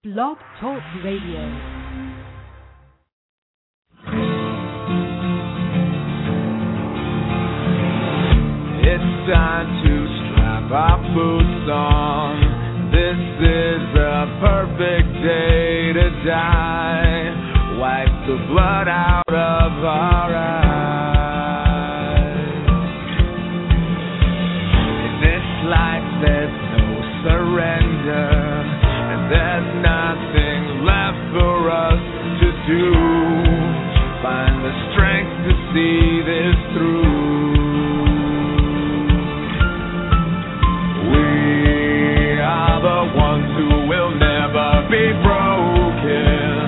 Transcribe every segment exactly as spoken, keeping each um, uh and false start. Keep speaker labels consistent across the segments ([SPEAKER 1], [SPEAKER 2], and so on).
[SPEAKER 1] Blog Talk Radio.
[SPEAKER 2] It's time to strap our boots on. This is a perfect day to die. Wipe the blood out of our eyes. In this life there's no surrender, and there's nothing left for us to do. Find the strength to see this through. Ones who will never be broken.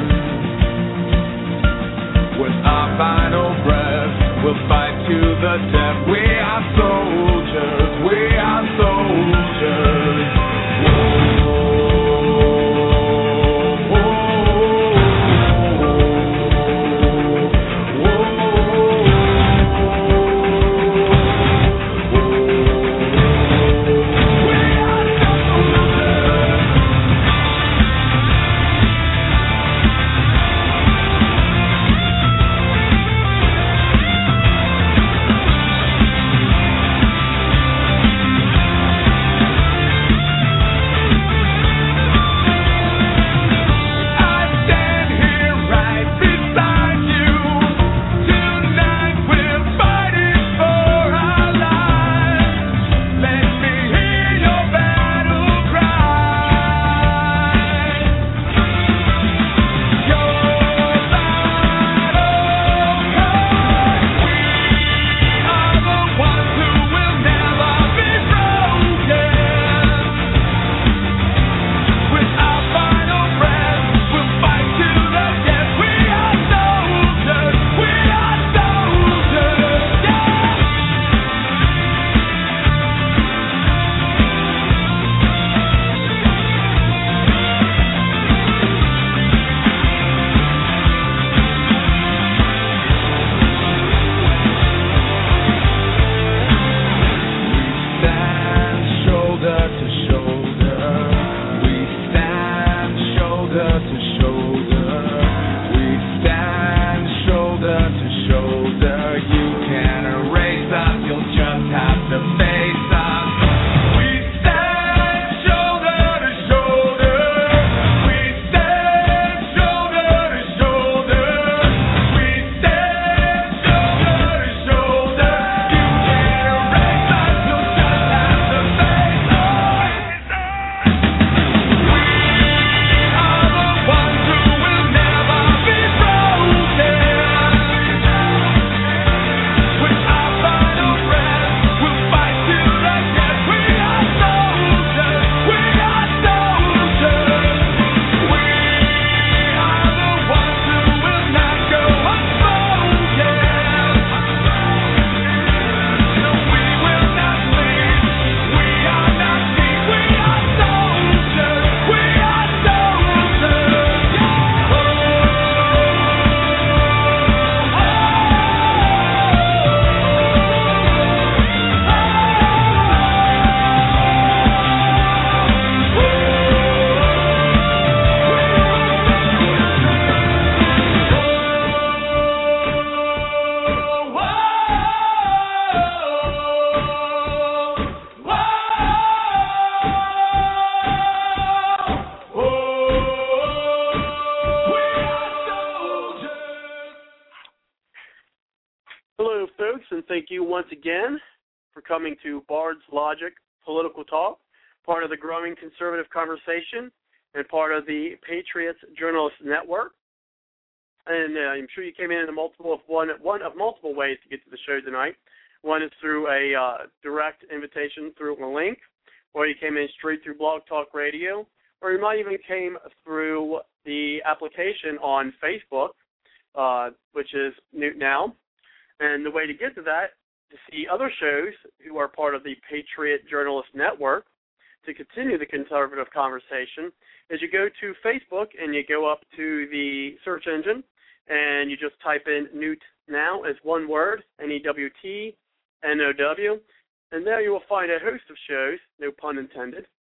[SPEAKER 2] With our final breath, we'll fight to the death. We are soldiers, we are soldiers.
[SPEAKER 3] Once again for coming to Bard's Logic Political Talk, part of the growing conservative conversation and part of the Patriots Journalist Network. And uh, I'm sure you came in in a multiple of one, one of multiple ways to get to the show tonight. One is through a uh, direct invitation through a link, or you came in straight through Blog Talk Radio, or you might even came through the application on Facebook, uh, which is Newt Now. And the way to get to that, to see other shows who are part of the Patriot Journalist Network, to continue the conservative conversation, is you go to Facebook and you go up to the search engine and you just type in Newt Now as one word, N E W T N O W, and there you will find a host of shows, no pun intended,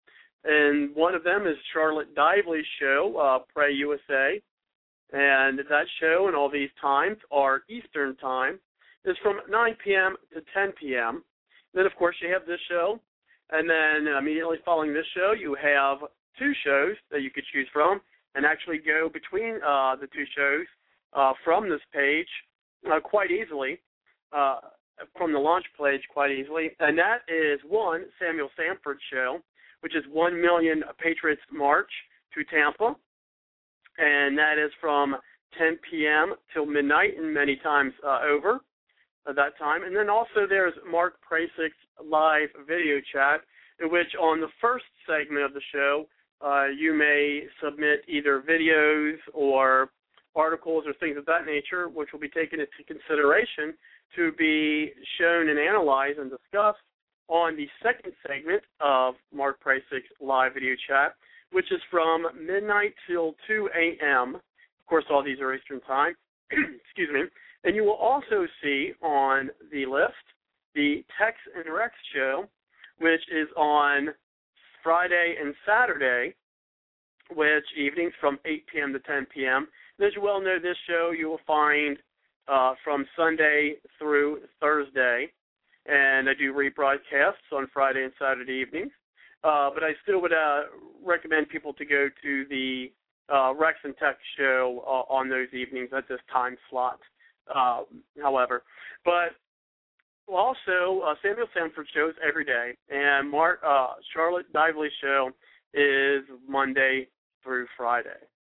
[SPEAKER 3] And one of them is Charlotte Dively's show, uh, Pray U S A. And that show and all these times are Eastern Time. It's from nine p.m. to ten p.m. Then, of course, you have this show. And then immediately following this show, you have two shows that you could choose from and actually go between uh, the two shows uh, from this page uh, quite easily, uh, from the launch page quite easily. And that is one, Samuel Sanford's show, which is one million Patriots March to Tampa. And that is from ten p.m. till midnight and many times uh, over at that time. And then also there's Mark Prasic's live video chat, in which on the first segment of the show, uh, you may submit either videos or articles or things of that nature, which will be taken into consideration to be shown and analyzed and discussed on the second segment of Mark Prasic's live video chat, which is from midnight till two a.m. Of course, all these are Eastern Time. Excuse me. And you will also see on the list the Tex and Rex show, which is on Friday and Saturday, which evenings from eight p.m. to ten p.m. And as you well know, this show you will find uh, from Sunday through Thursday. And I do rebroadcasts on Friday and Saturday evenings. Uh, but I still would uh, recommend people to go to the uh, Rex and Tech show uh, on those evenings at this time slot, uh, however. But also, uh, Samuel Sanford shows every day, and Mark, uh, Charlotte Dively's show is Monday through Friday.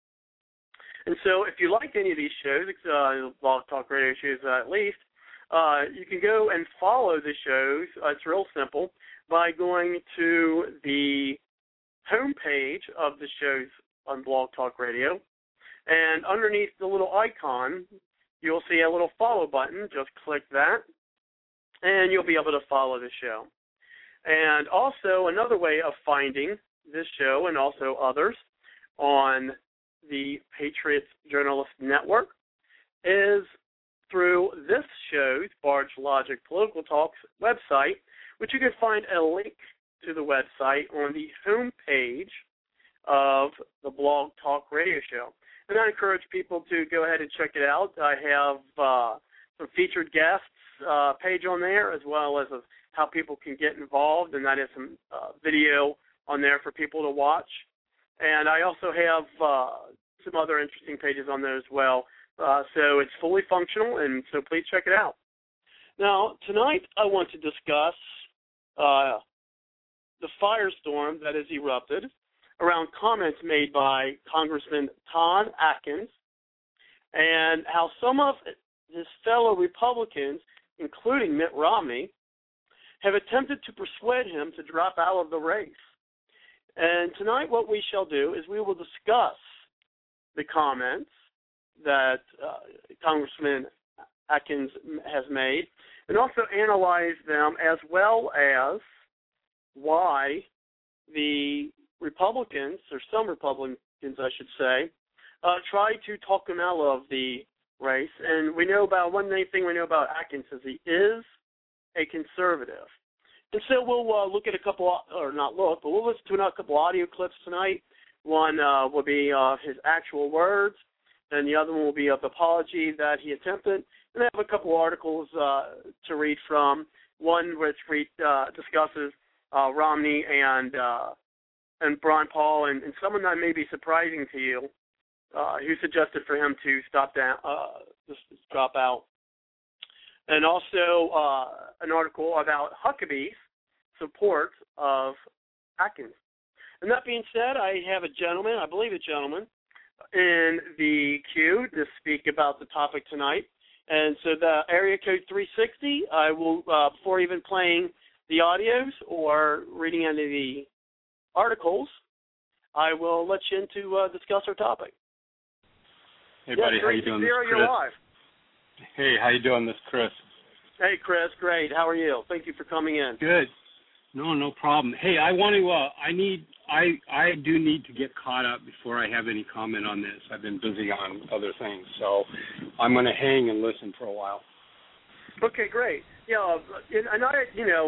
[SPEAKER 3] And so if you like any of these shows, uh, Blog Talk Radio shows uh, at least, uh, you can go and follow the shows. Uh, it's real simple. By going to the homepage of the shows on Blog Talk Radio, and underneath the little icon, you'll see a little follow button. Just click that, and you'll be able to follow the show. And also, another way of finding this show and also others on the Patriots Journalist Network is through this show's Barge Logic Political Talks website, which you can find a link to the website on the home page of the Blog Talk Radio show. And I encourage people to go ahead and check it out. I have uh, some featured guests uh, page on there, as well as of how people can get involved, and that is some uh, video on there for people to watch. And I also have uh, some other interesting pages on there as well. Uh, so it's fully functional, and so please check it out. Now, tonight I want to discuss uh, the firestorm that has erupted around comments made by Congressman Todd Atkins and how some of his fellow Republicans, including Mitt Romney, have attempted to persuade him to drop out of the race. And tonight what we shall do is we will discuss the comments that uh, Congressman Atkins has made, and also analyze them, as well as why the Republicans, or some Republicans I should say, uh, try to talk him out of the race. And we know about, one main thing we know about Atkins is he is a conservative. And so we'll uh, look at a couple, or not look, but we'll listen to a couple audio clips tonight. One uh, will be uh, his actual words, and the other one will be of apology that he attempted. And I have a couple articles uh, to read from, one which read, uh, discusses uh, Romney and uh, and Ron Paul, and, and someone that may be surprising to you, uh, who suggested for him to stop down, uh, just drop out. And also uh, an article about Huckabee's support of Atkins. And that being said, I have a gentleman, I believe a gentleman, in the queue to speak about the topic tonight. And so the area code three sixty, I will, uh, before even playing the audios or reading any of the articles, I will let you in to uh, discuss our topic.
[SPEAKER 4] Hey, buddy,
[SPEAKER 3] yes,
[SPEAKER 4] how you doing?
[SPEAKER 3] Zero,
[SPEAKER 4] this
[SPEAKER 3] you're
[SPEAKER 4] Chris.
[SPEAKER 3] live.
[SPEAKER 4] Hey, how you doing? This Chris.
[SPEAKER 3] Hey, Chris, great. How are you? Thank you for coming in.
[SPEAKER 4] Good. No, no problem. Hey, I want to. Uh, I need. I I do need to get caught up before I have any comment on this. I've been busy on other things, so I'm going to hang and listen for a while.
[SPEAKER 3] Okay, great. Yeah, and I, you know,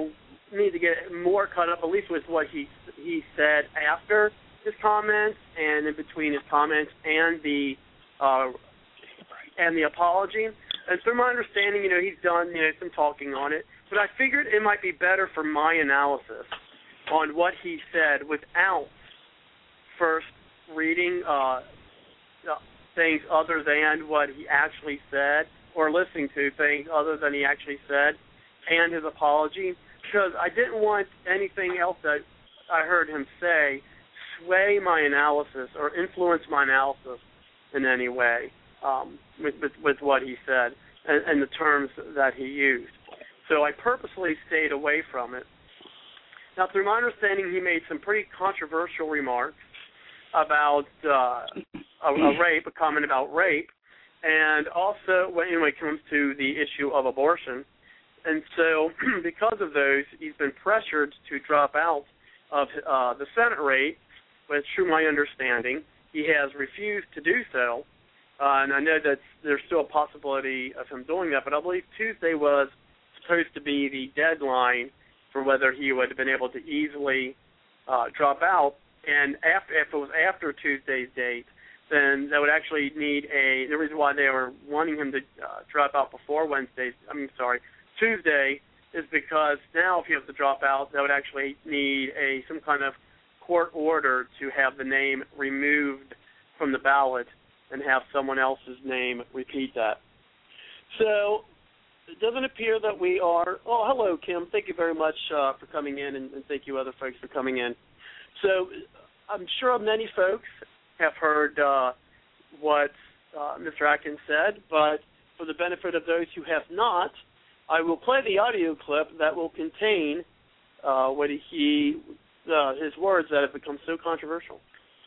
[SPEAKER 3] need to get more caught up, at least with what he he said after his comments and in between his comments and the uh, and the apology. And from my understanding, you know, he's done you know some talking on it. But I figured it might be better for my analysis on what he said without first reading uh, things other than what he actually said, or listening to things other than he actually said, and his apology, because I didn't want anything else that I heard him say sway my analysis or influence my analysis in any way um, with, with, with what he said and, and the terms that he used. So I purposely stayed away from it. Now, through my understanding, he made some pretty controversial remarks about uh, a, a rape, a comment about rape, and also when, when it comes to the issue of abortion. And so because of those, he's been pressured to drop out of uh, the Senate race, which, through my understanding, he has refused to do so. Uh, and I know that there's still a possibility of him doing that, but I believe Tuesday was supposed to be the deadline for whether he would have been able to easily uh, drop out. And after, if it was after Tuesday's date, then that would actually need a, the reason why they were wanting him to uh, drop out before Wednesday, I mean, sorry, Tuesday, is because now if he has to drop out, that would actually need a some kind of court order to have the name removed from the ballot and have someone else's name repeat that. So it doesn't appear that we are, oh, hello, Kim. Thank you very much uh, for coming in, and, and thank you other folks for coming in. So I'm sure many folks have heard uh, what uh, Mister Atkins said, but for the benefit of those who have not, I will play the audio clip that will contain uh, what he, uh, his words that have become so controversial.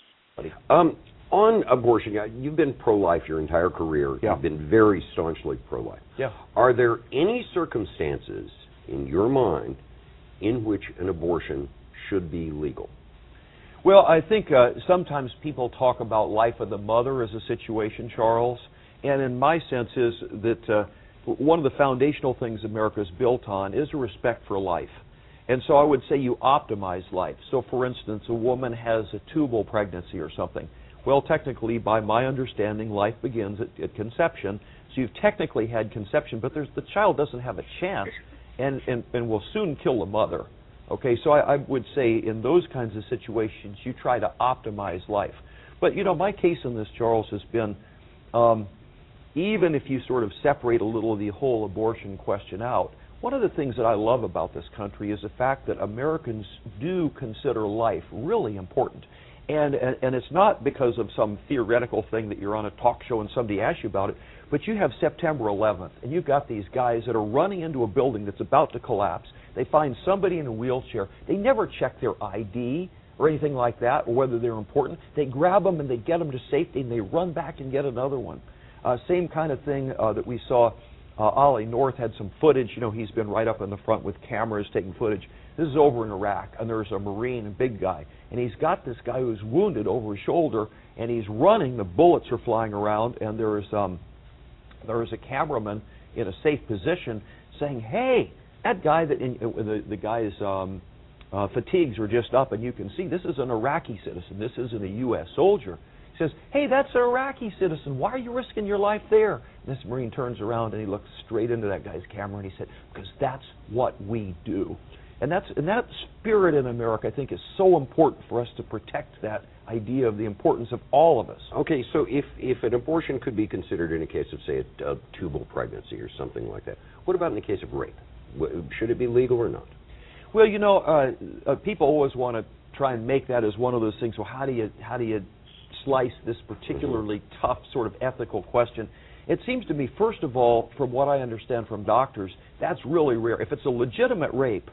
[SPEAKER 5] Um, on abortion, you've been pro-life your entire career.
[SPEAKER 6] Yeah.
[SPEAKER 5] You've been very staunchly pro-life.
[SPEAKER 6] Yeah.
[SPEAKER 5] Are there any circumstances in your mind in which an abortion should be legal?
[SPEAKER 6] Well, I think uh, sometimes people talk about life of the mother as a situation, Charles, and in my sense is that uh, one of the foundational things America is built on is a respect for life. And so I would say you optimize life. So, for instance, a woman has a tubal pregnancy or something. Well, technically, by my understanding, life begins at, at conception. So you've technically had conception, but there's, the child doesn't have a chance and, and, and will soon kill the mother. Okay, so I, I would say in those kinds of situations, you try to optimize life. But, you know, my case in this, Charles, has been um, even if you sort of separate a little of the whole abortion question out, one of the things that I love about this country is the fact that Americans do consider life really important. And, and, and it's not because of some theoretical thing that you're on a talk show and somebody asks you about it, but you have September eleventh, and you've got these guys that are running into a building that's about to collapse. They find somebody in a wheelchair. They never check their I D or anything like that, or whether they're important. They grab them and they get them to safety, and they run back and get another one. Uh, same kind of thing uh, that we saw. Uh, Ollie North had some footage. You know, he's been right up in the front with cameras taking footage. This is over in Iraq, and there's a Marine, a big guy, and he's got this guy who's wounded over his shoulder, and he's running. The bullets are flying around, and there is um, there is a cameraman in a safe position saying, "Hey, that guy that in, uh, the the guy's um, uh, fatigues are just up, and you can see this is an Iraqi citizen. This isn't a U S soldier." He says, "Hey, that's an Iraqi citizen. Why are you risking your life there?" And this Marine turns around and he looks straight into that guy's camera and he said, "Because that's what we do." And that's and that spirit in America, I think, is so important for us to protect that idea of the importance of all of us.
[SPEAKER 5] Okay, so if, if an abortion could be considered in a case of, say, a, a tubal pregnancy or something like that, what about in the case of rape? Should it be legal or not?
[SPEAKER 6] Well, you know, uh, uh, people always want to try and make that as one of those things. Well, how do you how do you slice this particularly mm-hmm. tough sort of ethical question? It seems to me, first of all, from what I understand from doctors, that's really rare. If it's a legitimate rape,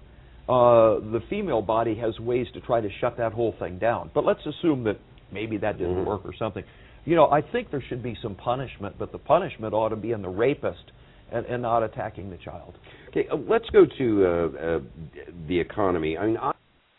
[SPEAKER 6] uh, the female body has ways to try to shut that whole thing down. But let's assume that maybe that didn't mm-hmm. work or something. You know, I think there should be some punishment, but the punishment ought to be in the rapist and, and not attacking the child.
[SPEAKER 5] Okay, uh, let's go to uh, uh, the economy. I mean, I...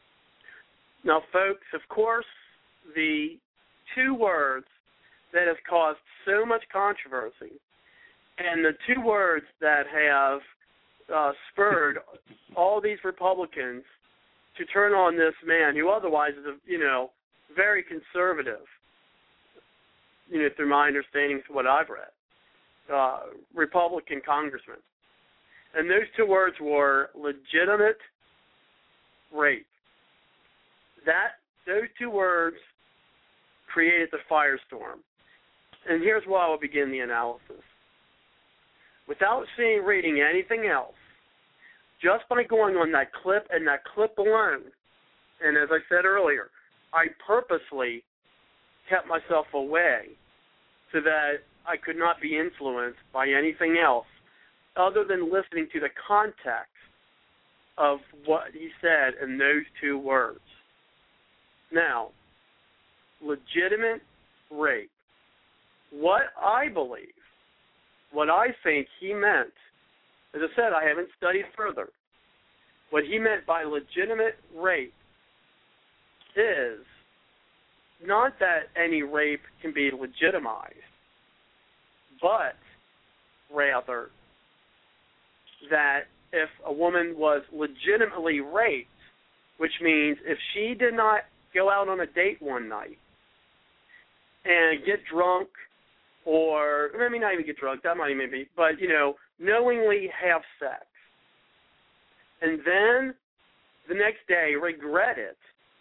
[SPEAKER 3] Now, folks, of course, the two words that have caused so much controversy, and the two words that have uh, spurred all these Republicans to turn on this man who otherwise is, a, you know, very conservative, you know, through my understanding of what I've read, uh, Republican congressman. And those two words were legitimate rape. That, those two words created the firestorm. And here's where I will begin the analysis. Without seeing, reading anything else, just by going on that clip and that clip alone, and as I said earlier, I purposely kept myself away so that I could not be influenced by anything else other than listening to the context of what he said in those two words. Now, legitimate rape. What I believe, what I think he meant, as I said, I haven't studied further. What he meant by legitimate rape is not that any rape can be legitimized, but rather that if a woman was legitimately raped, which means if she did not go out on a date one night and get drunk, or I mean, not even get drunk, that might even be, but, you know, knowingly have sex, and then the next day regret it,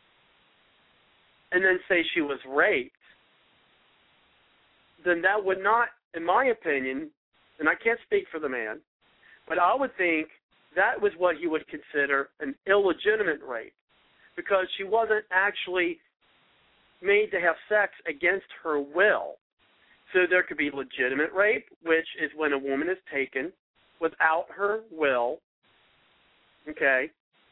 [SPEAKER 3] and then say she was raped, then that would not, in my opinion, and I can't speak for the man, but I would think that was what he would consider an illegitimate rape, because she wasn't actually made to have sex against her will. So there could be legitimate rape, which is when a woman is taken without her will, okay?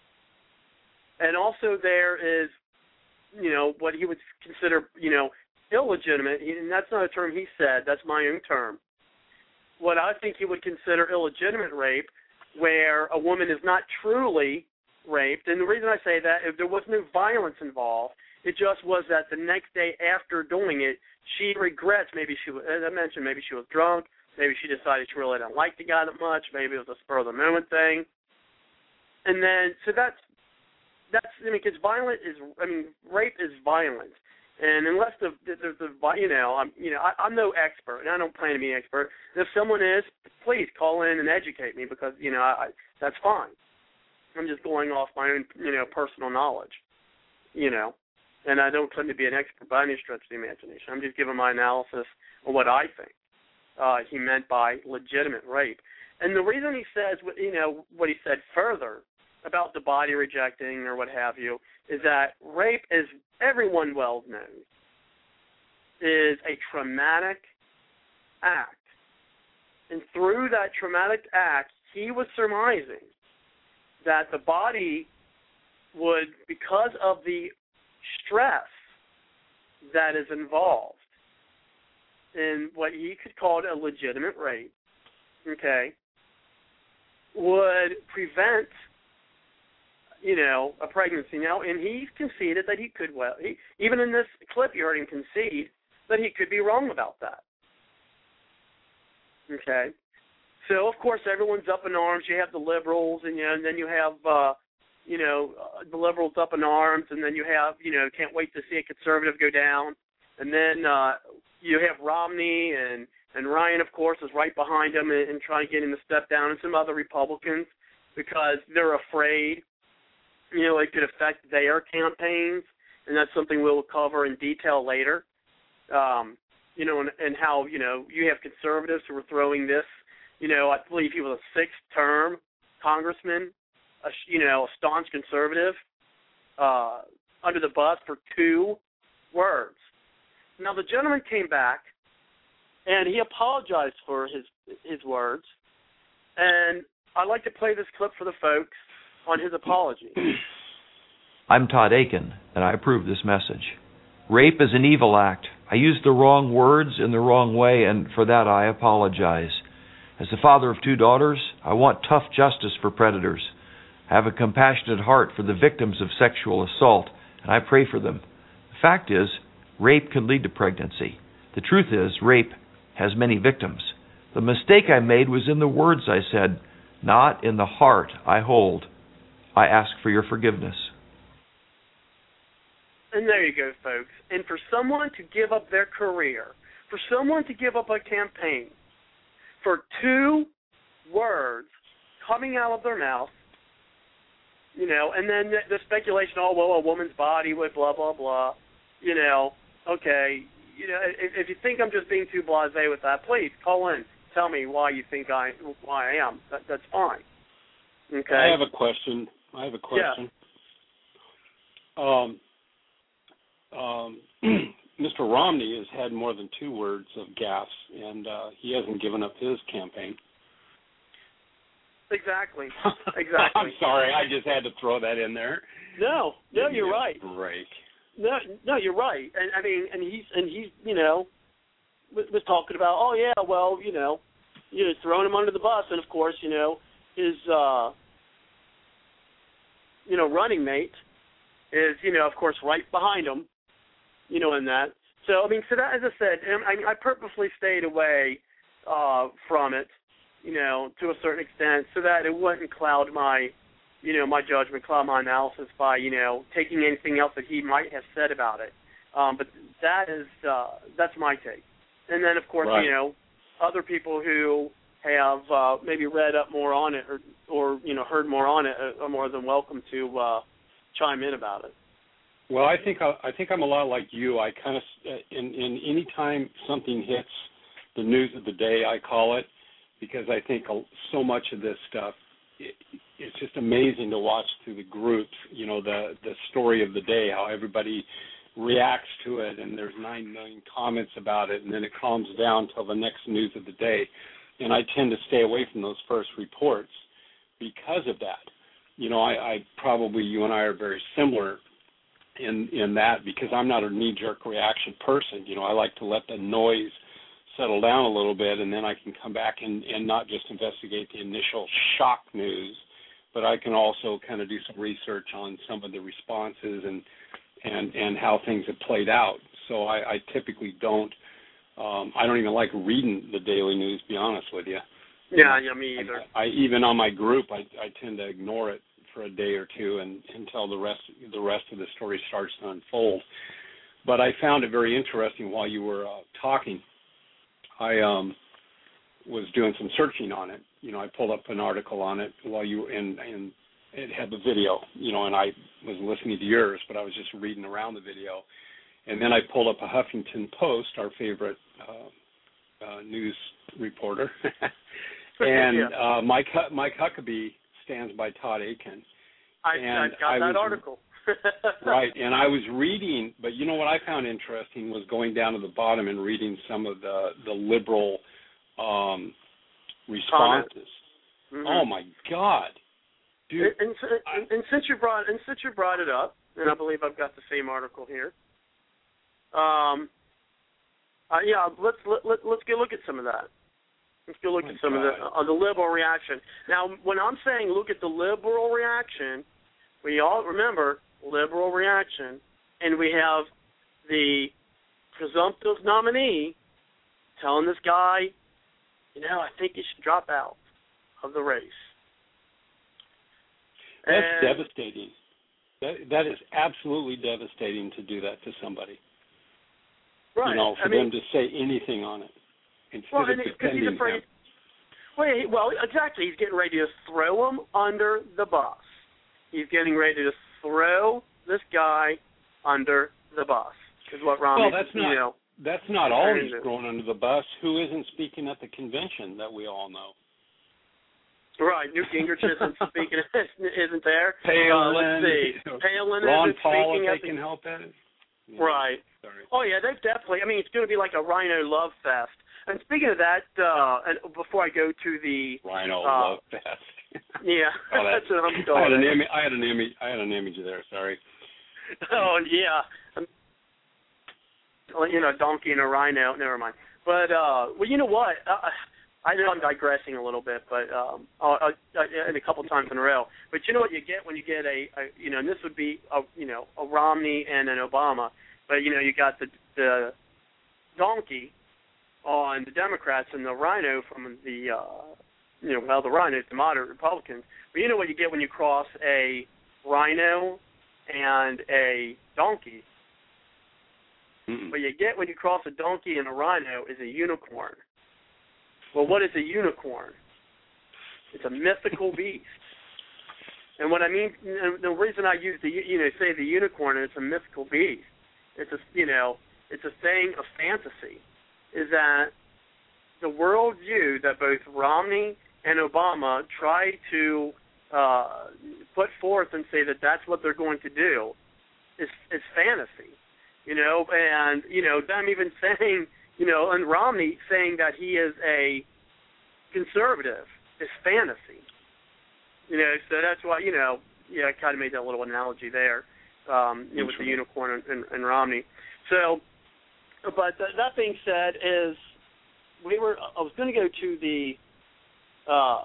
[SPEAKER 3] And also there is, you know, what he would consider, you know, illegitimate, and that's not a term he said, that's my own term. What I think he would consider illegitimate rape, where a woman is not truly raped, and the reason I say that, if there was no violence involved, it just was that the next day after doing it, she regrets, maybe she was, as I mentioned, maybe she was drunk, maybe she decided she really didn't like the guy that much, maybe it was a spur-of-the-moment thing. And then, so that's, that's, I mean, because violent is, I mean, rape is violent. And unless the, the, the, the you know, I'm, you know, I, I'm no expert, and I don't plan to be an expert. And if someone is, please call in and educate me, because, you know, I, that's fine. I'm just going off my own, you know, personal knowledge, you know. And I don't claim to be an expert by any stretch of the imagination. I'm just giving my analysis of what I think uh, he meant by legitimate rape. And the reason he says, you know, what he said further about the body rejecting or what have you, is that rape, as everyone well knows, is a traumatic act. And through that traumatic act, he was surmising that the body would, because of the stress that is involved in what he could call a legitimate rape, okay, would prevent, you know, a pregnancy. Now, and he conceded that he could, well, he, even in this clip you heard him concede that he could be wrong about that. Okay. So, of course, everyone's up in arms. You have the liberals, and, you know, and then you have, uh, you know, uh, the liberals up in arms, and then you have, you know, can't wait to see a conservative go down. And then uh, you have Romney, and, and Ryan, of course, is right behind him and, and trying to get him to step down, and some other Republicans, because they're afraid, you know, it could affect their campaigns, and that's something we'll cover in detail later. Um, you know, and, and how, you know, you have conservatives who are throwing this, you know, I believe he was a sixth-term congressman, a, you know, a staunch conservative, uh, under the bus for two words. Now, the gentleman came back, and he apologized for his his words, and I'd like to play this clip for the folks on his apology.
[SPEAKER 6] I'm Todd Akin, and I approve this message. Rape is an evil act. I used the wrong words in the wrong way, and for that I apologize. As the father of two daughters, I want tough justice for predators. I have a compassionate heart for the victims of sexual assault, and I pray for them. The fact is, rape can lead to pregnancy. The truth is, rape has many victims. The mistake I made was in the words I said. not in the heart I hold. I ask for your forgiveness.
[SPEAKER 3] And there you go, folks. And for someone to give up their career, for someone to give up a campaign, for two words coming out of their mouth, you know, and then the, the speculation, oh, well, a woman's body with blah, blah, blah, you know, okay, you know, if, if you think I'm just being too blasé with that, please call in. Tell me why you think I why I am. That, that's fine. Okay.
[SPEAKER 4] I have a question. I have a question. Yeah. Um, um, Mister Romney has had more than two words of gaffes, and uh, he hasn't given up his campaign.
[SPEAKER 3] Exactly. Exactly.
[SPEAKER 4] I'm sorry. I just had to throw that in there.
[SPEAKER 3] No, no, you're right.
[SPEAKER 4] Break.
[SPEAKER 3] No, no, you're right. And I mean, and he's and he's you know was, was talking about, oh yeah, well, you know, you know, throwing him under the bus, and of course, you know, his uh, you know running mate is you know of course right behind him, you know, in that. So I mean, so that, as I said, I, I purposely stayed away uh, from it, you know, to a certain extent, so that it wouldn't cloud my, you know, my judgment, cloud my analysis by, you know, taking anything else that he might have said about it. Um, but that is, uh, that's my take. And then, of course,
[SPEAKER 4] right.
[SPEAKER 3] you know, other people who have uh, maybe read up more on it or, or, you know, heard more on it are more than welcome to uh, chime in about it.
[SPEAKER 4] Well, I think I, I think I'm a lot like you. I kind of, in, in any time something hits the news of the day, I call it, because I think so much of this stuff, it, it's just amazing to watch through the groups, you know, the, the story of the day, how everybody reacts to it, and there's nine million comments about it, and then it calms down till the next news of the day. And I tend to stay away from those first reports because of that. You know, I, I probably, you and I are very similar in, in that, because I'm not a knee-jerk reaction person. You know, I like to let the noise settle down a little bit, and then I can come back and, and not just investigate the initial shock news, but I can also kind of do some research on some of the responses and and, and how things have played out. So I, I typically don't, um, I don't even like reading the daily news, to be honest with you.
[SPEAKER 3] Yeah, yeah, me either.
[SPEAKER 4] I, I even on my group, I, I tend to ignore it for a day or two and until the rest the rest of the story starts to unfold. But I found it very interesting while you were uh, talking. I um, was doing some searching on it. You know, I pulled up an article on it while you were in, and it had the video, you know, and I was listening to yours, but I was just reading around the video. And then I pulled up a Huffington Post, our favorite uh, uh, news reporter. and
[SPEAKER 3] yeah.
[SPEAKER 4] uh, Mike, Mike Huckabee stands by Todd Akin.
[SPEAKER 3] I,
[SPEAKER 4] and
[SPEAKER 3] I got
[SPEAKER 4] I
[SPEAKER 3] that
[SPEAKER 4] was,
[SPEAKER 3] article.
[SPEAKER 4] Right, and I was reading, but you know what I found interesting was going down to the bottom and reading some of the, the liberal um, responses.
[SPEAKER 3] Mm-hmm.
[SPEAKER 4] Oh, my God. Dude,
[SPEAKER 3] and, and, and since you brought and since you brought it up, and I believe I've got the same article here. Um, uh, yeah, let's let, let let's go look at some of that. Let's go look
[SPEAKER 4] oh
[SPEAKER 3] at some God. of the uh, the liberal reaction. Now, when I'm saying look at the liberal reaction, we all remember liberal reaction, and we have the presumptive nominee telling this guy, you know, I think you should drop out of the race.
[SPEAKER 4] That's
[SPEAKER 3] and,
[SPEAKER 4] devastating. That that is absolutely devastating to do that to somebody.
[SPEAKER 3] Right.
[SPEAKER 4] You know, for
[SPEAKER 3] I mean,
[SPEAKER 4] them to say anything on it instead
[SPEAKER 3] well,
[SPEAKER 4] of
[SPEAKER 3] because he's afraid.
[SPEAKER 4] him.
[SPEAKER 3] Well, he, well, exactly. He's getting ready to throw him under the bus. He's getting ready to throw this guy under the bus. Is what Romney.
[SPEAKER 4] Well, that's not.
[SPEAKER 3] You know,
[SPEAKER 4] that's not all he's
[SPEAKER 3] to.
[SPEAKER 4] thrown under the bus. Who isn't speaking at the convention that we all know?
[SPEAKER 3] Right, Newt Gingrich isn't speaking, isn't there?
[SPEAKER 4] Palin,
[SPEAKER 3] uh, let's see. Palin
[SPEAKER 4] Ron
[SPEAKER 3] isn't
[SPEAKER 4] Paul,
[SPEAKER 3] speaking.
[SPEAKER 4] if
[SPEAKER 3] At
[SPEAKER 4] they
[SPEAKER 3] the,
[SPEAKER 4] can help that. Yeah,
[SPEAKER 3] right.
[SPEAKER 4] Sorry.
[SPEAKER 3] Oh yeah, they've definitely. I mean, it's going to be like a Rhino love fest. And speaking of that, uh, and before I go to the
[SPEAKER 4] Rhino
[SPEAKER 3] uh,
[SPEAKER 4] love fest.
[SPEAKER 3] Yeah,
[SPEAKER 4] oh, that,
[SPEAKER 3] that's what I'm
[SPEAKER 4] I had
[SPEAKER 3] calling
[SPEAKER 4] an
[SPEAKER 3] it.
[SPEAKER 4] image. I had an image. I had an image there. Sorry.
[SPEAKER 3] Oh yeah. Well, you know, donkey and a rhino. Never mind. But uh, well, you know what? Uh, I know I'm digressing a little bit, but um, uh, uh, and a couple times in a row. But you know what you get when you get a, a you know, and this would be a, you know, a Romney and an Obama, but you know, you got the the donkey on the Democrats and the rhino from the uh, you know, well, the rhinos, the moderate Republicans. But you know what you get when you cross a rhino and a donkey?
[SPEAKER 4] Mm-mm.
[SPEAKER 3] What you get when you cross a donkey and a rhino is a unicorn. Well, what is a unicorn? It's a mythical beast. And what I mean, the reason I use the, you know, say the unicorn, and it's a mythical beast. It's a, you know, it's a thing of fantasy. Is that the worldview that both Romney and Obama try to uh, put forth and say that that's what they're going to do is is fantasy, you know, and you know them even saying, you know, and Romney saying that he is a conservative is fantasy, you know. So that's why, you know, yeah, I kind of made that little analogy there, um, you know, with the unicorn and, and, and Romney. So, but th- that being said, is we were I was going to go to the uh,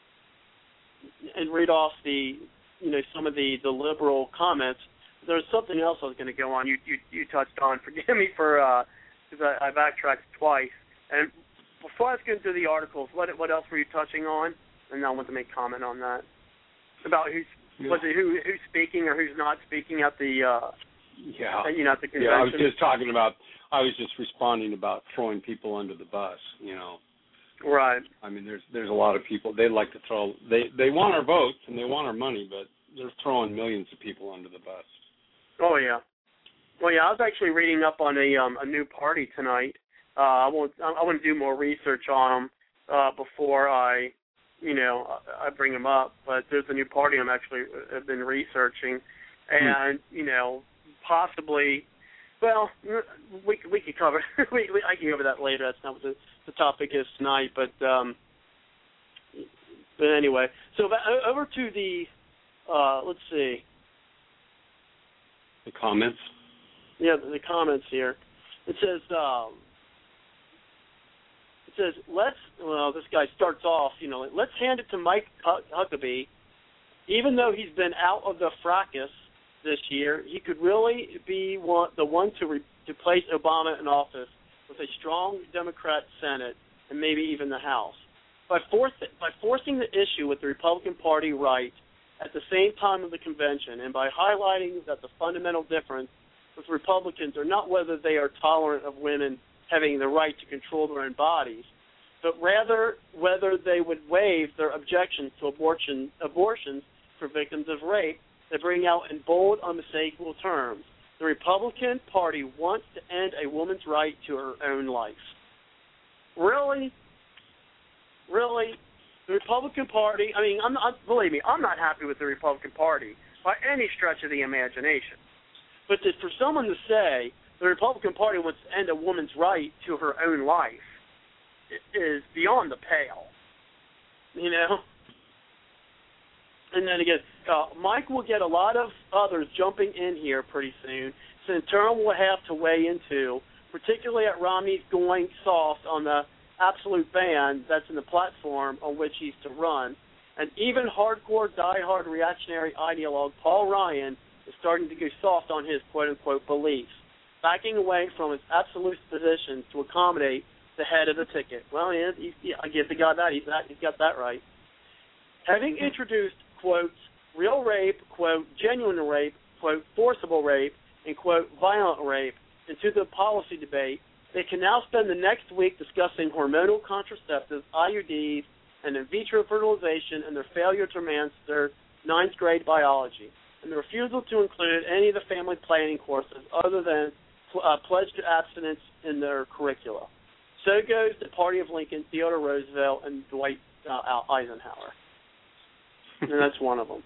[SPEAKER 3] and read off the, you know, some of the, the liberal comments. There's something else I was going to go on. You you, you touched on. Forgive me for because uh, I, I backtracked twice. And before I was going through the articles, what what else were you touching on? And I want to make comment on that about who's
[SPEAKER 4] yeah.
[SPEAKER 3] was it who who's speaking or who's not speaking at the uh,
[SPEAKER 4] yeah
[SPEAKER 3] you know at the convention.
[SPEAKER 4] Yeah, I was just talking about. I was just responding about throwing people under the bus. You know.
[SPEAKER 3] Right.
[SPEAKER 4] I mean, there's there's a lot of people they like to throw. They they want our votes and they want our money, but they're throwing millions of people under the bus.
[SPEAKER 3] Oh yeah. Well, yeah. I was actually reading up on a um, a new party tonight. Uh, I won't. I want to do more research on them uh, before I, you know, I bring them up. But there's a new party I'm actually have been researching, and hmm. you know, possibly. Well, we we could cover. we, we I can cover that later. That's not what the, the topic is tonight. But um, but anyway, so over to the uh, let's see.
[SPEAKER 4] The comments.
[SPEAKER 3] Yeah, the, the comments here. It says um, it says let's. Well, this guy starts off. You know, let's hand it to Mike Huckabee. Even though he's been out of the fracas this year, he could really be one, the one to, re, to place Obama in office with a strong Democrat Senate and maybe even the House. By, force, by forcing the issue with the Republican Party right at the same time of the convention and by highlighting that the fundamental difference with Republicans are not whether they are tolerant of women having the right to control their own bodies, but rather whether they would waive their objections to abortion, abortions for victims of rape, they bring out in bold, unmistakable terms. The Republican Party wants to end a woman's right to her own life. Really? Really? The Republican Party, I mean, I'm not, believe me, I'm not happy with the Republican Party by any stretch of the imagination. But to, for someone to say the Republican Party wants to end a woman's right to her own life is beyond the pale. You know? And then again, uh, Mike will get a lot of others jumping in here pretty soon. So in turn, we'll have to weigh into, particularly at Romney's going soft on the absolute ban that's in the platform on which he's to run. And even hardcore, diehard reactionary ideologue Paul Ryan is starting to go soft on his quote-unquote beliefs, backing away from his absolute position to accommodate the head of the ticket. Well, he is, he's, yeah, I give the guy that. He's, that. he's got that right. Having introduced, quote, real rape, quote, genuine rape, quote, forcible rape, and, quote, violent rape into the policy debate, they can now spend the next week discussing hormonal contraceptives, I U Ds, and in vitro fertilization and their failure to master ninth grade biology, and the refusal to include any of the family planning courses other than uh, pledge to abstinence in their curricula. So goes the Party of Lincoln, Theodore Roosevelt, and Dwight uh, Eisenhower. And that's one of them.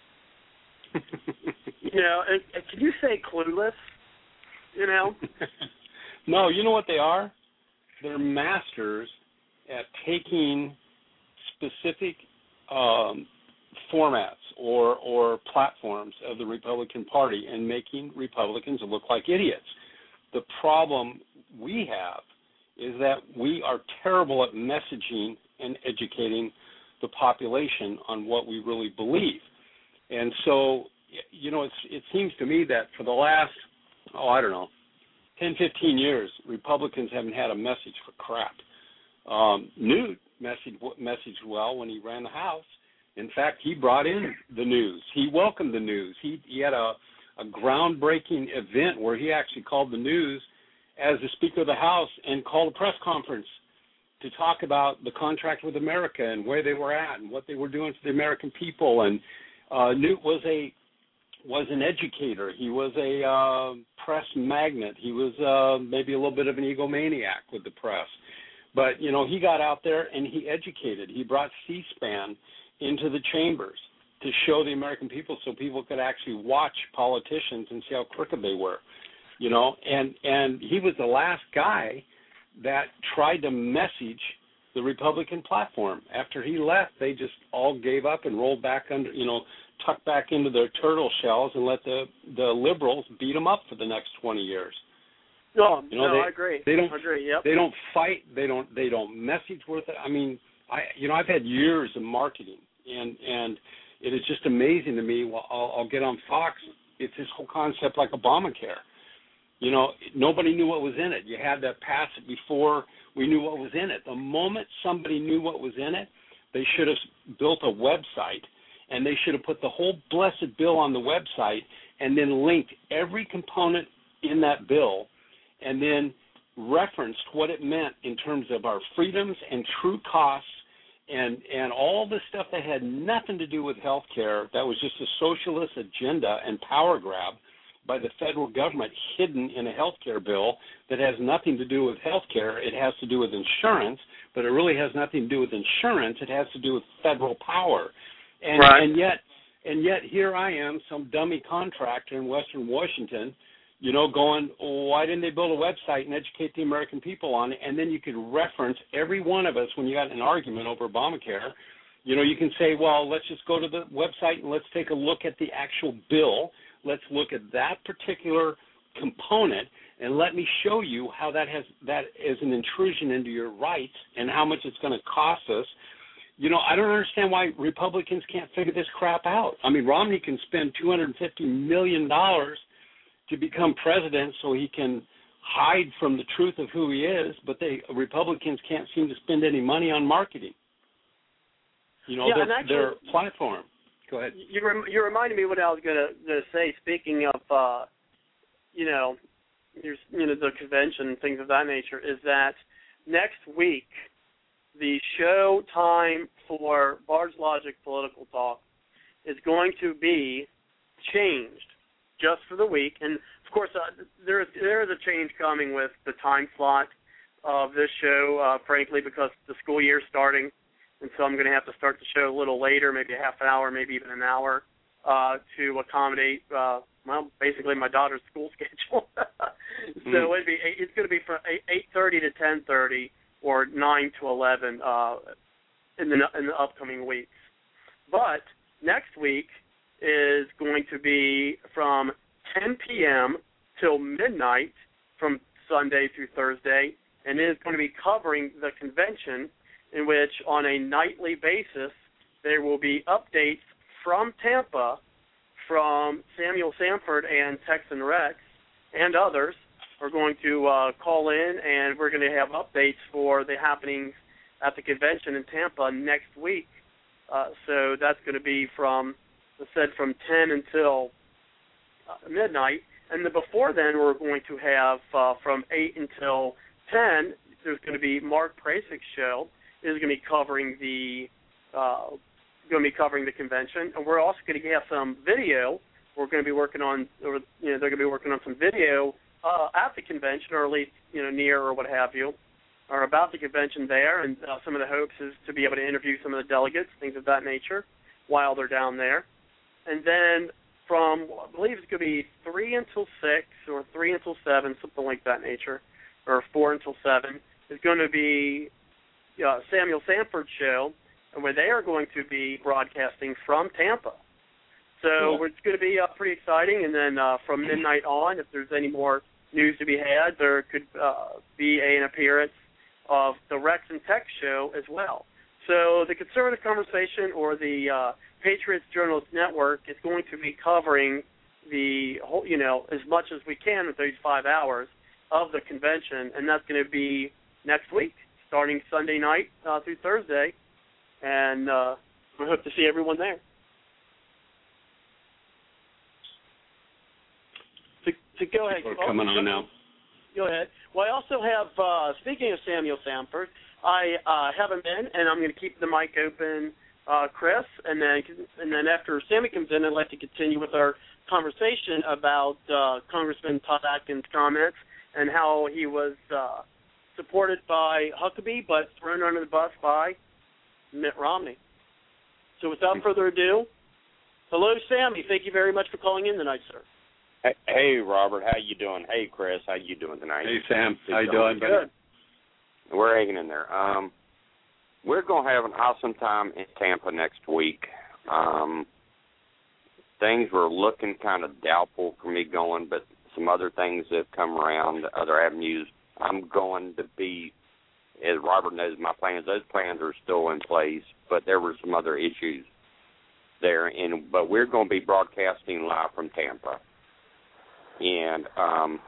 [SPEAKER 3] You know, and, and can you say clueless? You know?
[SPEAKER 4] No, you know what they are? They're masters at taking specific um, formats or, or platforms of the Republican Party and making Republicans look like idiots. The problem we have is that we are terrible at messaging and educating the population on what we really believe. And so, you know, it's, it seems to me that for the last, oh, I don't know, ten, fifteen years, Republicans haven't had a message for crap. Um, Newt messaged, messaged well when he ran the House. In fact, he brought in the news. He welcomed the news. He, he had a, a groundbreaking event where he actually called the news as the Speaker of the House and called a press conference to talk about the contract with America and where they were at and what they were doing for the American people. And uh, Newt was a was an educator. He was a uh, press magnate. He was uh, maybe a little bit of an egomaniac with the press. But, you know, he got out there and he educated. He brought C-SPAN into the chambers to show the American people so people could actually watch politicians and see how crooked they were, you know. And, and he was the last guy that tried to message the Republican platform. After he left, they just all gave up and rolled back under, you know, tucked back into their turtle shells and let the, the liberals beat them up for the next twenty years.
[SPEAKER 3] No,
[SPEAKER 4] you know,
[SPEAKER 3] no,
[SPEAKER 4] they,
[SPEAKER 3] I agree.
[SPEAKER 4] They don't
[SPEAKER 3] I agree. Yep.
[SPEAKER 4] They don't fight. They don't. They don't message worth it. I mean, I you know I've had years of marketing, and and it is just amazing to me. Well, I'll, I'll get on Fox. It's this whole concept like Obamacare. You know, nobody knew what was in it. You had to pass it before we knew what was in it. The moment somebody knew what was in it, they should have built a website, and they should have put the whole blessed bill on the website and then linked every component in that bill and then referenced what it meant in terms of our freedoms and true costs and, and all the stuff that had nothing to do with health care, that was just a socialist agenda and power grab by the federal government hidden in a health care bill that has nothing to do with health care. It has to do with insurance, but it really has nothing to do with insurance. It has to do with federal power. And,
[SPEAKER 3] right.
[SPEAKER 4] and yet and yet here I am, some dummy contractor in Western Washington, you know, going, why didn't they build a website and educate the American people on it? And then you could reference every one of us when you got an argument over Obamacare. You know, you can say, well, let's just go to the website and let's take a look at the actual bill. Let's look at that particular component, and let me show you how that has that is an intrusion into your rights and how much it's going to cost us. You know, I don't understand why Republicans can't figure this crap out. I mean, Romney can spend two hundred fifty million dollars to become president so he can hide from the truth of who he is, but they Republicans can't seem to spend any money on marketing. You know,
[SPEAKER 3] yeah,
[SPEAKER 4] their,
[SPEAKER 3] actually,
[SPEAKER 4] their platform. Go ahead.
[SPEAKER 3] You rem- you reminded me what I was going to say. Speaking of, uh, you know, your, you know, the convention and things of that nature, is that next week the show time for Bard's Logic Political Talk is going to be changed just for the week. And of course, uh, there is there is a change coming with the time slot of this show. Uh, frankly, because the school year is starting. And so I'm going to have to start the show a little later, maybe a half an hour, maybe even an hour, uh, to accommodate, uh, well, basically my daughter's school schedule. so mm. it'd be it's going to be from eight thirty to ten thirty or nine to eleven uh, in the in the upcoming weeks. But next week is going to be from ten p.m. till midnight from Sunday through Thursday, and it is going to be covering the convention, in which on a nightly basis there will be updates from Tampa from Samuel Sanford and Texan Rex and others are going to uh, call in, and we're going to have updates for the happenings at the convention in Tampa next week. Uh, so that's going to be from, as I said, from ten until uh, midnight. And then before then we're going to have uh, from eight until ten, there's going to be Mark Prasik's show. Is going to be covering the uh, going to be covering the convention, and we're also going to have some video. We're going to be working on, or you know, they're going to be working on some video uh, at the convention, or at least you know near or what have you, or about the convention there. And uh, some of the hopes is to be able to interview some of the delegates, things of that nature, while they're down there. And then from I believe it's going to be three until six, or three until seven, something like that nature, or four until seven. Is going to be Uh, Samuel Sanford show, where they are going to be broadcasting from Tampa. So
[SPEAKER 4] cool.
[SPEAKER 3] It's going to be uh, pretty exciting. And then uh, from midnight on, if there's any more news to be had, there could uh, be an appearance of the Rex and Tech show as well. So the Conservative Conversation, or the uh, Patriots Journalist Network, is going to be covering the whole, you know, as much as we can with those five hours of the convention, and that's going to be next week. starting Sunday night uh, through Thursday, and uh, we hope to see everyone there. To, to go ahead.
[SPEAKER 4] People are coming on now.
[SPEAKER 3] Go ahead. Well, I also have, uh, speaking of Samuel Samford, I uh, have him in, and I'm going to keep the mic open, uh, Chris, and then and then after Sammy comes in, I'd like to continue with our conversation about uh, Congressman Todd Atkins' comments and how he was uh, supported by Huckabee but thrown under the bus by Mitt Romney. So without further ado, hello, Sammy. Thank you very much for calling in tonight, sir.
[SPEAKER 7] Hey, hey, Robert, how you doing? Hey, Chris, how you doing tonight?
[SPEAKER 4] Hey, Sam, how you
[SPEAKER 7] doing?
[SPEAKER 4] doing?
[SPEAKER 3] Good.
[SPEAKER 7] We're hanging in there. Um, we're going to have an awesome time in Tampa next week. Um, things were looking kind of doubtful for me going, but some other things that have come around, other avenues. I'm going to be, as Robert knows, my plans, those plans are still in place, but there were some other issues there. And but we're going to be broadcasting live from Tampa. And um,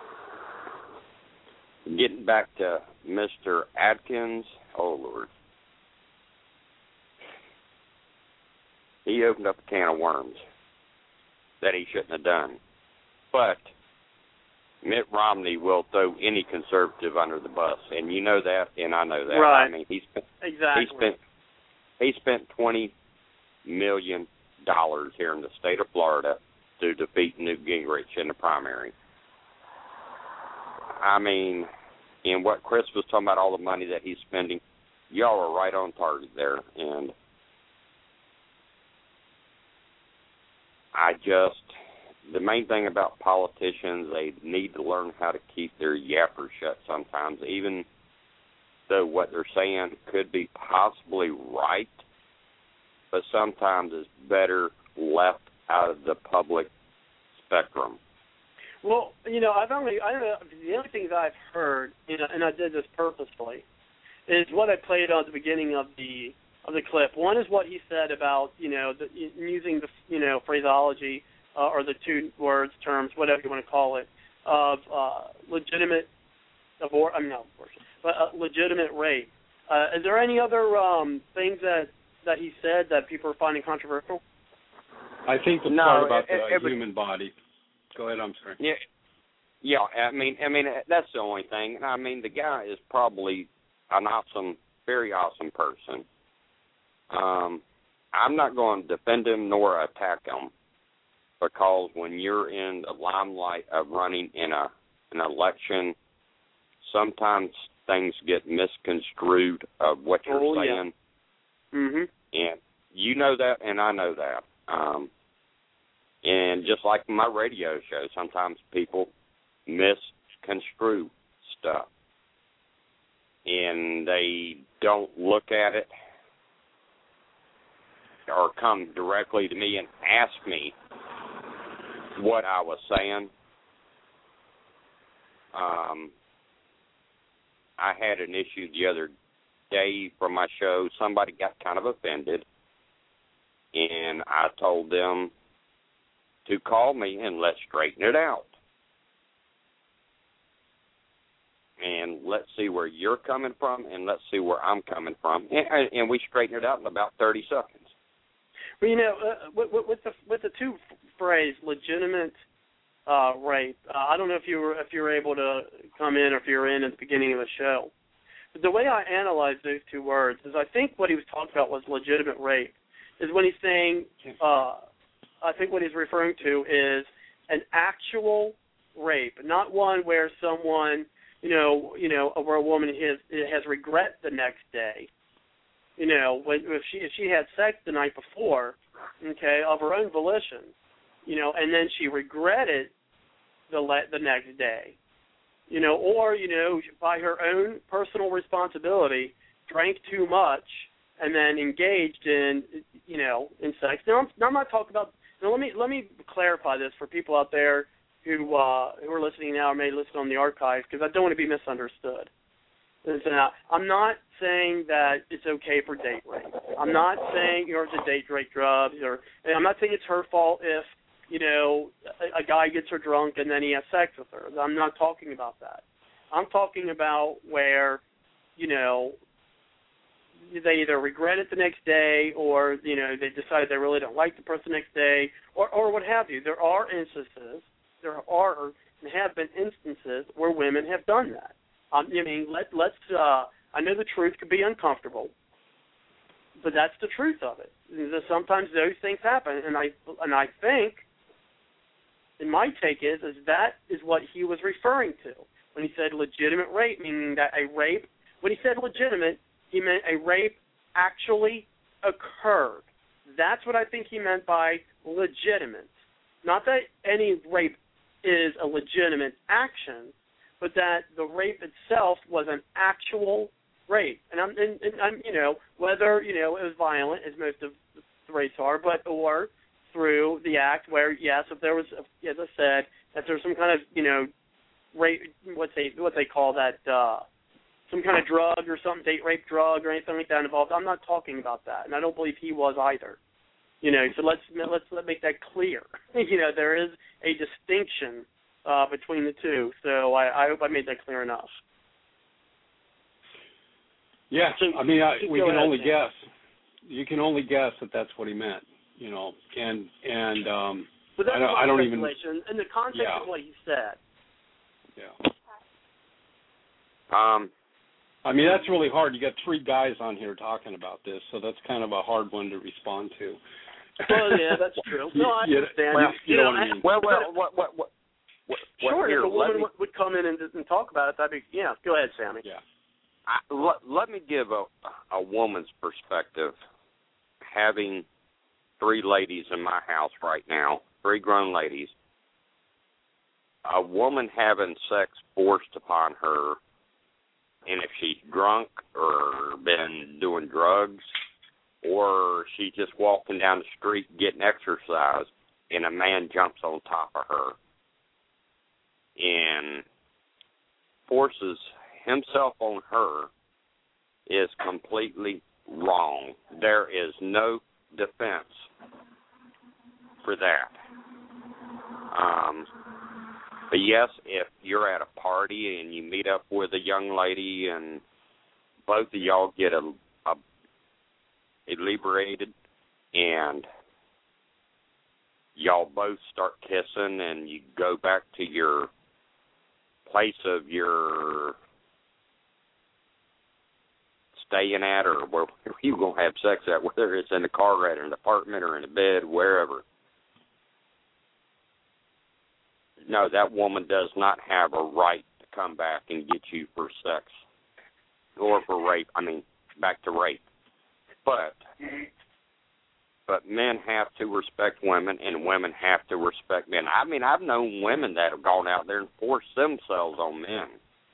[SPEAKER 7] getting back to Mister Atkins, oh, Lord. He opened up a can of worms that he shouldn't have done. But Mitt Romney will throw any conservative under the bus, and you know that, and I know that.
[SPEAKER 3] Right.
[SPEAKER 7] I mean, he spent,
[SPEAKER 3] exactly.
[SPEAKER 7] he spent, he spent twenty million dollars here in the state of Florida to defeat Newt Gingrich in the primary. I mean, and what Chris was talking about, all the money that he's spending, y'all are right on target there. And I just, the main thing about politicians, they need to learn how to keep their yapper shut sometimes, even though what they're saying could be possibly right, but sometimes it's better left out of the public spectrum.
[SPEAKER 3] Well, you know, I've only, I don't know, the only things I've heard, you know, and I did this purposefully, is what I played on the beginning of the of the clip. One is what he said about, you know, the, using the, you know, phraseology uh, or the two words, terms, whatever you want to call it, of uh, legitimate abort, I mean, not abortion, but uh, legitimate rape. Uh, is there any other um, things that, that he said that people are finding controversial?
[SPEAKER 4] I think the
[SPEAKER 7] no,
[SPEAKER 4] part about
[SPEAKER 7] it,
[SPEAKER 4] the
[SPEAKER 7] it,
[SPEAKER 4] human body. Go ahead, I'm sorry.
[SPEAKER 7] Yeah, yeah. I mean, I mean that's the only thing. I mean, the guy is probably an awesome, very awesome person. Um, I'm not going to defend him nor attack him, because when you're in the limelight of running in a an election, sometimes things get misconstrued of what you're
[SPEAKER 3] oh,
[SPEAKER 7] saying.
[SPEAKER 3] Yeah. Mhm.
[SPEAKER 7] And you know that, and I know that. Um, and just like my radio show, sometimes people misconstrue stuff. And they don't look at it or come directly to me and ask me what I was saying. Um, I had an issue the other day from my show. Somebody got kind of offended, and I told them to call me and let's straighten it out. And let's see where you're coming from, and let's see where I'm coming from. And, and we straightened it out in about thirty seconds.
[SPEAKER 3] Well, you know, uh, with, with the with the two phrase legitimate uh, rape, uh, I don't know if you were if you were able to come in or if you were in at the beginning of the show. But the way I analyze those two words is, I think what he was talking about was legitimate rape. Is when he's saying, uh, I think what he's referring to is an actual rape, not one where someone, you know, you know, where a woman has has regret the next day. You know, when, if she if she had sex the night before, okay, of her own volition, you know, and then she regretted the le- the next day, you know, or you know, by her own personal responsibility, drank too much and then engaged in, you know, in sex. Now, I'm, now I'm not talking about. Now, let me let me clarify this for people out there who uh, who are listening now or may listen on the archive, because I don't want to be misunderstood. Listen, I'm not saying that it's okay for date rape. I'm not saying you know to date rape drugs, or I'm not saying it's her fault if you know a, a guy gets her drunk and then he has sex with her. I'm not talking about that. I'm talking about where you know, they either regret it the next day, or you know, they decide they really don't like the person the next day, or or what have you. There are instances, there are and have been instances where women have done that. Um, I mean, let let's. Uh, I know the truth could be uncomfortable, but that's the truth of it. Sometimes those things happen, and I and I think, and my take is, is that is what he was referring to when he said legitimate rape, meaning that a rape. When he said legitimate, he meant a rape actually occurred. That's what I think he meant by legitimate. Not that any rape is a legitimate action, but that the rape itself was an actual rape. And I'm, and, and I'm, you know, whether, you know, it was violent, as most of the rapes are, but, or through the act where, yes, if there was, as I said, that there's some kind of, you know, rape, what they, what they call that, uh, some kind of drug or something, date rape drug or anything like that involved. I'm not talking about that, and I don't believe he was either. You know, so let's let's let make that clear. You know, there is a distinction uh, between the two. So I, I hope I made that clear enough.
[SPEAKER 4] Yeah,
[SPEAKER 3] so,
[SPEAKER 4] I mean, I, we can
[SPEAKER 3] ahead,
[SPEAKER 4] only
[SPEAKER 3] Sam.
[SPEAKER 4] guess. You can only guess that that's what he meant. You know, and and um,
[SPEAKER 3] but that's
[SPEAKER 4] I don't, I don't even
[SPEAKER 3] in the context
[SPEAKER 4] yeah.
[SPEAKER 3] of what he said.
[SPEAKER 4] Yeah.
[SPEAKER 7] Um.
[SPEAKER 4] I mean, that's really hard. You got three guys on here talking about this, so that's kind of a hard one to respond to.
[SPEAKER 3] Well, yeah, that's true. No, I
[SPEAKER 4] you,
[SPEAKER 3] understand.
[SPEAKER 4] Well,
[SPEAKER 3] you,
[SPEAKER 4] you
[SPEAKER 3] know,
[SPEAKER 4] know what I mean.
[SPEAKER 7] Well, well, what, what, what, what,
[SPEAKER 3] sure,
[SPEAKER 7] here,
[SPEAKER 3] if a woman
[SPEAKER 7] me,
[SPEAKER 3] would come in and, and talk about it, that'd be, yeah, go ahead, Sammy.
[SPEAKER 4] Yeah.
[SPEAKER 7] I, let, let me give a, a woman's perspective, having three ladies in my house right now, three grown ladies. A woman having sex forced upon her, and if she's drunk or been doing drugs, or she's just walking down the street getting exercise, and a man jumps on top of her and forces himself on her, is completely wrong. There is no defense for that. Um, but yes, if you're at a party and you meet up with a young lady and both of y'all get a, a inebriated and y'all both start kissing and you go back to your place of your staying at, or where you're going to have sex at, whether it's in the car or in an apartment or in a bed, wherever. No, that woman does not have a right to come back and get you for sex or for rape. I mean, back to rape. But but men have to respect women, and women have to respect men. I mean, I've known women that have gone out there and forced themselves on men.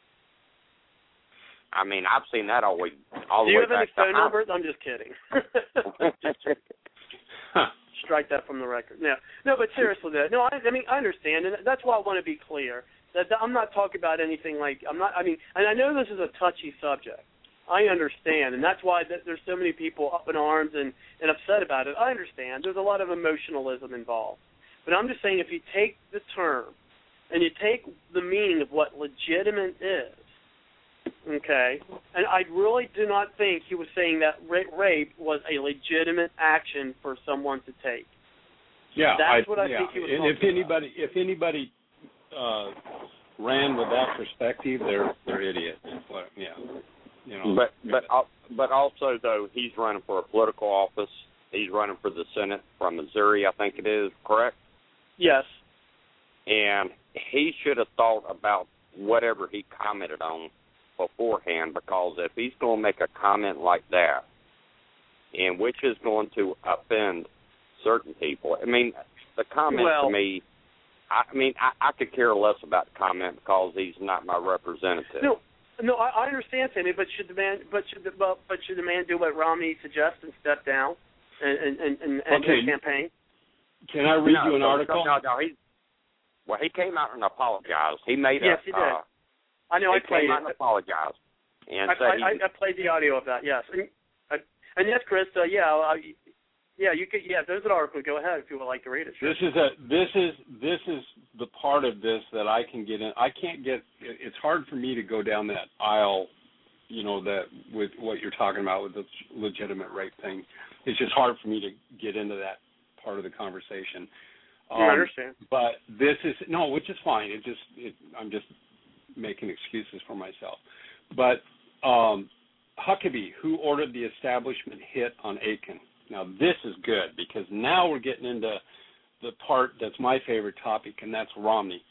[SPEAKER 7] I mean, I've seen that all, way, all the way back.
[SPEAKER 3] Do you have any phone numbers? I'm just kidding. just kidding. Strike that from the record. No, no, but seriously, though, no, I, I mean, I understand, and that's why I want to be clear that, that I'm not talking about anything like I'm not. I mean, and I know this is a touchy subject. I understand, and that's why th- there's so many people up in arms and, and upset about it. I understand. There's a lot of emotionalism involved, but I'm just saying if you take the term and you take the meaning of what legitimate is. Okay, and I really do not think he was saying that rape was a legitimate action for someone to take.
[SPEAKER 4] Yeah,
[SPEAKER 3] that's
[SPEAKER 4] I,
[SPEAKER 3] what I
[SPEAKER 4] yeah.
[SPEAKER 3] think he was.
[SPEAKER 4] And
[SPEAKER 3] talking
[SPEAKER 4] if anybody,
[SPEAKER 3] about.
[SPEAKER 4] if anybody uh, ran with that perspective, they're they're idiots. Well, yeah, you know.
[SPEAKER 7] But but uh, but also though, he's running for a political office. He's running for the Senate from Missouri, I think it is. Correct?
[SPEAKER 3] Yes.
[SPEAKER 7] And he should have thought about whatever he commented on beforehand, because if he's going to make a comment like that, and which is going to offend certain people, I mean, the comment
[SPEAKER 3] well,
[SPEAKER 7] to me, I mean, I, I could care less about the comment because he's not my representative.
[SPEAKER 3] No, no, I, I understand, Sammy, but should the man, but should the, but, but should the man do what Romney suggests and step down and and and, and, and
[SPEAKER 4] okay.
[SPEAKER 3] do a campaign?
[SPEAKER 4] Can I read
[SPEAKER 7] no,
[SPEAKER 4] you an
[SPEAKER 7] no,
[SPEAKER 4] article?
[SPEAKER 7] No, no, he, well, he came out and apologized. He made
[SPEAKER 3] yes,
[SPEAKER 7] a,
[SPEAKER 3] he did.
[SPEAKER 7] Uh,
[SPEAKER 3] I know.
[SPEAKER 7] he
[SPEAKER 3] I played
[SPEAKER 7] came
[SPEAKER 3] it.
[SPEAKER 7] out and apologized. And
[SPEAKER 3] I,
[SPEAKER 7] said
[SPEAKER 3] I,
[SPEAKER 7] he,
[SPEAKER 3] I, I played the audio of that. Yes, and, I, and yes, Chris. Uh, yeah, I, yeah, you could. Yeah, there's an article. Go ahead if you would like to read it. Sure.
[SPEAKER 4] This is a this is this is the part of this that I can get in. I can't get. It's hard for me to go down that aisle you know, that with what you're talking about with the legitimate rape thing. It's just hard for me to get into that part of the conversation. Um,
[SPEAKER 3] I understand.
[SPEAKER 4] But this is, no, which is fine. It just, it, I'm just making excuses for myself. But um, Huckabee, who ordered the establishment hit on Aiken. Now, this is good because now we're getting into the part that's my favorite topic, and that's Romney.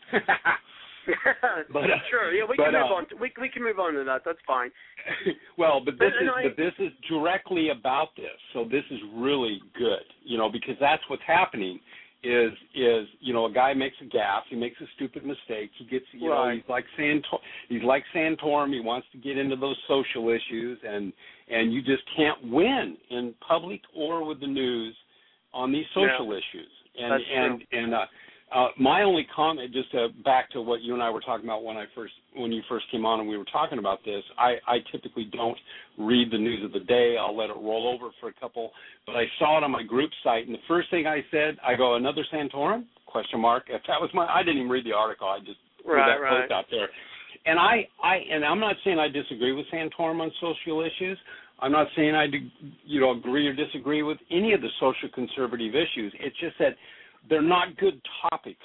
[SPEAKER 3] but, uh, sure, yeah, we
[SPEAKER 4] but,
[SPEAKER 3] can move
[SPEAKER 4] uh,
[SPEAKER 3] on. To, we we can move on to that. That's fine.
[SPEAKER 4] Well, but this
[SPEAKER 3] but,
[SPEAKER 4] is
[SPEAKER 3] I,
[SPEAKER 4] but this is directly about this, so this is really good, you know, because that's what's happening. Is is you know, a guy makes a gaffe, he makes a stupid mistake, he gets you
[SPEAKER 3] right.
[SPEAKER 4] know he's like Santor- he's like Santorum, he wants to get into those social issues, and and you just can't win in public or with the news on these social
[SPEAKER 3] yeah.
[SPEAKER 4] issues. And
[SPEAKER 3] That's
[SPEAKER 4] and
[SPEAKER 3] true.
[SPEAKER 4] and uh, uh, my only comment, just to, back to what you and I were talking about when I first when you first came on and we were talking about this, I, I typically don't read the news of the day. I'll let it roll over for a couple. But I saw it on my group site, and the first thing I said, I go, another Santorum? Question mark. If that was my, I didn't even read the article. I just threw
[SPEAKER 3] right,
[SPEAKER 4] that
[SPEAKER 3] right.
[SPEAKER 4] post out there. And I, I, and I'm not saying I disagree with Santorum on social issues. I'm not saying I, do, you know, agree or disagree with any of the social conservative issues. It's just that they're not good topics.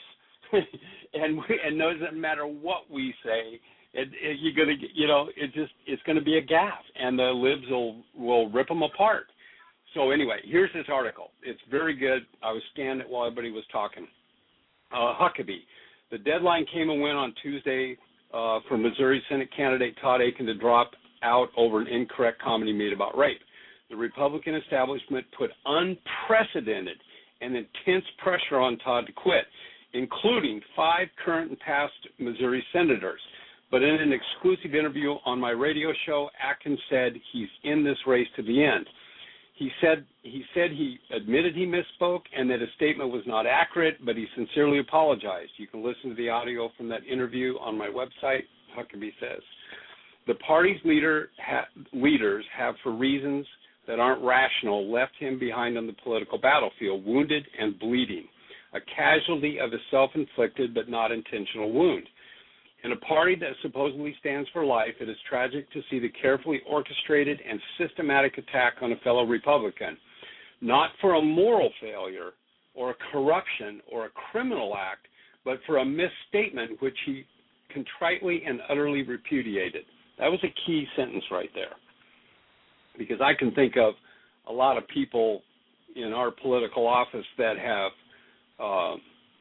[SPEAKER 4] and we, and no, it doesn't matter what we say, it, it, you're gonna get, you know, it just it's gonna be a gaffe, and the libs will will rip them apart. So anyway, here's this article. It's very good. I was scanning it while everybody was talking. Uh, Huckabee. The deadline came and went on Tuesday uh, for Missouri Senate candidate Todd Aiken to drop out over an incorrect comedy made about rape. The Republican establishment put unprecedented and intense pressure on Todd to quit, including five current and past Missouri senators. But in an exclusive interview on my radio show, Atkins said he's in this race to the end. He said he said he admitted he misspoke and that his statement was not accurate, but he sincerely apologized. You can listen to the audio from that interview on my website, Huckabee says. The party's leader ha- leaders have, for reasons that aren't rational, left him behind on the political battlefield, wounded and bleeding, a casualty of a self-inflicted but not intentional wound. In a party that supposedly stands for life, it is tragic to see the carefully orchestrated and systematic attack on a fellow Republican, not for a moral failure or a corruption or a criminal act, but for a misstatement which he contritely and utterly repudiated. That was a key sentence right there, because I can think of a lot of people in our political office that have uh,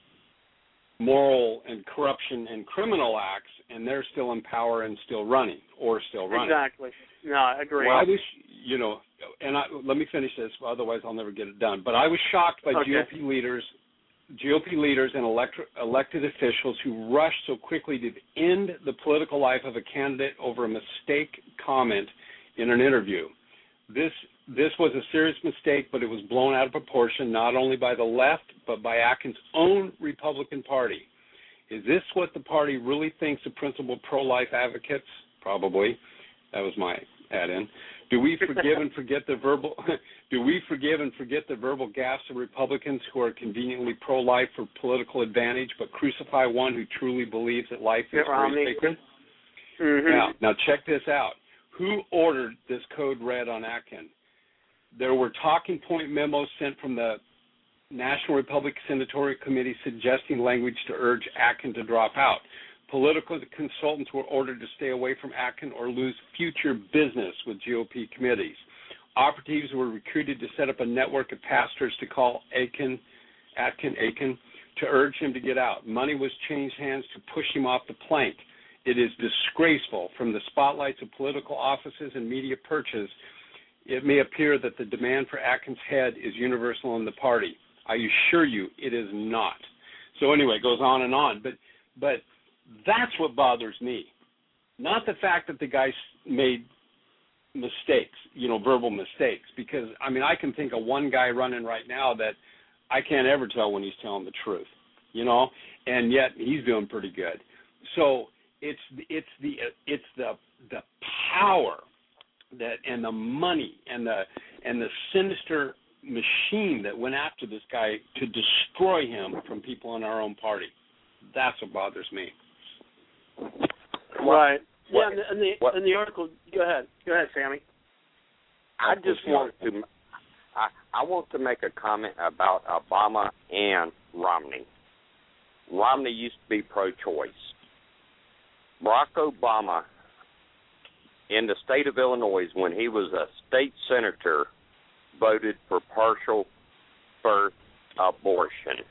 [SPEAKER 4] moral and corruption and criminal acts, and they're still in power and still running, or still running.
[SPEAKER 3] Exactly. No, I agree.
[SPEAKER 4] Well, I was, you know, and I, let me finish this, otherwise I'll never get it done. But I was shocked by
[SPEAKER 3] okay.
[SPEAKER 4] G O P leaders, G O P leaders and elect, elected officials who rushed so quickly to end the political life of a candidate over a mistake comment in an interview. This this was a serious mistake, but it was blown out of proportion not only by the left, but by Atkins' own Republican Party. Is this what the party really thinks of principled pro-life advocates? Probably. That was my add-in. Do we forgive and forget the verbal? Do we forgive and forget the verbal gaffes of Republicans who are conveniently pro-life for political advantage, but crucify one who truly believes that life is very sacred?
[SPEAKER 3] Mm-hmm.
[SPEAKER 4] Now, now check this out. Who ordered this code red on Atkins? There were talking point memos sent from the National Republican Senatorial Committee suggesting language to urge Atkins to drop out. Political consultants were ordered to stay away from Atkins or lose future business with G O P committees. Operatives were recruited to set up a network of pastors to call Aiken, Atkin Aiken, to urge him to get out. Money was changed hands to push him off the plank. It is disgraceful. From the spotlights of political offices and media perches, it may appear that the demand for Atkins' head is universal in the party. I assure you it is not. So anyway, it goes on and on. But but that's what bothers me. Not the fact that the guy made mistakes, you know, verbal mistakes. Because, I mean, I can think of one guy running right now that I can't ever tell when he's telling the truth, you know, and yet he's doing pretty good. So it's it's the it's the the power that and the money and the and the sinister machine that went after this guy to destroy him from people in our own party. That's what bothers me.
[SPEAKER 3] Right. Yeah, in the, in the, in the article, go ahead. Go ahead, Sammy.
[SPEAKER 7] I just want to I, I want to make a comment about Obama and Romney. Romney used to be pro-choice. Barack Obama, in the state of Illinois, when he was a state senator, voted for partial birth abortion.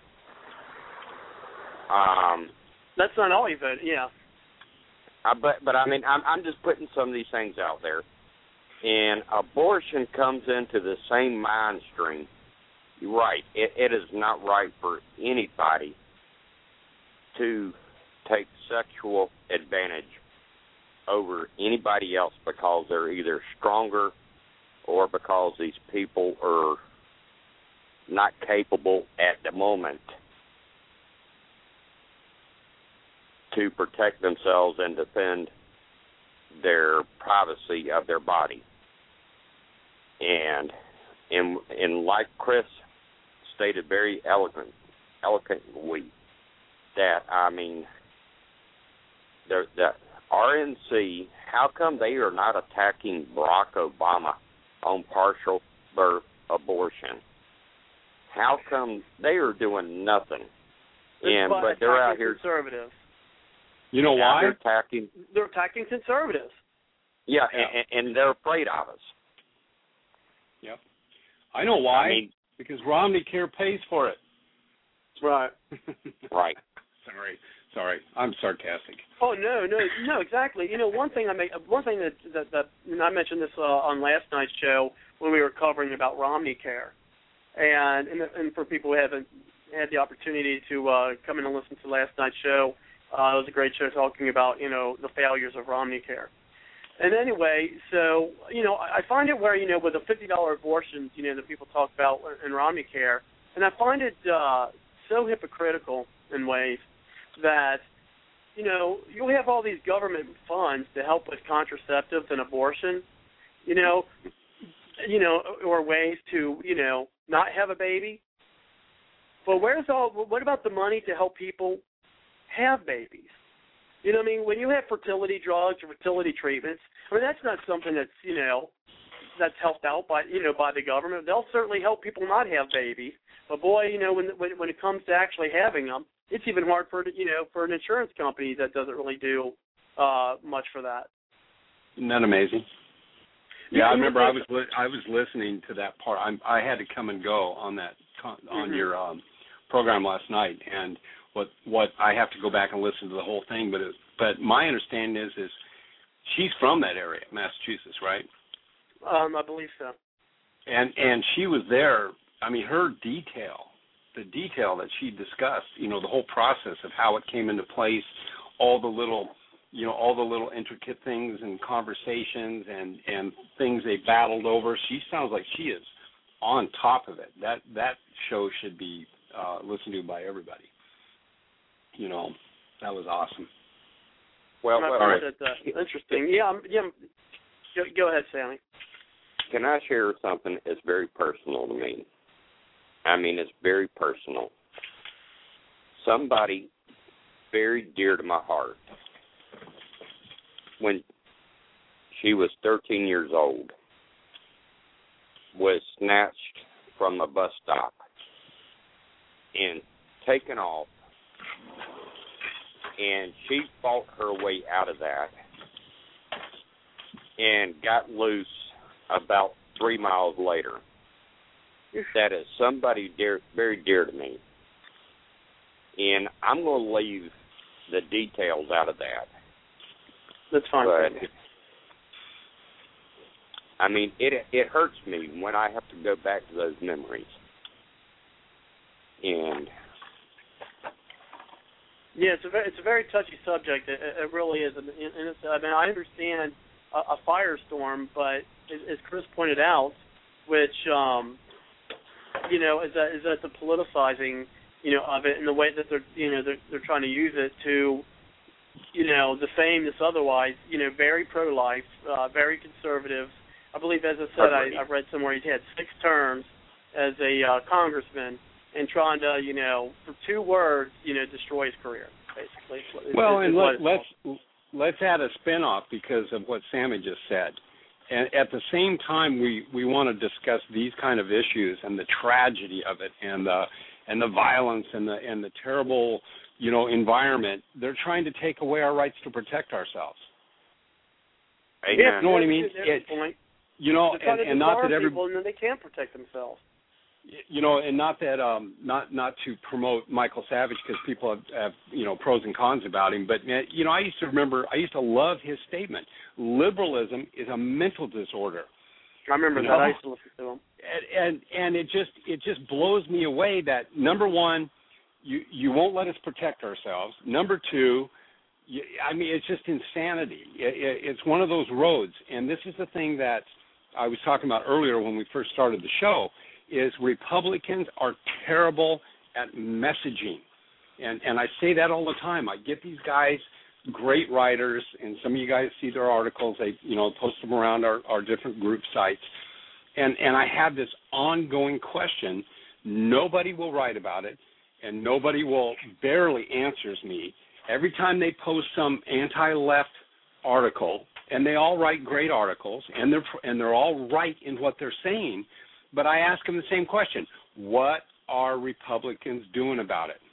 [SPEAKER 7] Um,
[SPEAKER 3] That's not all he voted, yeah.
[SPEAKER 7] I, but, but, I mean, I'm, I'm just putting some of these things out there. And abortion comes into the same mind stream. You're right. It, it is not right for anybody to take sexual advantage over anybody else because they're either stronger or because these people are not capable at the moment to protect themselves and defend their privacy of their body. And in, in like Chris stated very eloquent, eloquently, that, I mean, the R N C, how come they are not attacking Barack Obama on partial birth abortion? How come they are doing nothing? And but they're out here
[SPEAKER 3] conservatives.
[SPEAKER 4] You know why?
[SPEAKER 7] They're attacking.
[SPEAKER 3] They're attacking conservatives.
[SPEAKER 7] Yeah,
[SPEAKER 4] yeah.
[SPEAKER 7] And, and they're afraid of us.
[SPEAKER 4] Yep. I know why.
[SPEAKER 7] I mean,
[SPEAKER 4] because Romney Care pays for it.
[SPEAKER 3] Right.
[SPEAKER 7] Right.
[SPEAKER 4] Sorry. Sorry. I'm sarcastic.
[SPEAKER 3] Oh no, no, no, exactly. You know, one thing I make, one thing that that, that and I mentioned this uh, on last night's show when we were covering about Romney Care, and and, and for people who haven't had the opportunity to uh, come in and listen to last night's show, uh, it was a great show talking about you know the failures of Romney Care. And anyway, so, you know, I find it where, you know, with the fifty dollars abortions, you know, that people talk about in Romney Care, and I find it uh, so hypocritical in ways that, you know, you'll have all these government funds to help with contraceptives and abortion, you know, you know, or ways to, you know, not have a baby. But where's all, what about the money to help people have babies? You know what I mean? When you have fertility drugs or fertility treatments, I mean, that's not something that's, you know, that's helped out by, you know, by the government. They'll certainly help people not have babies. But, boy, you know, when when, when it comes to actually having them, it's even hard for, you know, for an insurance company that doesn't really do uh, much for that.
[SPEAKER 4] Isn't that amazing? Yeah,
[SPEAKER 3] yeah
[SPEAKER 4] I remember I was li- I was listening to that part. I'm, I had to come and go on that on
[SPEAKER 3] mm-hmm.
[SPEAKER 4] your um, program last night, and what what I have to go back and listen to the whole thing. But it, but my understanding is is she's from that area, Massachusetts, right?
[SPEAKER 3] Um, I believe so.
[SPEAKER 4] And and she was there. I mean, her detail, the detail that she discussed, you know, the whole process of how it came into place, all the little, you know, all the little intricate things and conversations and, and things they battled over. She sounds like she is on top of it. That that show should be uh, listened to by everybody. You know, that was awesome.
[SPEAKER 7] Well, well
[SPEAKER 3] all right. That's uh, interesting. Yeah, um, yeah. Go, go ahead, Sammy.
[SPEAKER 7] Can I share something that's very personal to me? I mean, it's very personal. Somebody very dear to my heart, when she was thirteen years old, was snatched from a bus stop and taken off, and she fought her way out of that and got loose about three miles later. That is somebody dear, very dear to me. And I'm going to leave the details out of that.
[SPEAKER 3] That's fine.
[SPEAKER 7] But, I mean, it it hurts me when I have to go back to those memories. And
[SPEAKER 3] yeah, it's a very, it's a very touchy subject. It, it really is. And it's, I mean, I understand a, a firestorm, but as Chris pointed out, which um, you know, is that is that the politicizing, you know, of it, and the way that they're, you know, they're they're trying to use it to, you know, defame this otherwise, you know, very pro-life, uh, very conservative. I believe, as I said, I, I've read somewhere he's had six terms as a uh, congressman, and trying to, you know, for two words, you know, destroy his career, basically.
[SPEAKER 4] Well,
[SPEAKER 3] is,
[SPEAKER 4] and
[SPEAKER 3] is
[SPEAKER 4] let, let's let's add a spinoff because of what Sammy just said. And at the same time, we, we want to discuss these kind of issues and the tragedy of it, and the and the violence and the and the terrible, you know, environment. They're trying to take away our rights to protect ourselves.
[SPEAKER 3] Yeah,
[SPEAKER 4] you know what I mean?
[SPEAKER 3] It,
[SPEAKER 4] point. You know, and, and not that every
[SPEAKER 3] people, and then they can't protect themselves.
[SPEAKER 4] You know, and not that um, not not to promote Michael Savage, because people have, have you know pros and cons about him, but you know I used to remember I used to love his statement. Liberalism is a mental disorder.
[SPEAKER 3] I remember
[SPEAKER 4] you
[SPEAKER 3] that.
[SPEAKER 4] know?
[SPEAKER 3] I used to listen to him.
[SPEAKER 4] And, and and it just it just blows me away that, number one, you you won't let us protect ourselves. Number two, you, I mean it's just insanity. It, it, it's one of those roads, and this is the thing that I was talking about earlier when we first started the show. Is Republicans are terrible at messaging. And and I say that all the time. I get these guys, great writers, and some of you guys see their articles. They, you know, post them around our, our different group sites. And, and I have this ongoing question. Nobody will write about it, and nobody will barely answers me. Every time they post some anti-left article, and they all write great articles, and they're and they're all right in what they're saying, but I ask them the same question: what are Republicans doing about it?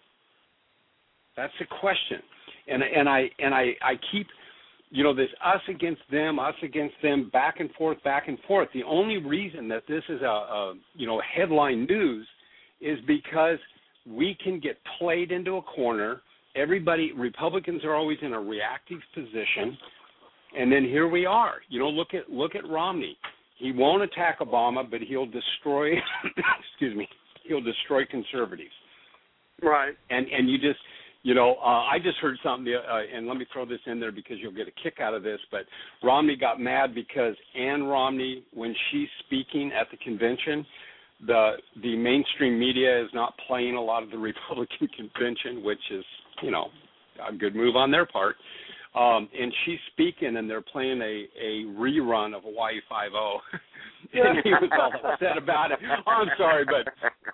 [SPEAKER 4] That's the question, and and I and I, I keep, you know, this us against them, us against them, back and forth, back and forth. The only reason that this is a, a you know headline news is because we can get played into a corner. Everybody, Republicans are always in a reactive position, and then here we are. You know, look at look at Romney. He won't attack Obama, but he'll destroy. excuse me. He'll destroy conservatives.
[SPEAKER 3] Right.
[SPEAKER 4] And and you just, you know, uh, I just heard something, uh, and let me throw this in there because you'll get a kick out of this. But Romney got mad because Ann Romney, when she's speaking at the convention, the the mainstream media is not playing a lot of the Republican convention, which is, you know, a good move on their part. Um, and she's speaking, and they're playing a, a rerun of Hawaii Five-O. And he was all upset about it. Oh, I'm sorry, but,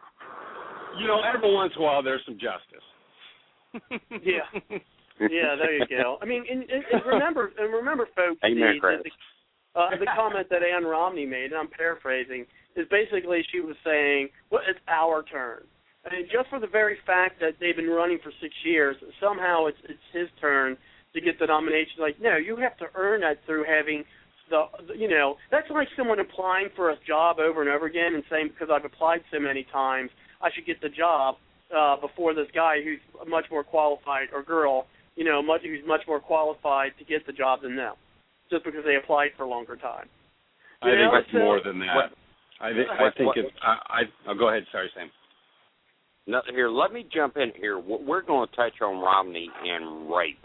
[SPEAKER 4] you know, every once in a while there's some justice.
[SPEAKER 3] yeah. Yeah, there you go. I mean, and, and, and remember, and remember, folks,
[SPEAKER 7] Amen,
[SPEAKER 3] the, the, uh, the comment that Ann Romney made, and I'm paraphrasing, is basically she was saying, well, it's our turn. I mean, just for the very fact that they've been running for six years, somehow it's it's his turn to get the nomination. Like, no, you have to earn that through having the, you know, that's like someone applying for a job over and over again and saying, because I've applied so many times, I should get the job uh, before this guy who's much more qualified, or girl, you know, much, who's much more qualified to get the job than them, just because they applied for a longer time. You
[SPEAKER 4] I
[SPEAKER 3] know,
[SPEAKER 4] think it's
[SPEAKER 3] so,
[SPEAKER 4] more than that.
[SPEAKER 7] What,
[SPEAKER 4] I, th- I
[SPEAKER 7] what,
[SPEAKER 4] think
[SPEAKER 7] what,
[SPEAKER 4] it's, I, I, oh, go ahead, sorry, Sam.
[SPEAKER 7] No, here, let me jump in here. We're going to touch on Romney and rape.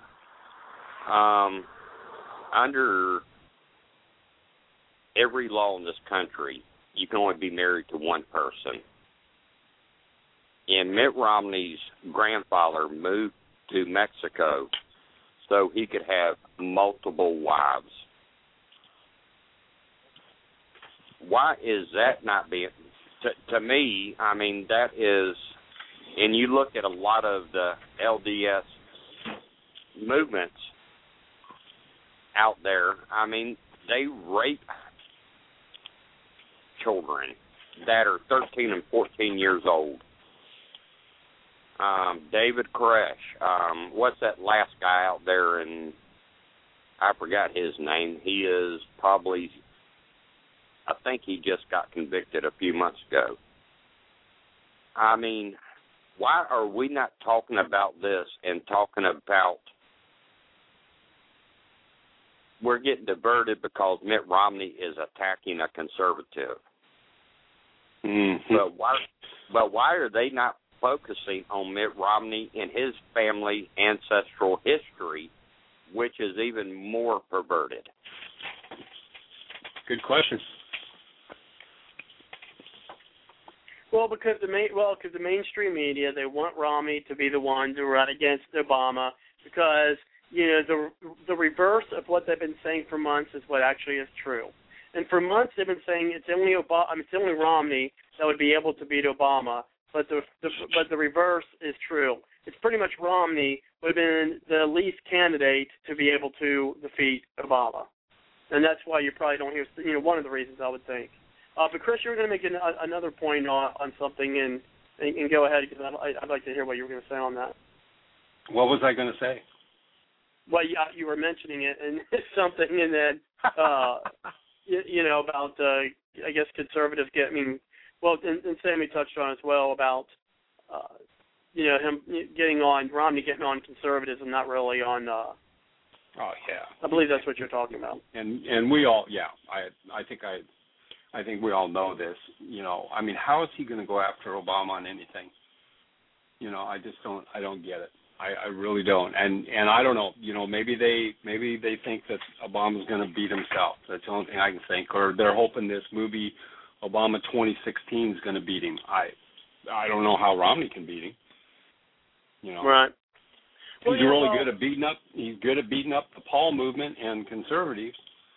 [SPEAKER 7] Um, under every law in this country, you can only be married to one person. And Mitt Romney's grandfather moved to Mexico so he could have multiple wives. Why is that not being, to, to me, I mean, that is, and you look at a lot of the L D S movements out there, I mean, they rape children that are thirteen and fourteen years old. Um, David Koresh, um, what's that last guy out there, and I forgot his name. He is probably, I think he just got convicted a few months ago. I mean, why are we not talking about this and talking about we're getting diverted because Mitt Romney is attacking a conservative?
[SPEAKER 4] Mm-hmm.
[SPEAKER 7] But why? But why are they not focusing on Mitt Romney and his family ancestral history, which is even more perverted?
[SPEAKER 4] Good question.
[SPEAKER 3] Well, because the main, well, because the mainstream media, they want Romney to be the one to run against Obama, because you know the the reverse of what they've been saying for months is what actually is true. And for months they've been saying it's only Obama, I mean, it's only Romney that would be able to beat Obama, but the, the but the reverse is true. it's pretty much Romney would have been the least candidate to be able to defeat Obama. And that's why you probably don't hear, you know, one of the reasons I would think. Uh, but Chris, you were going to make an, a, another point on, on something, and, and, and go ahead, because I'd, I'd like to hear what you were going to say on that.
[SPEAKER 4] What was I going to say?
[SPEAKER 3] Well, yeah, you were mentioning it, and something, and then, uh, you, you know, about, uh, I guess, conservatives get, I mean, well, and, and Sammy touched on as well about, uh, you know, him getting on, Romney getting on conservatives and not really on, uh,
[SPEAKER 4] oh, yeah.
[SPEAKER 3] I believe that's what you're talking about.
[SPEAKER 4] And and we all, yeah, I I think I I think we all know this. You know, I mean, how is he going to go after Obama on anything? You know, I just don't, I don't get it. I, I really don't. And and I don't know. You know, maybe they maybe they think that Obama's going to beat himself. That's the only thing I can think. Or they're hoping this movie Obama twenty sixteen is going to beat him. I I don't know how Romney can beat him. You know,
[SPEAKER 3] right?
[SPEAKER 4] He's
[SPEAKER 3] Well, yeah,
[SPEAKER 4] really
[SPEAKER 3] well,
[SPEAKER 4] good at beating up. He's good at beating up the Paul movement and conservatives.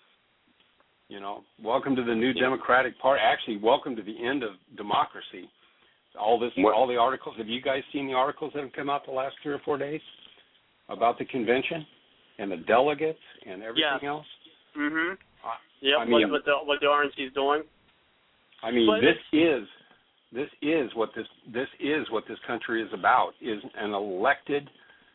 [SPEAKER 4] You know, welcome to the new Democratic Party. Actually, welcome to the end of democracy. All this,
[SPEAKER 7] What?
[SPEAKER 4] all the articles. Have you guys seen the articles that have come out the last three or four days about the convention and the delegates and everything
[SPEAKER 3] Yeah.
[SPEAKER 4] else?
[SPEAKER 3] Mm-hmm.
[SPEAKER 4] I,
[SPEAKER 3] Yeah,
[SPEAKER 4] I mean,
[SPEAKER 3] what, what the what the R N C is doing.
[SPEAKER 4] I mean,
[SPEAKER 3] But
[SPEAKER 4] this is this is what this this is what this country is about. Is an elected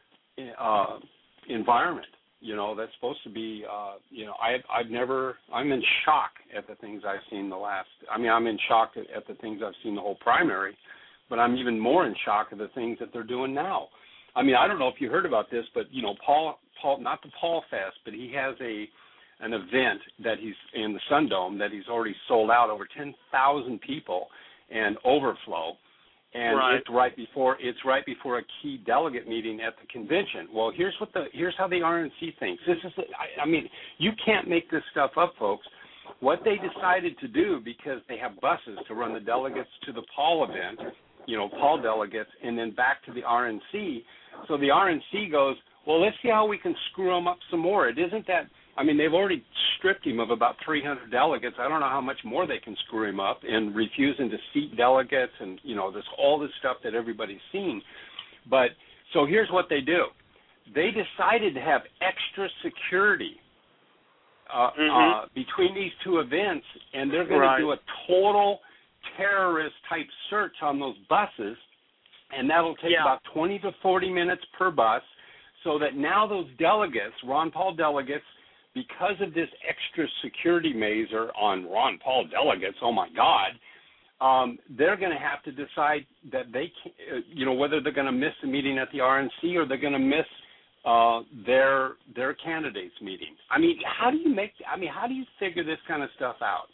[SPEAKER 4] uh, environment. You know, that's supposed to be. Uh, you know, I I've never. I'm in shock at the things I've seen the last. I mean, I'm in shock at, at the things I've seen the whole primary, but I'm even more in shock at the things that they're doing now. I mean, I don't know if you heard about this, but you know, Paul Paul not the Paul Fest, but he has a an event that he's in the Sun Dome that he's already sold out over ten thousand people and overflow. And
[SPEAKER 3] Right.
[SPEAKER 4] it's right before it's right before a key delegate meeting at the convention. Well, here's what the here's how the R N C thinks. This is I, I mean, you can't make this stuff up, folks. What they decided to do, because they have buses to run the delegates to the Paul event, you know, Paul delegates, and then back to the R N C. So the R N C goes, well, let's see how we can screw them up some more. It isn't that. I mean, they've already stripped him of about three hundred delegates. I don't know how much more they can screw him up and refusing to seat delegates and, you know, this all this stuff that everybody's seen. But so here's what they do. They decided to have extra security uh,
[SPEAKER 3] Mm-hmm.
[SPEAKER 4] uh, between these two events, and they're going
[SPEAKER 3] Right.
[SPEAKER 4] to do a total terrorist-type search on those buses, and that'll take
[SPEAKER 3] Yeah.
[SPEAKER 4] about twenty to forty minutes per bus, so that now those delegates, Ron Paul delegates, because of this extra security measure on Ron Paul delegates, oh my God, um, they're going to have to decide that they, can, you know, whether they're going to miss the meeting at the R N C or they're going to miss uh, their their candidates meeting. I mean, how do you make? I mean, how do you figure this kind of stuff out?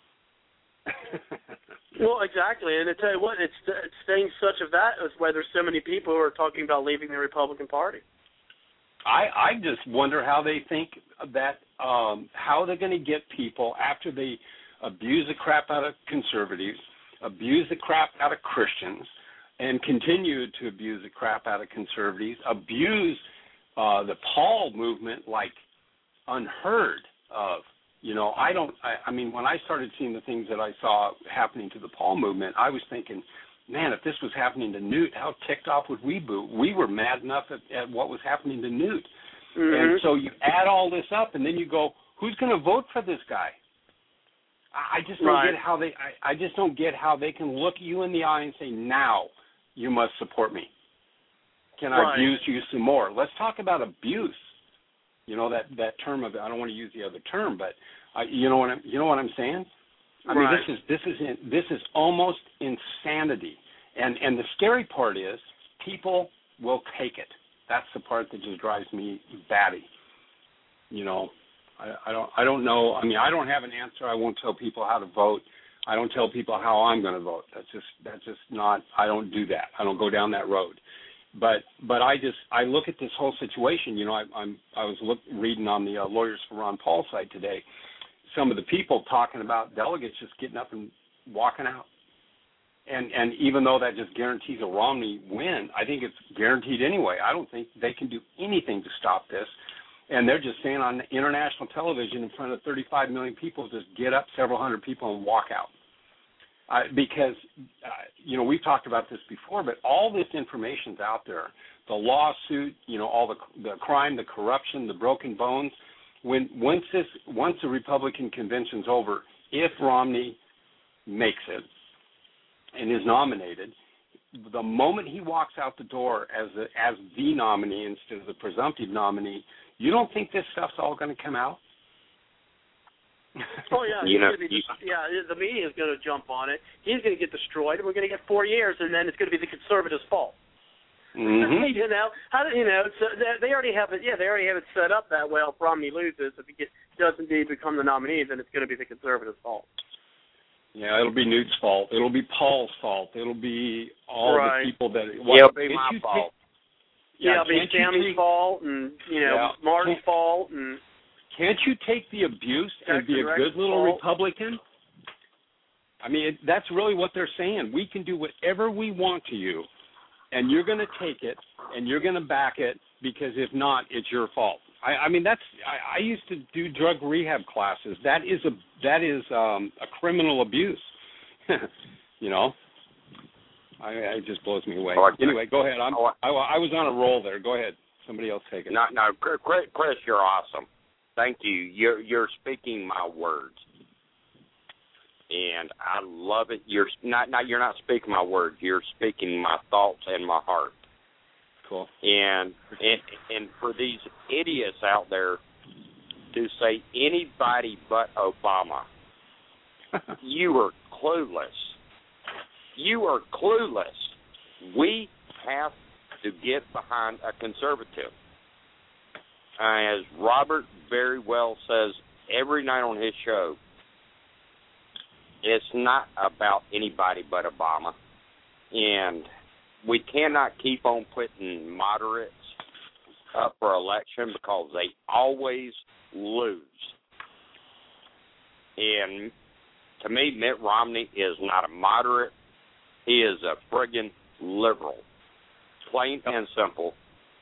[SPEAKER 3] Well, exactly, and I tell you what, it's it's saying such of that is why there's so many people who are talking about leaving the Republican Party.
[SPEAKER 4] I, I just wonder how they think that, um, how they're going to get people after they abuse the crap out of conservatives, abuse the crap out of Christians, and continue to abuse the crap out of conservatives, abuse uh, the Paul movement like unheard of. You know, I don't, I, I mean, when I started seeing the things that I saw happening to the Paul movement, I was thinking, man, if this was happening to Newt, how ticked off would we be? We were mad enough at, at what was happening to Newt.
[SPEAKER 3] Mm-hmm.
[SPEAKER 4] And so you add all this up, and then you go, who's going to vote for this guy? I, I just don't
[SPEAKER 3] Right.
[SPEAKER 4] get how they. I, I just don't get how they can look you in the eye and say, now you must support me. Can I
[SPEAKER 3] Right.
[SPEAKER 4] abuse you some more? Let's talk about abuse. You know that that term of I don't want to use the other term, but uh, you know what I'm you know what I'm saying. I mean,
[SPEAKER 3] Right.
[SPEAKER 4] this is this is in, this is almost insanity, and and the scary part is people will take it. That's the part that just drives me batty. You know, I, I don't I don't know. I mean, I don't have an answer. I won't tell people how to vote. I don't tell people how I'm going to vote. That's just that's just not. I don't do that. I don't go down that road. But but I just I look at this whole situation. You know, I, I'm I was look, reading on the uh, Lawyers for Ron Paul site today. Some of the people talking about delegates just getting up and walking out. And and even though that just guarantees a Romney win, I think it's guaranteed anyway. I don't think they can do anything to stop this. And they're just saying on international television in front of thirty-five million people, just get up several hundred people and walk out. Uh, because, uh, you know, we've talked about this before, but all this information's out there. the lawsuit, you know, all the the crime, the corruption, the broken bones. When once this once the Republican convention's over, if Romney makes it and is nominated, the moment he walks out the door as the, as the nominee instead of the presumptive nominee, you don't think this stuff's all going to come out?
[SPEAKER 3] Oh yeah,
[SPEAKER 7] you know,
[SPEAKER 3] be, yeah. The media is going to jump on it. He's going to get destroyed, and we're going to get four years, and then it's going to be the conservatives' fault.
[SPEAKER 4] Mm-hmm.
[SPEAKER 3] you know, how do you know? So they already have it. Yeah, they already have it set up that well. If Romney loses, if he gets, does indeed become the nominee, then it's going to be the conservatives' fault.
[SPEAKER 4] Yeah, it'll be Newt's fault. It'll be Paul's fault. It'll be all
[SPEAKER 3] right.
[SPEAKER 4] the people that.
[SPEAKER 7] Well, it'll be my fault.
[SPEAKER 4] Take, yeah,
[SPEAKER 3] yeah, it'll be Sammy's fault, and you know,
[SPEAKER 4] yeah.
[SPEAKER 3] Martin's fault, and.
[SPEAKER 4] Can't you take the abuse and be a good little Republican? I mean, it, that's really what they're saying. We can do whatever we want to you, and you're going to take it, and you're going to back it, because if not, it's your fault. I, I mean, that's. I, I used to do drug rehab classes. That is a that is um, a criminal abuse. you know, I, it just blows me away. Anyway, go ahead. I'm, I, I was on a roll there. Go ahead. Somebody else take it.
[SPEAKER 7] No, no, Chris, Chris, you're awesome. Thank you. You're you're speaking my words, and I love it. You're not not you're not speaking my words. You're speaking my thoughts and my heart.
[SPEAKER 4] Cool.
[SPEAKER 7] And and and for these idiots out there to say anybody but Obama, you are clueless. You are clueless. We have to get behind a conservative. Uh, as Robert very well says every night on his show, it's not about anybody but Obama. And we cannot keep on putting moderates up for election because they always lose. And to me, Mitt Romney is not a moderate. He is a friggin' liberal. Plain and simple.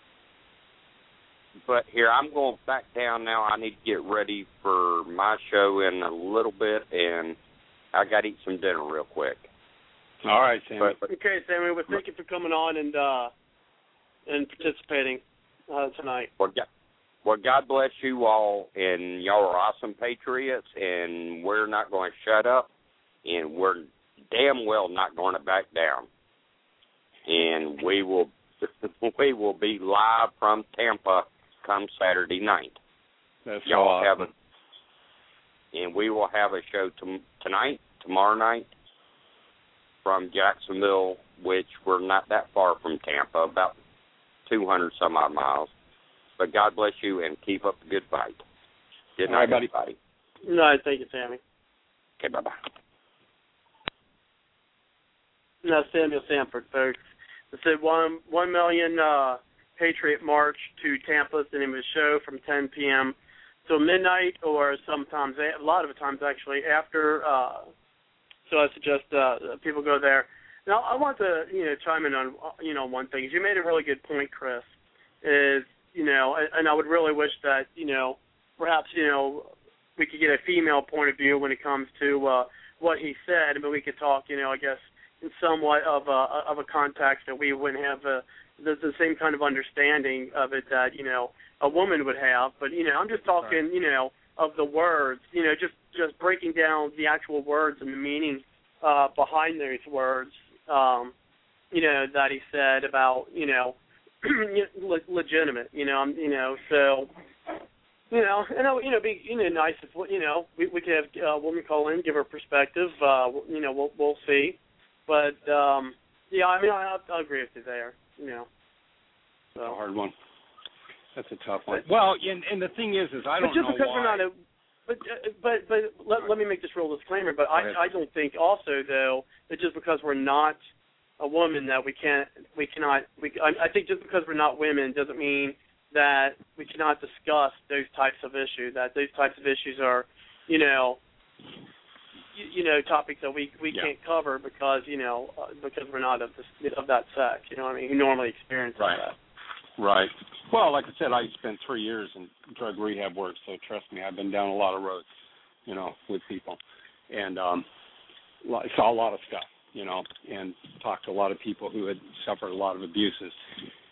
[SPEAKER 7] But here, I'm going back down now. I need to get ready for my show in a little bit, and I got to eat some dinner real quick.
[SPEAKER 4] All right, Sammy.
[SPEAKER 3] But, okay, Sammy, well, thank you for coming on and uh, and participating uh, tonight.
[SPEAKER 7] Well God, well, God bless you all, and y'all are awesome patriots, and we're not going to shut up, and we're damn well not going to back down. And we will we will be live from Tampa come Saturday night.
[SPEAKER 4] That's
[SPEAKER 7] y'all
[SPEAKER 4] awesome.
[SPEAKER 7] have a, and we will have a show t- tonight, tomorrow night, from Jacksonville, which we're not that far from Tampa, about two hundred some odd miles. But God bless you, and keep up the good fight. Good night,
[SPEAKER 4] right,
[SPEAKER 7] everybody.
[SPEAKER 3] No, thank you, Sammy.
[SPEAKER 7] Okay, bye-bye.
[SPEAKER 3] No, Samuel Sanford, folks. It said one, one million uh, Patriot March to Tampa, the name of the show, from ten p.m. till midnight, or sometimes, a lot of the times actually, after. Uh, so I suggest uh, people go there. Now, I want to, you know, chime in on, you know, one thing. You made a really good point, Chris, is, you know, and I would really wish that, you know, perhaps, you know, we could get a female point of view when it comes to uh, what he said, but we could talk, you know, I guess, in somewhat of a, of a context that we wouldn't have a, the, the same kind of understanding of it that, you know, a woman would have. But, you know, I'm just talking, you know, of the words, you know, just, just breaking down the actual words and the meaning uh, behind those words, um, you know, that he said about, you know, le- legitimate, you know, you know, so, you know, and, you know, be, you know, nice if, you know, we, we could have a woman call in, give her perspective, uh, you know, we'll, we'll see. But, um, yeah, I mean, I, I agree with you there, you know. So.
[SPEAKER 4] That's a hard one. That's a tough one. Well, and, and the thing is, is I don't
[SPEAKER 3] but just
[SPEAKER 4] know
[SPEAKER 3] because
[SPEAKER 4] why.
[SPEAKER 3] We're not a, but, uh, but, but let, let me make this real disclaimer, but I, I don't think also, though, that just because we're not a woman that we can't, we cannot, we, I, I think just because we're not women doesn't mean that we cannot discuss those types of issues, that those types of issues are, you know, you, you know, topics that we, we
[SPEAKER 4] yeah.
[SPEAKER 3] can't cover because, you know, uh, because we're not of this, of that sex, you know what I mean, who normally experience
[SPEAKER 4] right.
[SPEAKER 3] that.
[SPEAKER 4] Right. Well, like I said, I spent three years in drug rehab work, so trust me, I've been down a lot of roads, you know, with people. And um, I saw a lot of stuff, you know, and talked to a lot of people who had suffered a lot of abuses.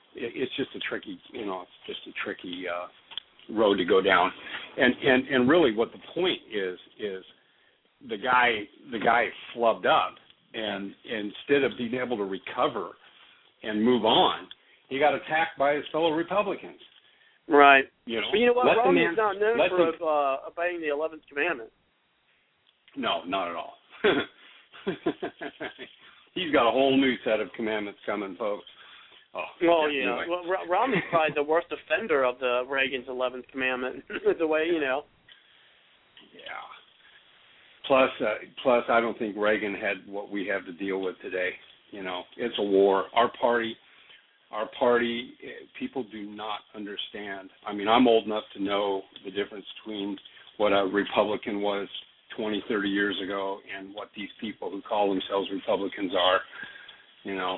[SPEAKER 4] it, it's just a tricky, you know, it's just a tricky uh, road to go down. And, and and really, what the point is is the guy the guy flubbed up, and instead of being able to recover and move on, he got attacked by his fellow Republicans.
[SPEAKER 3] Right.
[SPEAKER 4] You know,
[SPEAKER 3] but you know what?
[SPEAKER 4] let
[SPEAKER 3] Romney's
[SPEAKER 4] man,
[SPEAKER 3] not known for
[SPEAKER 4] him,
[SPEAKER 3] uh, obeying the eleventh commandment.
[SPEAKER 4] No, not at all. He's got a whole new set of commandments coming, folks. Oh,
[SPEAKER 3] well,
[SPEAKER 4] yeah.
[SPEAKER 3] yeah.
[SPEAKER 4] Anyway.
[SPEAKER 3] Well, Romney's probably the worst offender of the Reagan's eleventh commandment. The way, you know.
[SPEAKER 4] Yeah. Plus, uh, plus, I don't think Reagan had what we have to deal with today. You know, it's a war. Our party, our party, people do not understand. I mean, I'm old enough to know the difference between what a Republican was twenty, thirty years ago and what these people who call themselves Republicans are. You know,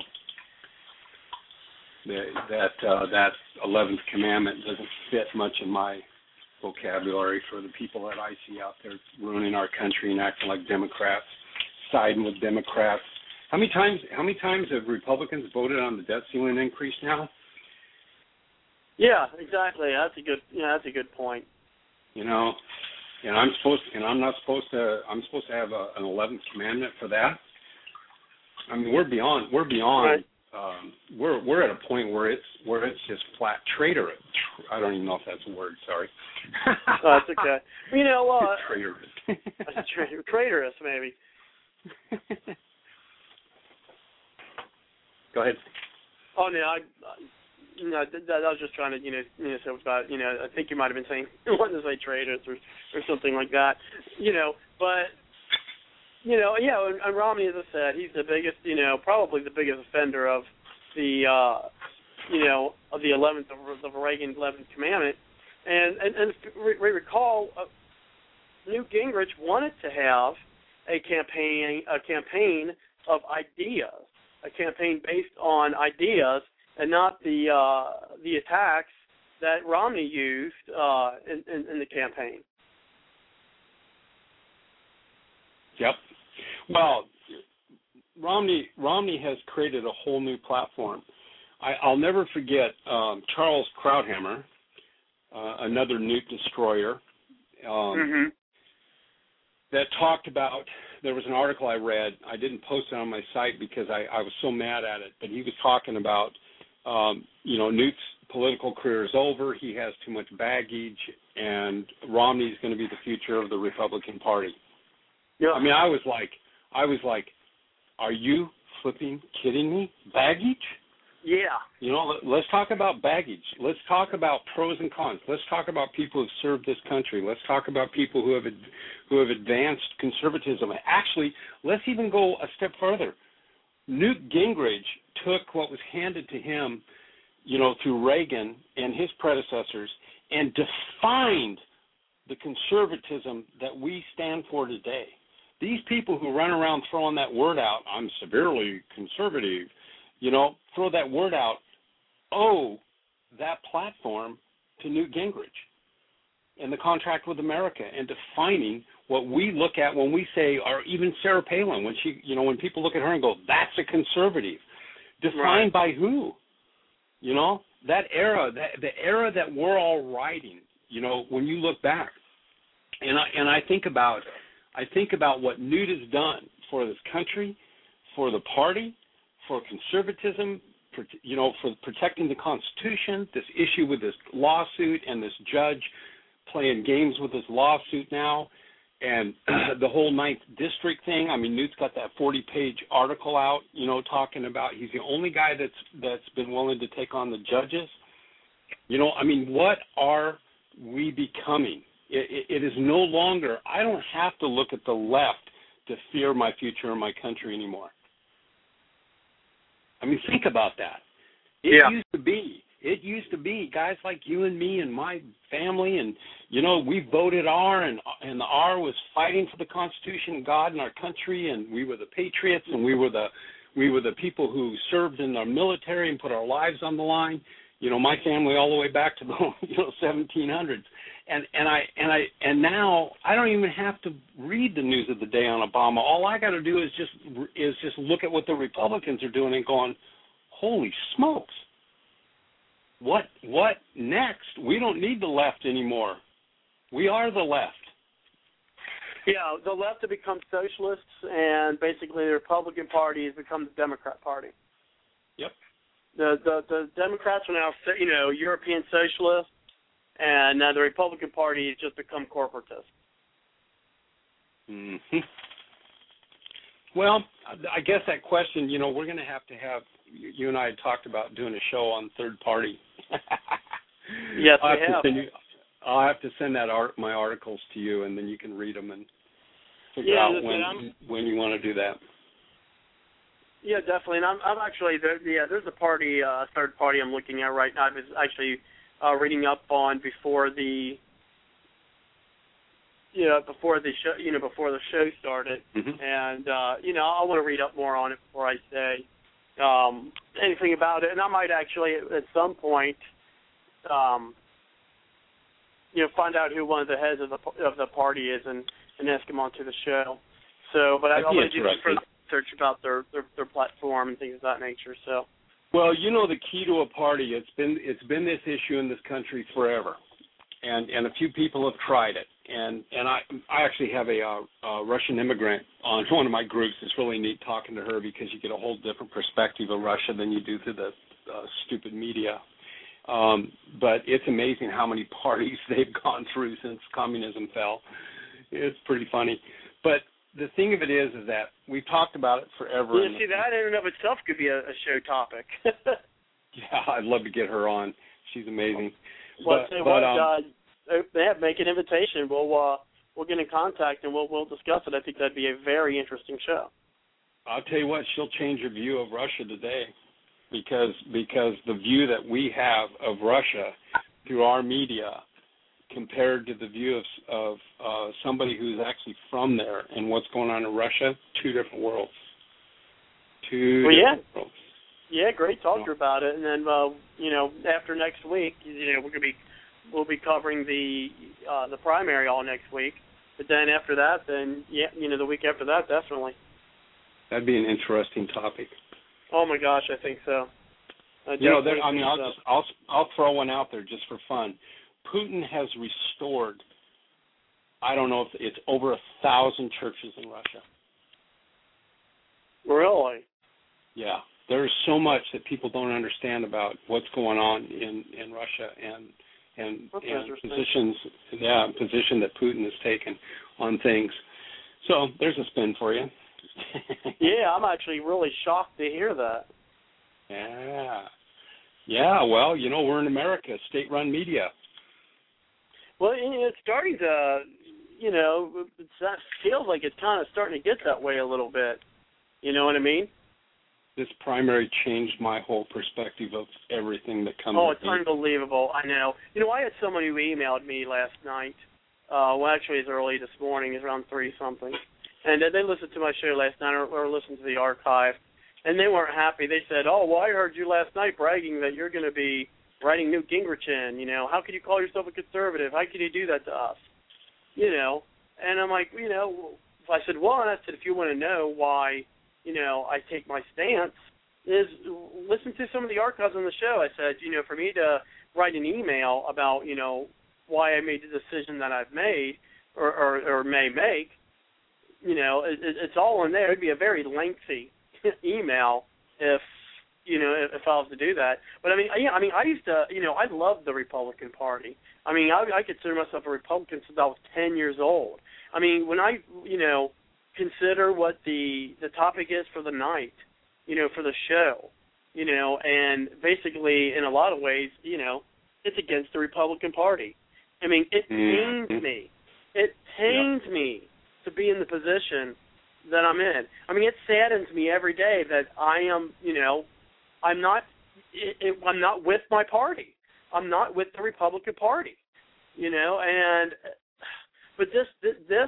[SPEAKER 4] that that, uh, that eleventh commandment doesn't fit much in my vocabulary for the people that I see out there ruining our country and acting like Democrats, siding with Democrats. How many times? How many times have Republicans voted on the debt ceiling increase now?
[SPEAKER 3] Yeah, exactly. That's a good. Yeah, that's a good point.
[SPEAKER 4] You know, and I'm supposed, and I'm not supposed to. I'm supposed to have a, an eleventh commandment for that. I mean, we're beyond. We're beyond.
[SPEAKER 3] Right.
[SPEAKER 4] Um, we're we're at a point where it's where it's just flat traitorous. I don't even know if that's a word. Sorry.
[SPEAKER 3] Oh, that's okay. You know, uh,
[SPEAKER 4] traitorous.
[SPEAKER 3] tra- traitorous, maybe.
[SPEAKER 4] Go ahead.
[SPEAKER 3] Oh no, I, uh, no, that, that, I was just trying to, you know, you know, say about, you know, I think you might have been saying, wanting to say traitors or or something like that, you know, but. You know, yeah, and, and Romney, as I said, he's the biggest, you know, probably the biggest offender of the, uh, you know, of the eleventh of, of Reagan's eleventh commandment. And and, and we re- recall, uh, Newt Gingrich wanted to have a campaign, a campaign of ideas, a campaign based on ideas, and not the uh, the attacks that Romney used uh, in, in, in the campaign.
[SPEAKER 4] Yep. Well, Romney Romney has created a whole new platform. I, I'll never forget um, Charles Krauthammer, uh, another Newt destroyer, um,
[SPEAKER 3] Mm-hmm.
[SPEAKER 4] that talked about. There was an article I read. I didn't post it on my site because I, I was so mad at it. But he was talking about, um, you know, Newt's political career is over. He has too much baggage, and Romney's going to be the future of the Republican Party.
[SPEAKER 3] Yeah.
[SPEAKER 4] I mean, I was like, I was like, are you flipping kidding me? Baggage?
[SPEAKER 3] Yeah.
[SPEAKER 4] You know, let's talk about baggage. Let's talk about pros and cons. Let's talk about people who've served this country. Let's talk about people who have who have advanced conservatism. Actually, let's even go a step further. Newt Gingrich took what was handed to him, you know, through Reagan and his predecessors, and defined the conservatism that we stand for today. These people who run around throwing that word out, I'm severely conservative, you know, throw that word out, owe that platform to Newt Gingrich and the contract with America and defining what we look at when we say, or even Sarah Palin, when she, you know, when people look at her and go, that's a conservative. Defined by who? You know, that era, that the era that we're all riding, you know, when you look back. And I, and I think about I think about what Newt has done for this country, for the party, for conservatism, for, you know, for protecting the Constitution, this issue with this lawsuit and this judge playing games with this lawsuit now, and the whole Ninth District thing. I mean, Newt's got that forty-page article out, you know, talking about he's the only guy that's that's been willing to take on the judges. You know, I mean, what are we becoming? It, it, it is no longer, I don't have to look at the left to fear my future or my country anymore. I mean, think about that. It
[SPEAKER 3] yeah.
[SPEAKER 4] used to be, it used to be guys like you and me and my family, and, you know, we voted R, and and the R was fighting for the Constitution and God and our country, and we were the patriots, and we were the we were the people who served in our military and put our lives on the line. You know, my family all the way back to the you know seventeen hundreds, and and I and I and now I don't even have to read the news of the day on Obama. All I got to do is just is just look at what the Republicans are doing and going, holy smokes, what what next? We don't need the left anymore. We are the left.
[SPEAKER 3] Yeah, the left have become socialists, and basically the Republican Party has become the Democrat Party.
[SPEAKER 4] Yep.
[SPEAKER 3] The the, the Democrats are now, you know, European socialists, and now the Republican Party has just become corporatist.
[SPEAKER 4] Mm-hmm. Well, I guess that question, you know, we're going to have to have, you and I had talked about doing a show on third party.
[SPEAKER 3] Yes,
[SPEAKER 4] I'll
[SPEAKER 3] we
[SPEAKER 4] have.
[SPEAKER 3] have.
[SPEAKER 4] To send you, I'll have to send that art, my articles to you, and then you can read them and figure
[SPEAKER 3] yeah,
[SPEAKER 4] out when
[SPEAKER 3] I'm,
[SPEAKER 4] when you want to do that.
[SPEAKER 3] Yeah, definitely. And I'm, I'm actually, there, yeah, there's a party, uh, third party I'm looking at right now. I was actually uh, reading up on before the, you know, before the show, you know, before the show started.
[SPEAKER 4] Mm-hmm.
[SPEAKER 3] And, uh, you know, I want to read up more on it before I say um, anything about it. And I might actually, at some point, um, you know, find out who one of the heads of the of the party is and, and ask him onto the show. So, but I, I want to do some further research about their, their their platform and things of that nature. So,
[SPEAKER 4] well, you know, the key to a party, it's been it's been this issue in this country forever, and and a few people have tried it. And and I I actually have a, uh, a Russian immigrant on one of my groups. It's really neat talking to her because you get a whole different perspective of Russia than you do through the uh, stupid media. Um, but it's amazing how many parties they've gone through since communism fell. It's pretty funny. But the thing of it is, is that we've talked about it forever.
[SPEAKER 3] You see, that in and of itself could be a, a show topic.
[SPEAKER 4] Yeah, I'd love to get her on. She's amazing.
[SPEAKER 3] Well,
[SPEAKER 4] but,
[SPEAKER 3] say
[SPEAKER 4] but,
[SPEAKER 3] what,
[SPEAKER 4] um,
[SPEAKER 3] uh, they have make an invitation. We'll uh, we'll get in contact and we'll we'll discuss it. I think that'd be a very interesting show.
[SPEAKER 4] I'll tell you what, she'll change your view of Russia today, because because the view that we have of Russia through our media compared to the view of of uh, somebody who's actually from there and what's going on in Russia, two different worlds. Two
[SPEAKER 3] well,
[SPEAKER 4] different
[SPEAKER 3] yeah.
[SPEAKER 4] worlds.
[SPEAKER 3] Yeah, great talking about it. And then, uh, you know, after next week, you know, we're gonna be we'll be covering the uh, the primary all next week. But then after that, then yeah, you know, the week after that, definitely.
[SPEAKER 4] That'd be an interesting topic.
[SPEAKER 3] Oh my gosh, I think so. I
[SPEAKER 4] you know, there, I mean, I'll
[SPEAKER 3] so.
[SPEAKER 4] just I'll I'll throw one out there just for fun. Putin has restored, I don't know if it's over a thousand churches in Russia.
[SPEAKER 3] Really?
[SPEAKER 4] Yeah. There's so much that people don't understand about what's going on in, in Russia and and, and positions, yeah, position that Putin has taken on things. So there's a spin for you.
[SPEAKER 3] Yeah, I'm actually really shocked to hear that.
[SPEAKER 4] Yeah. Yeah, well, you know, we're in America, state-run media.
[SPEAKER 3] Well, it's starting to, you know, it feels like it's kind of starting to get that way a little bit. You know what I mean?
[SPEAKER 4] This primary changed my whole perspective of everything that comes.
[SPEAKER 3] Oh, it's unbelievable. I know. You know, I had someone who emailed me last night. Uh, well, actually, it's early this morning. It's around three something, and they listened to my show last night or, or listened to the archive, and they weren't happy. They said, "Oh, well, I heard you last night bragging that you're going to be writing Newt Gingrich in. You know, how could you call yourself a conservative? How could you do that to us? You know?" And I'm like, you know, I said, one, I said, if you want to know why, you know, I take my stance, is listen to some of the archives on the show. I said, you know, for me to write an email about, you know, why I made the decision that I've made or, or, or may make, you know, it, it's all in there. It'd be a very lengthy email if, you know, if, if I was to do that. But, I mean, yeah, I mean, I used to, you know, I loved the Republican Party. I mean, I, I consider myself a Republican since I was ten years old. I mean, when I, you know, consider what the the topic is for the night, you know, for the show, you know, and basically in a lot of ways, you know, it's against the Republican Party. I mean, it pains mm-hmm. me. It pains yep. me to be in the position that I'm in. I mean, it saddens me every day that I am, you know, I'm not, it, it, I'm not with my party. I'm not with the Republican Party, you know, and but this this. this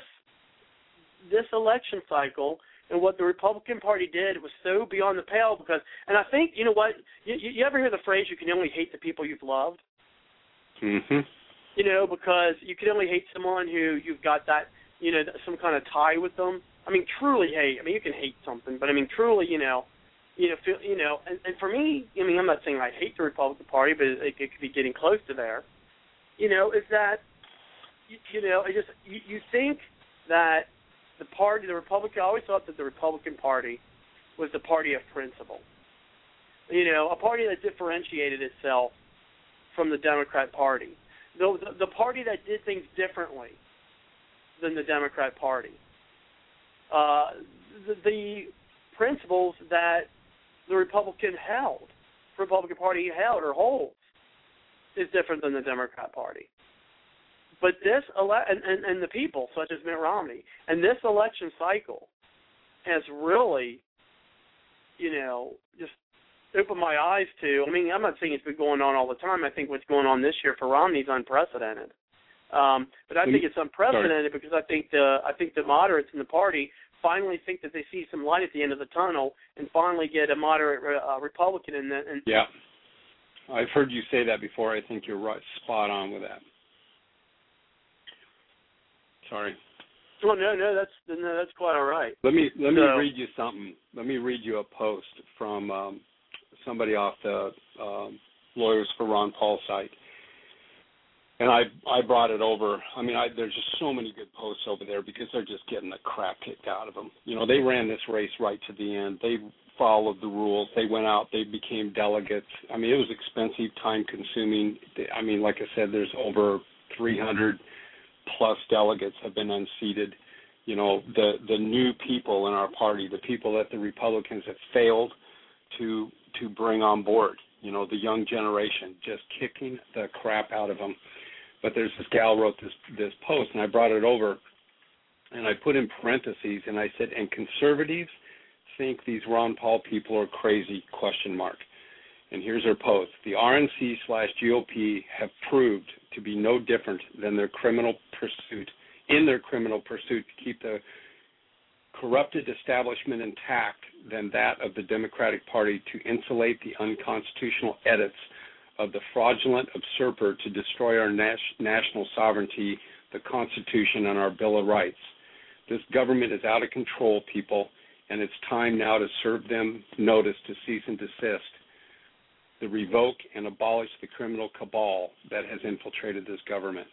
[SPEAKER 3] this election cycle and what the Republican Party did was so beyond the pale because, and I think, you know what, you, you ever hear the phrase, you can only hate the people you've loved?
[SPEAKER 4] Mm-hmm.
[SPEAKER 3] You know, because you can only hate someone who you've got that, you know, some kind of tie with them. I mean, truly hate. I mean, you can hate something, but I mean, truly, you know, you know, feel, you know, and, and for me, I mean, I'm not saying I hate the Republican Party, but it, it could be getting close to there. You know, is that, you, you know, I just you, you think that the party, the Republican, I always thought that the Republican Party was the party of principle. You know, a party that differentiated itself from the Democrat Party. The, the, the party that did things differently than the Democrat Party. Uh, the, the principles that the Republican held, Republican Party held or holds, is different than the Democrat Party. But this ele- and, and, and the people, such as Mitt Romney, and this election cycle has really, you know, just opened my eyes to. I mean, I'm not saying it's been going on all the time. I think what's going on this year for Romney is unprecedented. Um, but I think it's unprecedented Sorry. because I think the I think the moderates in the party finally think that they see some light at the end of the tunnel and finally get a moderate uh, Republican in the. And
[SPEAKER 4] yeah, I've heard you say that before. I think you're right, spot on with that. Sorry.
[SPEAKER 3] Oh no, no, that's no, that's quite all right.
[SPEAKER 4] Let me let me
[SPEAKER 3] so,
[SPEAKER 4] read you something. Let me read you a post from um, somebody off the um, Lawyers for Ron Paul site. And I I brought it over. I mean, I, there's just so many good posts over there because they're just getting the crap kicked out of them. You know, they ran this race right to the end. They followed the rules. They went out. They became delegates. I mean, it was expensive, time-consuming. I mean, like I said, there's over three hundred plus delegates have been unseated. You know, the the new people in our party, the people that the Republicans have failed to to bring on board. You know, the young generation, just kicking the crap out of them. But there's this gal wrote this this post, and I brought it over, and I put in parentheses, and I said, and conservatives think these Ron Paul people are crazy, question mark. And here's her post. The R N C slash G O P have proved to be no different than their criminal pursuit, in their criminal pursuit to keep the corrupted establishment intact than that of the Democratic Party to insulate the unconstitutional edits of the fraudulent usurper to destroy our nas- national sovereignty, the Constitution, and our Bill of Rights. This government is out of control, people, and it's time now to serve them notice to cease and desist, to revoke and abolish the criminal cabal that has infiltrated this government.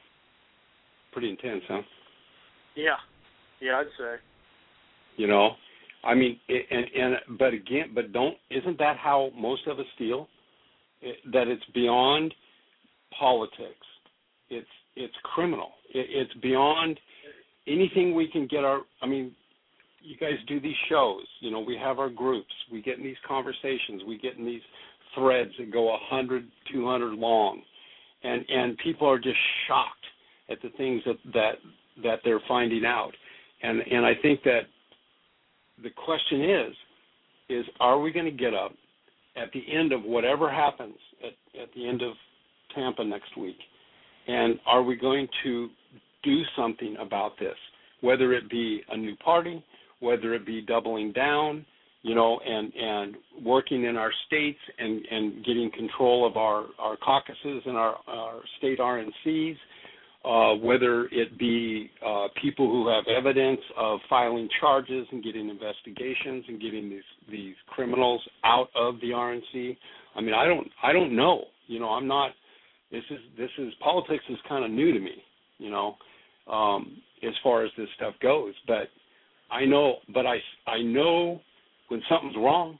[SPEAKER 4] Pretty intense, huh?
[SPEAKER 3] Yeah. Yeah, I'd say.
[SPEAKER 4] You know, I mean, it, and, and but again, but don't, isn't that how most of us feel? It, that it's beyond politics. It's it's criminal. It, it's beyond anything we can get our, I mean, you guys do these shows, you know, we have our groups, we get in these conversations, we get in these threads that go one hundred, two hundred long, and, and people are just shocked at the things that, that, that they're finding out. And and I think that the question is, is are we going to get up at the end of whatever happens at, at the end of Tampa next week, and are we going to do something about this, whether it be a new party, whether it be doubling down, you know, and, and working in our states and, and getting control of our, our caucuses and our, our state R N Cs, uh, whether it be uh, people who have evidence of filing charges and getting investigations and getting these, these criminals out of the R N C. I mean, I don't I don't know. You know, I'm not. This is this is politics is kind of new to me. You know, um, as far as this stuff goes. But I know. But I I know when something's wrong.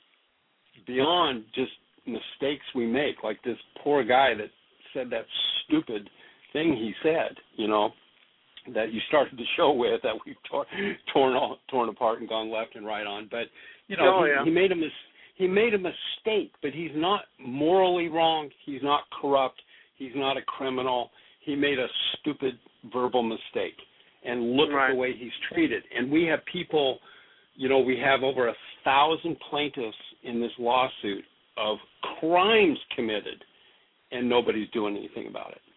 [SPEAKER 4] Beyond just mistakes we make, like this poor guy that said that stupid thing he said, you know, that you started the show with, that we've tor- torn all, torn apart and gone left and right on. But you know,
[SPEAKER 3] oh,
[SPEAKER 4] he,
[SPEAKER 3] yeah.
[SPEAKER 4] he made a mis- he made a mistake. But he's not morally wrong. He's not corrupt. He's not a criminal. He made a stupid verbal mistake. And look
[SPEAKER 3] right.
[SPEAKER 4] at the way he's treated. And we have people, you know, we have over a thousand plaintiffs in this lawsuit of crimes committed, and nobody's doing anything about it.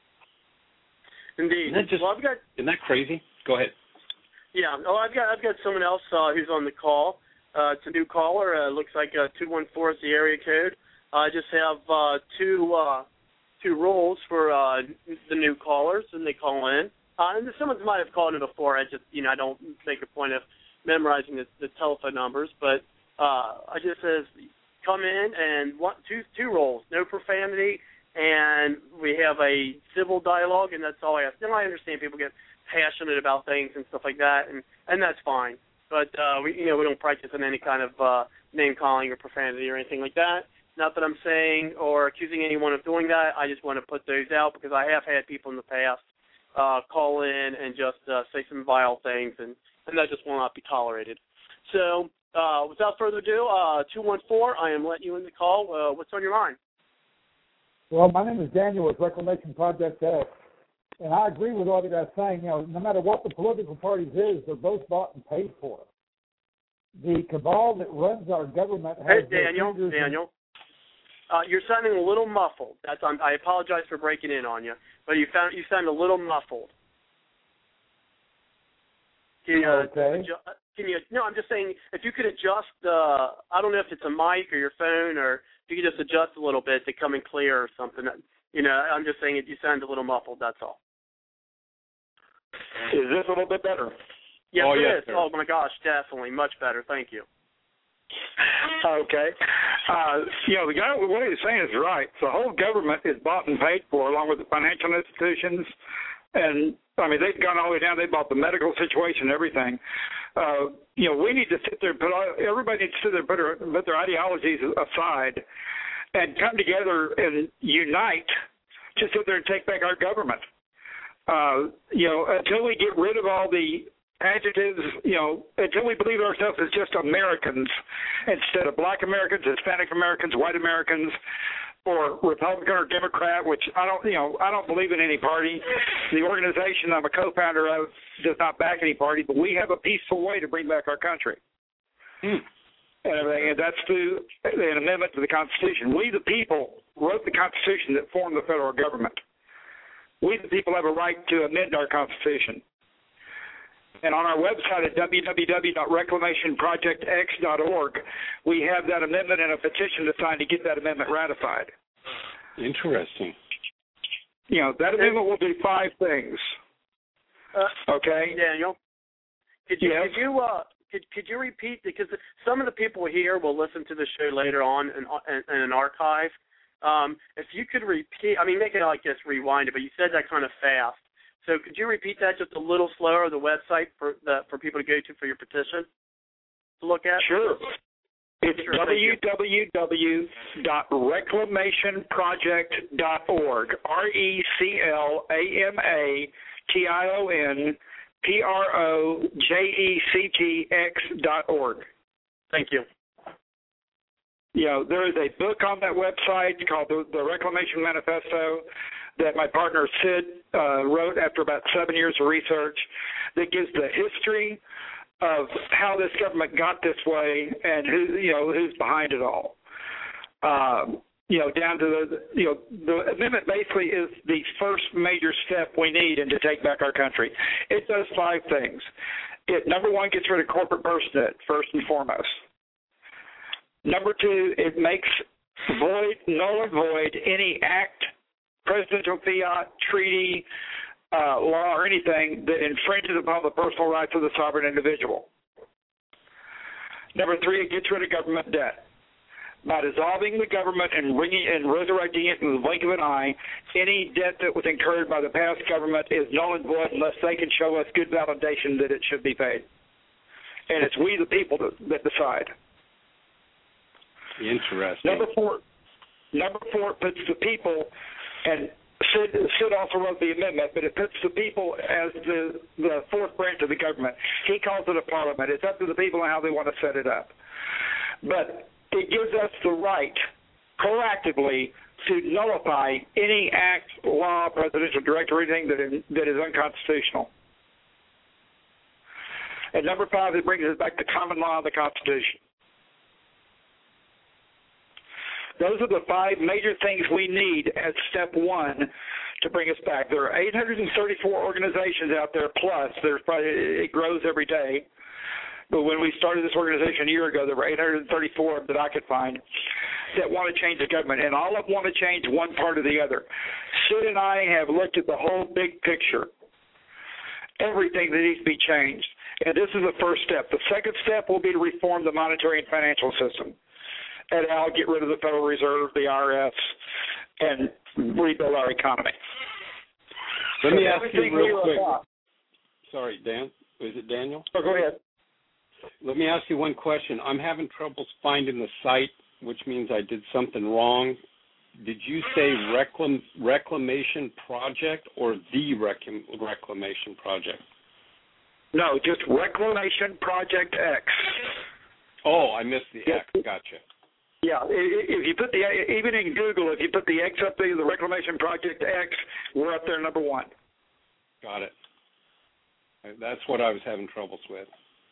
[SPEAKER 3] Indeed.
[SPEAKER 4] Isn't that, just,
[SPEAKER 3] well, I've got,
[SPEAKER 4] isn't that crazy? Go ahead.
[SPEAKER 3] Yeah. Oh, I've got I've got someone else uh, who's on the call. Uh, it's a new caller. Uh, looks like uh, two one four is the area code. Uh, I just have uh, two uh, two rules for uh, the new callers, and they call in. Uh, and someone might have called in before. I just you know I don't make a point of memorizing the, the telephone numbers, but Uh, I just says come in and one, two two roles, no profanity, and we have a civil dialogue, and that's all I ask. Now I understand people get passionate about things and stuff like that, and, and that's fine. But uh, we you know we don't practice in any kind of uh, name calling or profanity or anything like that. Not that I'm saying or accusing anyone of doing that. I just want to put those out because I have had people in the past uh, call in and just uh, say some vile things, and, and that just will not be tolerated. So uh, without further ado, uh, two one four, I am letting you in the call. Uh, what's on your mind?
[SPEAKER 8] Well, my name is Daniel with Reclamation Project X, and I agree with all you guys saying. You know, no matter what the political parties is, they're both bought and paid for. The cabal that runs our government has
[SPEAKER 3] Hey, Daniel, Daniel. Uh, you're sounding a little muffled. That's um, I apologize for breaking in on you, but you found you sound a little muffled. Can you, uh,
[SPEAKER 8] okay.
[SPEAKER 3] adju- can you? No, I'm just saying if you could adjust. Uh, I don't know if it's a mic or your phone, or if you could just adjust a little bit to come in clear or something. You know, I'm just saying it. You sound a little muffled. That's all.
[SPEAKER 9] Is this a little bit better?
[SPEAKER 3] Yes,
[SPEAKER 4] oh,
[SPEAKER 3] it
[SPEAKER 4] yes,
[SPEAKER 3] is.
[SPEAKER 4] sir.
[SPEAKER 3] Oh my gosh, definitely much better. Thank you.
[SPEAKER 9] Okay. Uh, you know, the guy, what he's saying is right. The whole government is bought and paid for, along with the financial institutions. And, I mean, they've gone all the way down. They bought the medical situation and everything. Uh, you know, we need to sit there and put our, everybody needs to sit there and put, our, put their ideologies aside and come together and unite to sit there and take back our government. Uh, you know, until we get rid of all the adjectives, you know, until we believe ourselves as just Americans instead of Black Americans, Hispanic Americans, white Americans, or Republican or Democrat, which I don't, you know, I don't believe in any party. The organization I'm a co-founder of does not back any party, but we have a peaceful way to bring back our country.
[SPEAKER 4] Hmm.
[SPEAKER 9] And everything, and that's through an amendment to the Constitution. We, the people, wrote the Constitution that formed the federal government. We, the people, have a right to amend our Constitution. And on our website at w w w dot reclamation project x dot org, we have that amendment and a petition to sign to get that amendment ratified.
[SPEAKER 4] Interesting.
[SPEAKER 9] You know, that amendment will do five things.
[SPEAKER 3] Uh,
[SPEAKER 9] okay?
[SPEAKER 3] Daniel, could you,
[SPEAKER 9] yes?
[SPEAKER 3] could you uh, could could you repeat, because some of the people here will listen to the show later on in, in, in an archive. Um, if you could repeat, I mean, make it like just rewind it, but you said that kind of fast. So could you repeat that just a little slower, the website for the, for people to go to for your petition to look at?
[SPEAKER 9] Sure. It's
[SPEAKER 3] sure,
[SPEAKER 9] w w w dot reclamation project dot org, R E C L A M A T I O N P R O J E C T X dot org.
[SPEAKER 3] Thank you.
[SPEAKER 9] You know, there is a book on that website called the, the Reclamation Manifesto that my partner Sid uh, wrote after about seven years of research that gives the history of how this government got this way and who, you know, who's behind it all. Um, you know, down to the, you know, the amendment basically is the first major step we need in to take back our country. It does five things. It, number one, gets rid of corporate personhood, first and foremost. Number two, it makes void, null and void any act, presidential fiat, treaty, uh, law, or anything that infringes upon the personal rights of the sovereign individual. Number three, it gets rid of government debt. By dissolving the government and bringing and resurrecting it in the blink of an eye, any debt that was incurred by the past government is null and void unless they can show us good validation that it should be paid. And it's we, the people, that, that decide.
[SPEAKER 4] Interesting.
[SPEAKER 9] Number four, number four puts the people, and Sid, Sid also wrote the amendment, but it puts the people as the, the fourth branch of the government. He calls it a parliament. It's up to the people on how they want to set it up. But it gives us the right, proactively, to nullify any act, law, presidential directive, or anything that is, that is unconstitutional. And number five, it brings us back to common law of the Constitution. Those are the five major things we need as step one to bring us back. There are eight hundred thirty-four organizations out there, plus there's probably, it grows every day. But when we started this organization a year ago, there were eight hundred thirty-four that I could find that want to change the government, and all of them want to change one part or the other. Sid and I have looked at the whole big picture, everything that needs to be changed. And this is the first step. The second step will be to reform the monetary and financial system. And I'll get rid of the Federal Reserve, the I R S, and rebuild our economy.
[SPEAKER 4] Let
[SPEAKER 9] so
[SPEAKER 4] me ask you real quick.
[SPEAKER 9] About.
[SPEAKER 4] Sorry, Dan. Is it Daniel?
[SPEAKER 9] Oh, go ahead.
[SPEAKER 4] Let me ask you one question. I'm having trouble finding the site, which means I did something wrong. Did you say reclam- Reclamation Project or the Reclam- Reclamation Project?
[SPEAKER 9] No, just Reclamation Project X.
[SPEAKER 4] Oh, I missed the X. Gotcha.
[SPEAKER 9] Yeah, if you put the, even in Google, if you put the X up there, the Reclamation Project X, we're up there number one.
[SPEAKER 4] Got it. That's what I was having troubles with.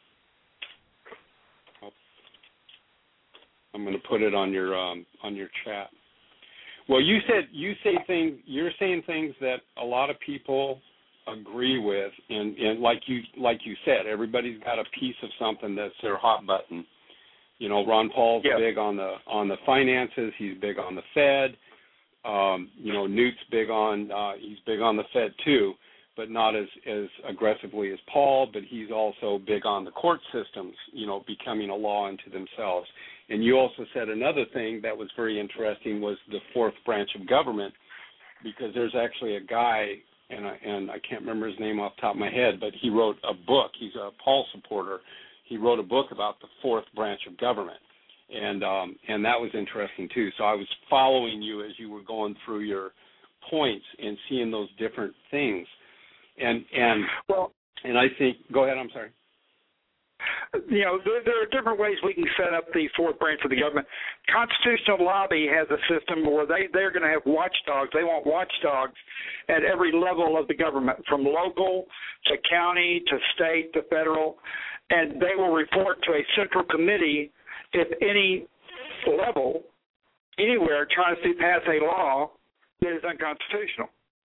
[SPEAKER 4] I'm going to put it on your um, on your chat. Well, you said you say things. You're saying things that a lot of people agree with, and, and like you like you said, everybody's got a piece of something that's their hot button. You know, Ron Paul's
[SPEAKER 9] yeah.
[SPEAKER 4] big on the on the finances. He's big on the Fed. Um, you know, Newt's big on uh, he's big on the Fed too, but not as as aggressively as Paul. But he's also big on the court systems. You know, becoming a law unto themselves. And you also said another thing that was very interesting was the fourth branch of government, because there's actually a guy, and I, and I can't remember his name off the top of my head, but he wrote a book. He's a Paul supporter. He wrote a book about the fourth branch of government, and um, and that was interesting too. So I was following you as you were going through your points and seeing those different things, and and
[SPEAKER 9] well,
[SPEAKER 4] and I think go ahead. I'm sorry.
[SPEAKER 9] You know, there, there are different ways we can set up the fourth branch of the government. Constitutional Lobby has a system where they, they're going to have watchdogs. They want watchdogs at every level of the government, from local to county to state to federal, and they will report to a central committee if any level, anywhere, tries to pass a law that is unconstitutional.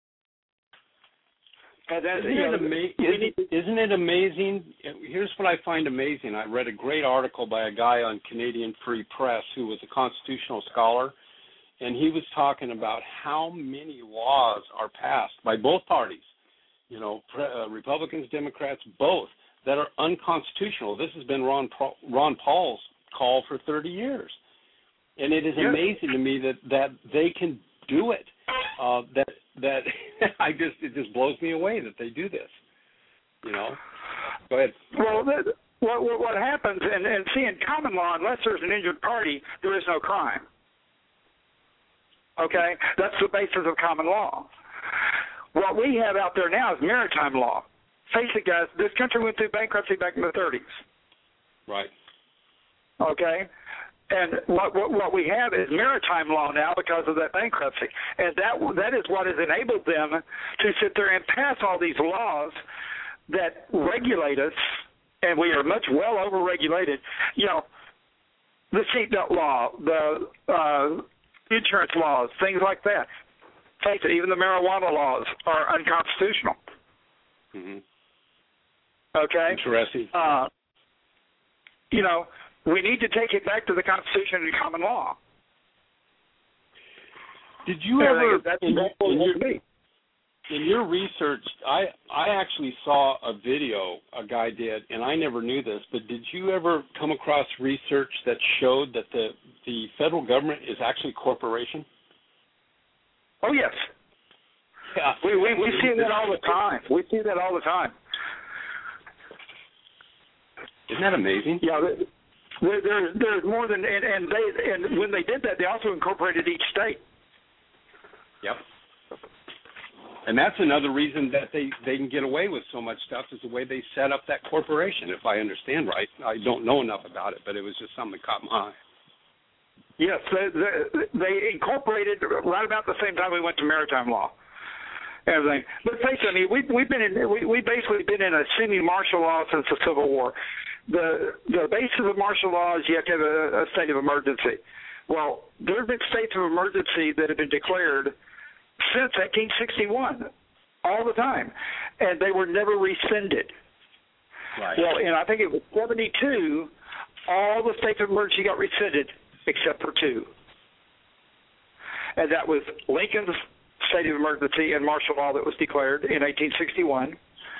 [SPEAKER 9] And that,
[SPEAKER 4] isn't,
[SPEAKER 9] you know,
[SPEAKER 4] it ama- isn't, isn't it amazing? Here's what I find amazing. I read a great article by a guy on Canadian Free Press who was a constitutional scholar, and he was talking about how many laws are passed by both parties, you know, uh, Republicans, Democrats, both, that are unconstitutional. This has been Ron, Paul, Ron Paul's call for thirty years. And it is
[SPEAKER 9] yeah.
[SPEAKER 4] amazing to me that, that they can do it, uh, that that I just it just blows me away that they do this. You know. Go ahead.
[SPEAKER 9] Well, that, what what happens, and, and see, in common law, unless there's an injured party, there is no crime. Okay, that's the basis of common law. What we have out there now is maritime law. Face it, guys. This country went through bankruptcy back in the thirties.
[SPEAKER 4] Right.
[SPEAKER 9] Okay. And what, what what we have is maritime law now because of that bankruptcy, and that that is what has enabled them to sit there and pass all these laws that regulate us, and we are much well over-regulated. You know, the seatbelt law, the uh, insurance laws, things like that. Face it, even the marijuana laws are unconstitutional.
[SPEAKER 4] Mm-hmm.
[SPEAKER 9] Okay?
[SPEAKER 4] Interesting.
[SPEAKER 9] Uh, you know, we need to take it back to the Constitution and common law.
[SPEAKER 4] Did you ever,
[SPEAKER 9] that's,
[SPEAKER 4] in,
[SPEAKER 9] that's
[SPEAKER 4] in, your, in your research, I, I actually saw a video a guy did, and I never knew this, but did you ever come across research that showed that the, the federal government is actually a corporation?
[SPEAKER 9] Oh, yes.
[SPEAKER 4] Yeah.
[SPEAKER 9] We, we, we see that all the time. We see that all the time.
[SPEAKER 4] Isn't that amazing?
[SPEAKER 9] Yeah, there, there, there's more than, and, and they, and when they did that, they also incorporated each state.
[SPEAKER 4] Yep. And that's another reason that they, they can get away with so much stuff is the way they set up that corporation, if I understand right. I don't know enough about it, but it was just something that caught my eye.
[SPEAKER 9] Yes, they, they, they incorporated right about the same time we went to maritime law. Everything. But face it, I mean, we, we've been in, we, we basically been in a semi-martial law since the Civil War. The the basis of martial law is you have to have a, a state of emergency. Well, there have been states of emergency that have been declared since eighteen sixty-one, all the time, and they were never rescinded.
[SPEAKER 4] Right.
[SPEAKER 9] Well, and I think it was seventy-two, all the states of emergency got rescinded except for two, and that was Lincoln's state of emergency and martial law that was declared in eighteen sixty-one,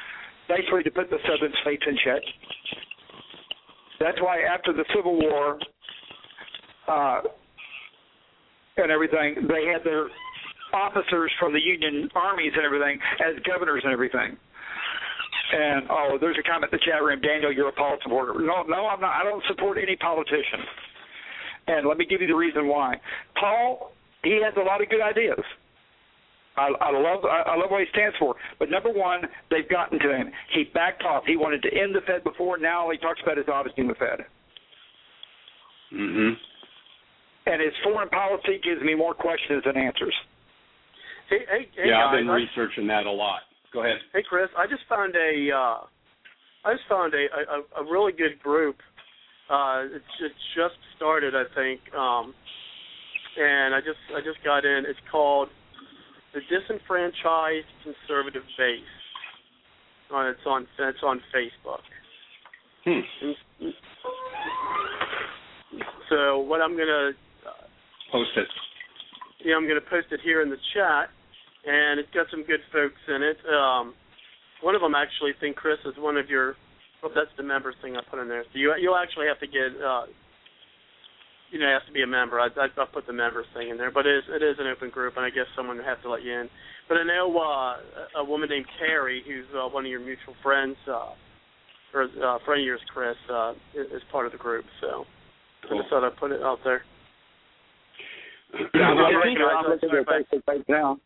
[SPEAKER 9] basically to put the southern states in check. That's why after the Civil War uh, and everything, they had their officers from the Union armies and everything as governors and everything. And, oh, there's a comment in the chat room, Daniel, you're a Paul supporter. No, no, I'm not. I don't support any politician. And let me give you the reason why. Paul, he has a lot of good ideas. I, I love I, I love what he stands for. But number one, they've gotten to him. He backed off. He wanted to end the Fed before. Now all he talks about is auditing the Fed.
[SPEAKER 4] Mm-hmm.
[SPEAKER 3] And his foreign policy gives me more questions than answers.
[SPEAKER 4] Hey, hey, hey
[SPEAKER 3] yeah,
[SPEAKER 4] guys,
[SPEAKER 3] I've been
[SPEAKER 4] I,
[SPEAKER 3] researching that a lot. Go ahead.
[SPEAKER 4] Hey, Chris, I just found a, uh, I just found a, a, a really good group. Uh, it's, it's just started, I think, um, and I just I just got in. It's called the Disenfranchised Conservative Base. Uh, it's on it's on Facebook.
[SPEAKER 3] Hmm.
[SPEAKER 4] And, so what I'm gonna uh,
[SPEAKER 3] post it.
[SPEAKER 4] Yeah, I'm gonna post it here in the chat, and it's got some good folks in it. Um, one of them actually think Chris is one of your. Well, that's the members thing I put in there. So you you'll actually have to get. Uh, you know, you have to be a member. I I I'll put the members thing in there, but it is it is an open group, and I guess someone would have to let you in. But I know uh, a woman named Carrie, who's uh, one of your mutual friends, uh, or uh, friend of yours, Chris, uh, is, is part of the group. So cool. I just thought I'd put it out there.
[SPEAKER 3] Yeah, I think I'm looking at Facebook page now.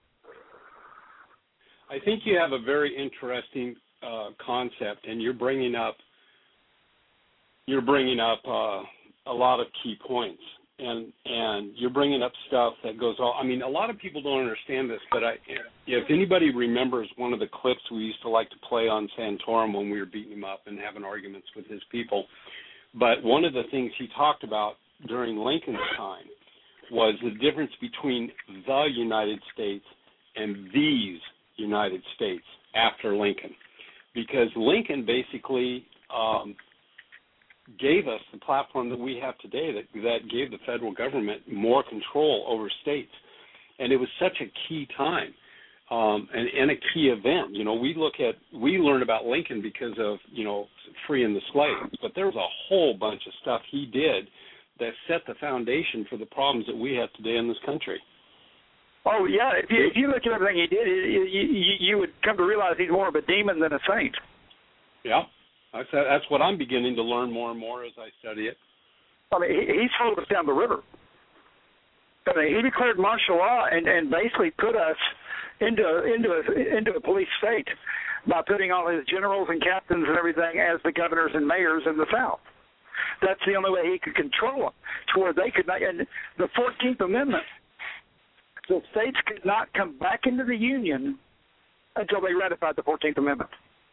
[SPEAKER 4] I think you have a very interesting uh, concept, and you're bringing up you're bringing up uh, a lot of key points, and and you're bringing up stuff that goes on. I mean, a lot of people don't understand this, but I, if anybody remembers one of the clips we used to like to play on Santorum when we were beating him up and having arguments with his people, but one of the things he talked about during Lincoln's time was the difference between the United States and these United States after Lincoln, because Lincoln basically um, gave us the platform that we have today that, that gave the federal government more control over states, and it was such a key time um, and, and a key event. You know, we look at, we learn about Lincoln because of, you know, freeing the slaves, but there was a whole bunch of stuff he did that set the foundation for the problems that we have today in this country.
[SPEAKER 3] Oh, yeah. If you, if you look at everything he did, you, you, you would come to realize he's more of a demon than a saint.
[SPEAKER 4] Yeah. That's, that's what I'm beginning to learn more and more as I study it.
[SPEAKER 3] I mean, he, he followed us down the river. I mean, he declared martial law and, and basically put us into, into, a, into a police state by putting all his generals and captains and everything as the governors and mayors in the South. That's the only way he could control them, to where they could not. And the fourteenth Amendment, the states could not come back into the Union until they ratified the fourteenth Amendment.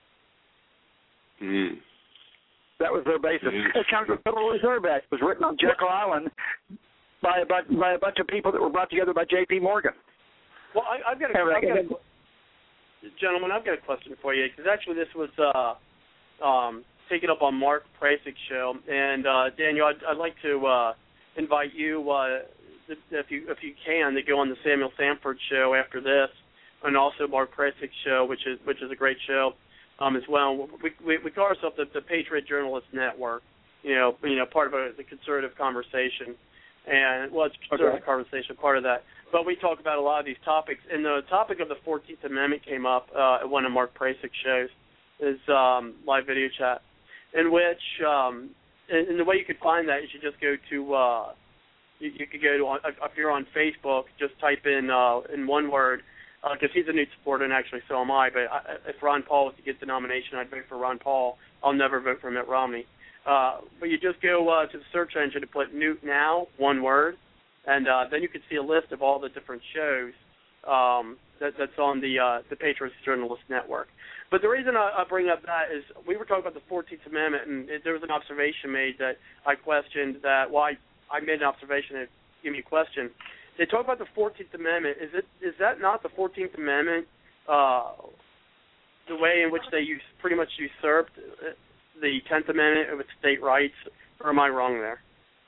[SPEAKER 4] Mm.
[SPEAKER 3] That was their basis.
[SPEAKER 4] Mm.
[SPEAKER 3] It's kind of the Federal Reserve Act was written on Jekyll Island by a, bunch, by a bunch of people that were brought together by J P Morgan.
[SPEAKER 4] Well, I, I've got a, I've got a gentlemen, I've got a question for you, because actually this was uh, um, taken up on Mark Prasic's show, and uh, Daniel, I'd, I'd like to uh, invite you, uh, if you if you can, to go on the Samuel Sanford show after this, and also Mark Prasic's show, which is which is a great show um, as well. We we, we call ourselves the, the Patriot Journalist Network, you know, you know, part of a, the conservative conversation, and well, it's a conservative okay. conversation, part of that. But we talk about a lot of these topics, and the topic of the fourteenth Amendment came up uh, at one of Mark Prasic's shows, is um, live video chat, in which, um, and, and the way you could find that is you just go to, uh, you, you could go to, if you're on Facebook, just type in uh, in one word, because uh, he's a new supporter, and actually so am I, but I, if Ron Paul was to get the nomination, I'd vote for Ron Paul. I'll never vote for Mitt Romney. Uh, but you just go uh, to the search engine and put Newt Now, one word, and uh, then you can see a list of all the different shows um, that, that's on the uh, the Patriot Journalist Network. But the reason I, I bring up that is we were talking about the fourteenth Amendment, and it, there was an observation made that I questioned that, well, I, I made an observation that gave me a question. They talk about the fourteenth Amendment. Is it is that not the fourteenth Amendment, uh, the way in which they use, pretty much usurped the tenth Amendment with state rights, or am I wrong there?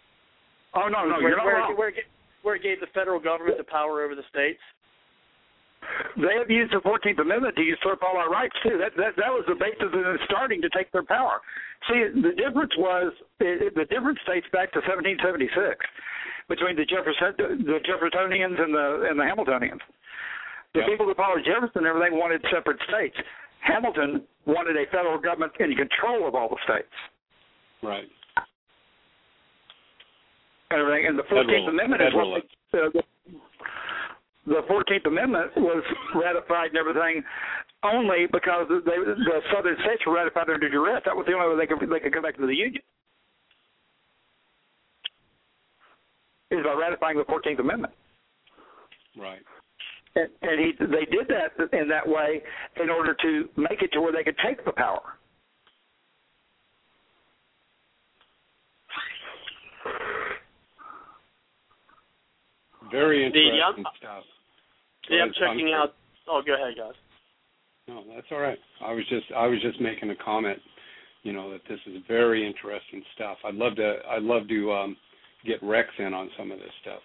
[SPEAKER 3] Oh, no, no,
[SPEAKER 4] where,
[SPEAKER 3] you're not
[SPEAKER 4] where,
[SPEAKER 3] wrong.
[SPEAKER 4] Where it, where it gave the federal government the power over the states?
[SPEAKER 9] they have used the fourteenth Amendment to usurp all our rights too. That that that was the basis of them starting to take their power. See, the difference was it, the difference dates back to seventeen seventy-six between the Jefferson the Jeffersonians and the and the Hamiltonians. The yep. people that followed Jefferson and everything wanted separate states. Hamilton wanted a federal government in control of all the states.
[SPEAKER 4] Right.
[SPEAKER 9] And everything. And the fourteenth Amendment is what uh, the, the fourteenth Amendment was ratified and everything only because they, the southern states were ratified under duress. That was the only way they could they could come back to the Union. Is by ratifying the fourteenth Amendment.
[SPEAKER 4] Right.
[SPEAKER 9] And, and he, they did that in that way in order to make it to where they could take the power.
[SPEAKER 4] Very interesting
[SPEAKER 3] the,
[SPEAKER 4] stuff.
[SPEAKER 3] Yeah, I'm checking out. Oh, go ahead, guys.
[SPEAKER 4] No, that's all right. I was just I was just making a comment. You know that this is very interesting stuff. I'd love to I'd love to um, get Rex in on some of this stuff.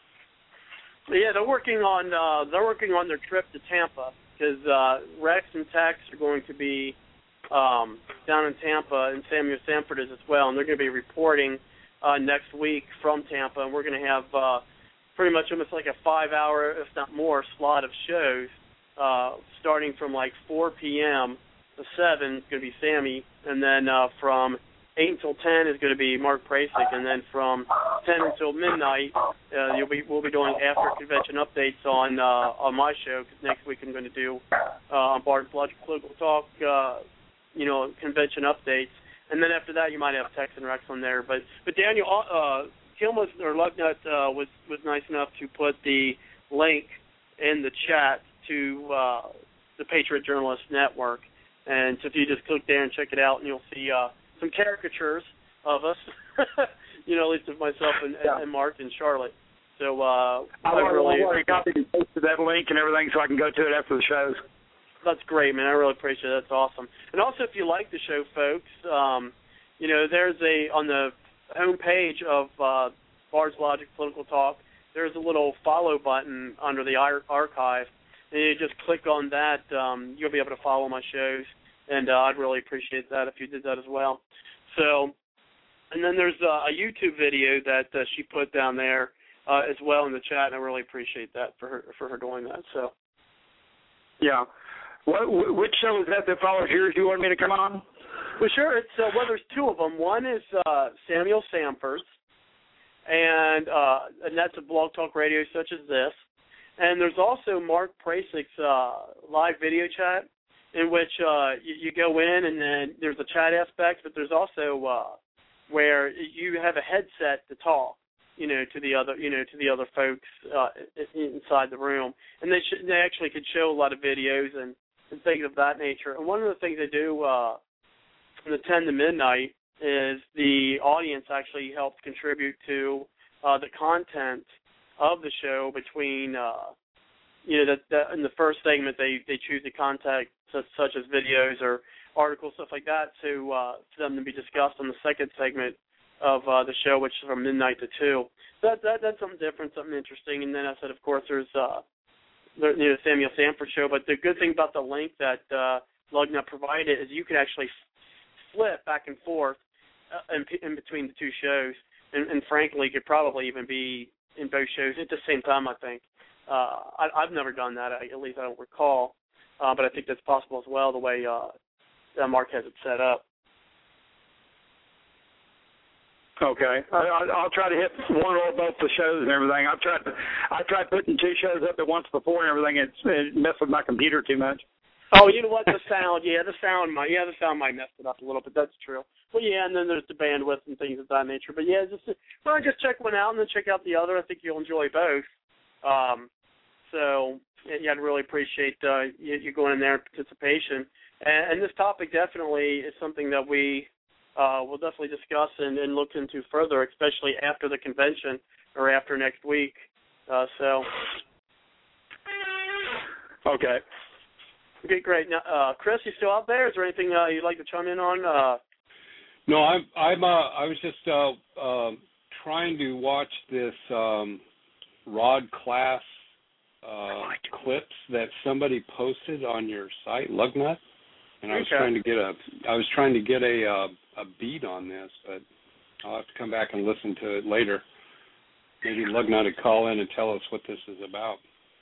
[SPEAKER 3] Yeah, they're working on uh, they're working on their trip to Tampa because uh, Rex and Tex are going to be um, down in Tampa, and Samuel Sanford is as well, and they're going to be reporting uh, next week from Tampa, and we're going to have uh, pretty much almost like a five-hour, if not more, slot of shows uh, starting from like four p.m. to seven is going to be Sammy, and then uh, from eight until ten is going to be Mark Prasick, and then from ten until midnight, uh, you'll be we'll be doing after convention updates on uh, on my show. Because next week I'm going to do uh, on Barton's Logic Political Talk, uh, you know, convention updates, and then after that you might have Tex and Rex on there. But but Daniel, uh, Kim was or Lugnut uh, was was nice enough to put the link in the chat to uh, the Patriot Journalist Network, and so if you just click there and check it out, and you'll see. Uh, Some caricatures of us, you know, at least of myself and, yeah. and Mark and Charlotte. So uh,
[SPEAKER 9] I, I really I copied and pasted that link and everything, so I can go to it after the shows.
[SPEAKER 3] That's great, man. I really appreciate it. That's awesome. And also, if you like the show, folks, um, you know, there's a on the home page of uh, Bard's Logic Political Talk. There's a little follow button under the ar- archive, and you just click on that. Um, you'll be able to follow my shows. And uh, I'd really appreciate that if you did that as well. So, and then there's uh, a YouTube video that uh, she put down there uh, as well in the chat, and I really appreciate that for her for her doing that. So,
[SPEAKER 9] yeah. What, which show is that that follows yours? You want me to come on?
[SPEAKER 3] Well, sure. It's uh, well, there's two of them. One is uh, Samuel Sanford's, and uh, and that's a blog talk radio such as this. And there's also Mark Prasick's uh, live video chat, in which uh, you, you go in and then there's a chat aspect, but there's also uh, where you have a headset to talk, you know, to the other, you know, to the other folks uh, inside the room, and they sh- they actually could show a lot of videos and, and things of that nature. And one of the things they do uh, from the ten to midnight is the audience actually helps contribute to uh, the content of the show between. Uh, You know, that, that in the first segment they, they choose the contact such, such as videos or articles, stuff like that, to uh, for them to be discussed on the second segment of uh, the show, which is from midnight to two. So that, that that's something different, something interesting. And then I said, of course, there's uh, the you know, Samuel Sanford show. But the good thing about the link that uh, Lugnut provided is you can actually flip back and forth uh, in, in between the two shows, and, and frankly, could probably even be in both shows at the same time, I think. Uh, I, I've never done that, at least I don't recall, uh, but I think that's possible as well, the way uh, uh, Mark has it set up.
[SPEAKER 9] Okay, I, I'll try to hit one or both the shows and everything. I've tried, I tried putting two shows up at once before and everything. It's, it messed with my computer too much.
[SPEAKER 3] Oh, you know what? The sound, yeah, the sound might, yeah, the sound might mess it up a little bit. That's true. Well, yeah, and then there's the bandwidth and things of that nature. But yeah, just well, just check one out and then check out the other. I think you'll enjoy both. Um, so, yeah, I'd really appreciate uh, you, you going in there and participation. And, and this topic definitely is something that we uh, will definitely discuss and, and look into further, especially after the convention or after next week. Uh, so.
[SPEAKER 9] Okay.
[SPEAKER 3] Okay, great. Now, uh, Chris, you still out there? Is there anything uh, you'd like to chime in on? Uh,
[SPEAKER 4] no, I'm. I'm. Uh, I was just uh, uh, trying to watch this. Um, Rod Class uh, clips that somebody posted on your site, Lugnut, and I was
[SPEAKER 3] Okay.
[SPEAKER 4] trying to get a I was trying to get a uh, a beat on this, but I'll have to come back and listen to it later. Maybe Lugnut would call in and tell us what this is about.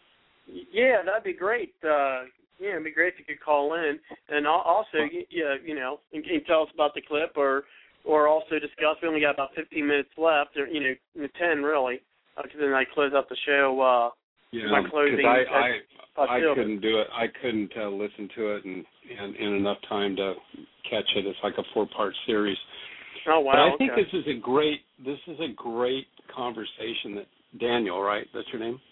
[SPEAKER 3] Yeah, that'd be great. Uh, yeah, it'd be great if you could call in, and al- also, you, you know, you can tell us about the clip, or or also discuss. We only got about fifteen minutes left, or you know, ten really, because then I close out the show. Uh,
[SPEAKER 4] Yeah,
[SPEAKER 3] my closing.
[SPEAKER 4] because I I, I
[SPEAKER 3] Still.
[SPEAKER 4] couldn't do it. I couldn't uh, listen to it in, in in enough time to catch it. It's like a four part series.
[SPEAKER 3] Oh wow!
[SPEAKER 4] But I think
[SPEAKER 3] okay.
[SPEAKER 4] this is a great this is a great conversation that Daniel, right? That's your name?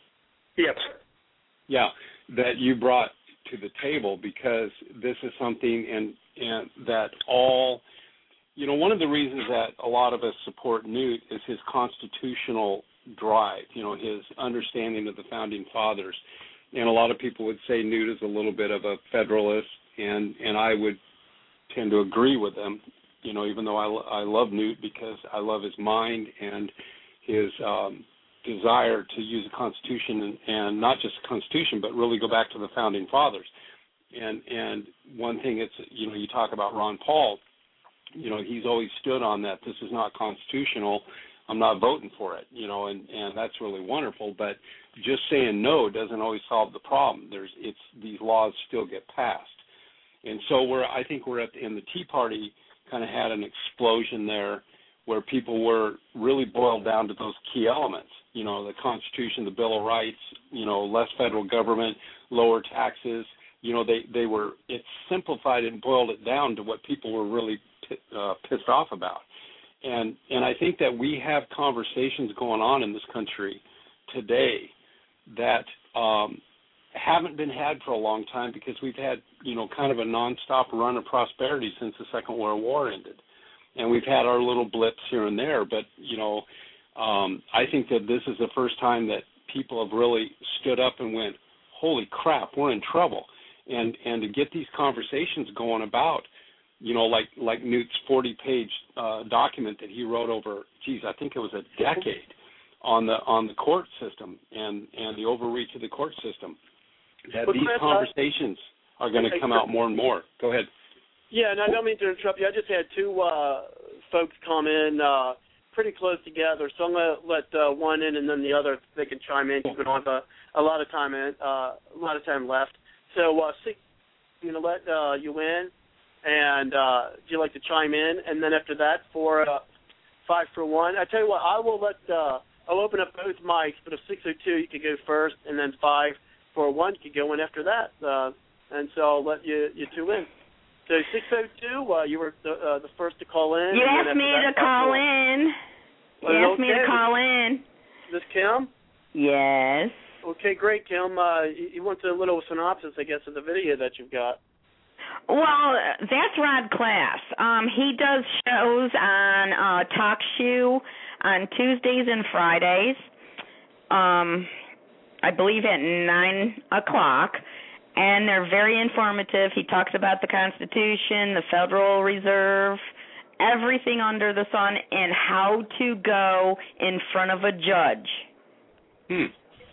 [SPEAKER 9] Yes.
[SPEAKER 4] Yeah, that you brought to the table, because this is something and and that all, you know, one of the reasons that a lot of us support Newt is his constitutional drive, you know, his understanding of the founding fathers. And a lot of people would say Newt is a little bit of a federalist, and and I would tend to agree with them, you know, even though I, I love Newt because I love his mind and his um, desire to use the Constitution, and, and not just the Constitution, but really go back to the founding fathers. And and one thing, it's, you know, you talk about Ron Paul, you know, he's always stood on that. This is not constitutional. I'm not voting for it, you know, and, and that's really wonderful. But just saying no doesn't always solve the problem. There's it's these laws still get passed. And so we're I think we're at the, and the Tea Party kind of had an explosion there where people were really boiled down to those key elements, you know, the Constitution, the Bill of Rights, you know, less federal government, lower taxes. You know, they, they were, it simplified and boiled it down to what people were really p- uh, pissed off about. And and I think that we have conversations going on in this country today that um, haven't been had for a long time, because we've had, you know, kind of a nonstop run of prosperity since the Second World War ended. And we've had our little blips here and there, but, you know, um, I think that this is the first time that people have really stood up and went, holy crap, we're in trouble. And and to get these conversations going about, you know, like like Newt's forty-page uh, document that he wrote over, geez, I think it was a decade on the on the court system and, and the overreach of the court system, that
[SPEAKER 3] Well,
[SPEAKER 4] these
[SPEAKER 3] Chris,
[SPEAKER 4] conversations
[SPEAKER 3] I,
[SPEAKER 4] are going to come out more and more. Go ahead.
[SPEAKER 3] Yeah, and I don't mean to interrupt you. I just had two uh, folks come in uh, pretty close together, so I'm going to let uh, one in and then the other, they can chime in. We don't have a, a lot of time in, uh, a lot of time left. So, uh, six, I'm going to let uh, you in, and uh, do you like to chime in? And then after that, for uh, five for one. I tell you what, I will let. Uh, I'll open up both mics, but if six oh two, you could go first, and then five for one could go in after that. Uh, and so I'll let you you two in. So six oh two, uh, you were the, uh, the first to call in.
[SPEAKER 10] You
[SPEAKER 3] and
[SPEAKER 10] asked me
[SPEAKER 3] that,
[SPEAKER 10] to call in. You
[SPEAKER 3] Well,
[SPEAKER 10] asked me
[SPEAKER 3] okay.
[SPEAKER 10] to call in.
[SPEAKER 3] This Kim?
[SPEAKER 10] Yes.
[SPEAKER 3] Okay, great, Kim. Uh, you, you want a little synopsis, I guess, of the video that you've got.
[SPEAKER 10] Well, that's Rod Class. Um, he does shows on uh, Talk Shoe on Tuesdays and Fridays, um, I believe at nine o'clock, and they're very informative. He talks about the Constitution, the Federal Reserve, everything under the sun, and how to go in front of a judge.
[SPEAKER 4] Hmm.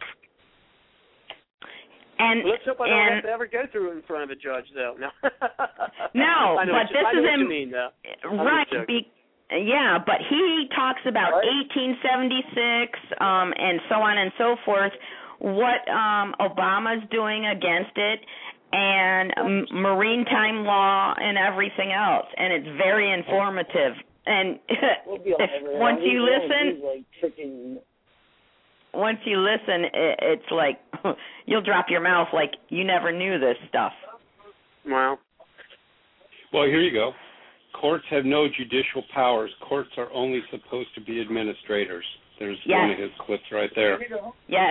[SPEAKER 10] And,
[SPEAKER 3] well, let's hope I don't
[SPEAKER 10] and,
[SPEAKER 3] have to ever go through in front of a judge, though. No,
[SPEAKER 10] no
[SPEAKER 3] I know
[SPEAKER 10] but
[SPEAKER 3] what you,
[SPEAKER 10] this
[SPEAKER 3] I know
[SPEAKER 10] is
[SPEAKER 3] what
[SPEAKER 10] in,
[SPEAKER 3] you mean, though.
[SPEAKER 10] right. Be, yeah, but he talks about
[SPEAKER 3] right.
[SPEAKER 10] eighteen seventy-six um, and so on and so forth, what um, Obama's doing against it, and um, maritime law and everything else, and it's very informative. And
[SPEAKER 3] we'll be
[SPEAKER 10] if, once you listen... Once you listen, it's like you'll drop your mouth like you never knew this stuff.
[SPEAKER 3] Wow.
[SPEAKER 4] Well, here you go. Courts have no judicial powers. Courts are only supposed to be administrators. There's
[SPEAKER 10] yes.
[SPEAKER 4] one of his clips right there.
[SPEAKER 10] Yes.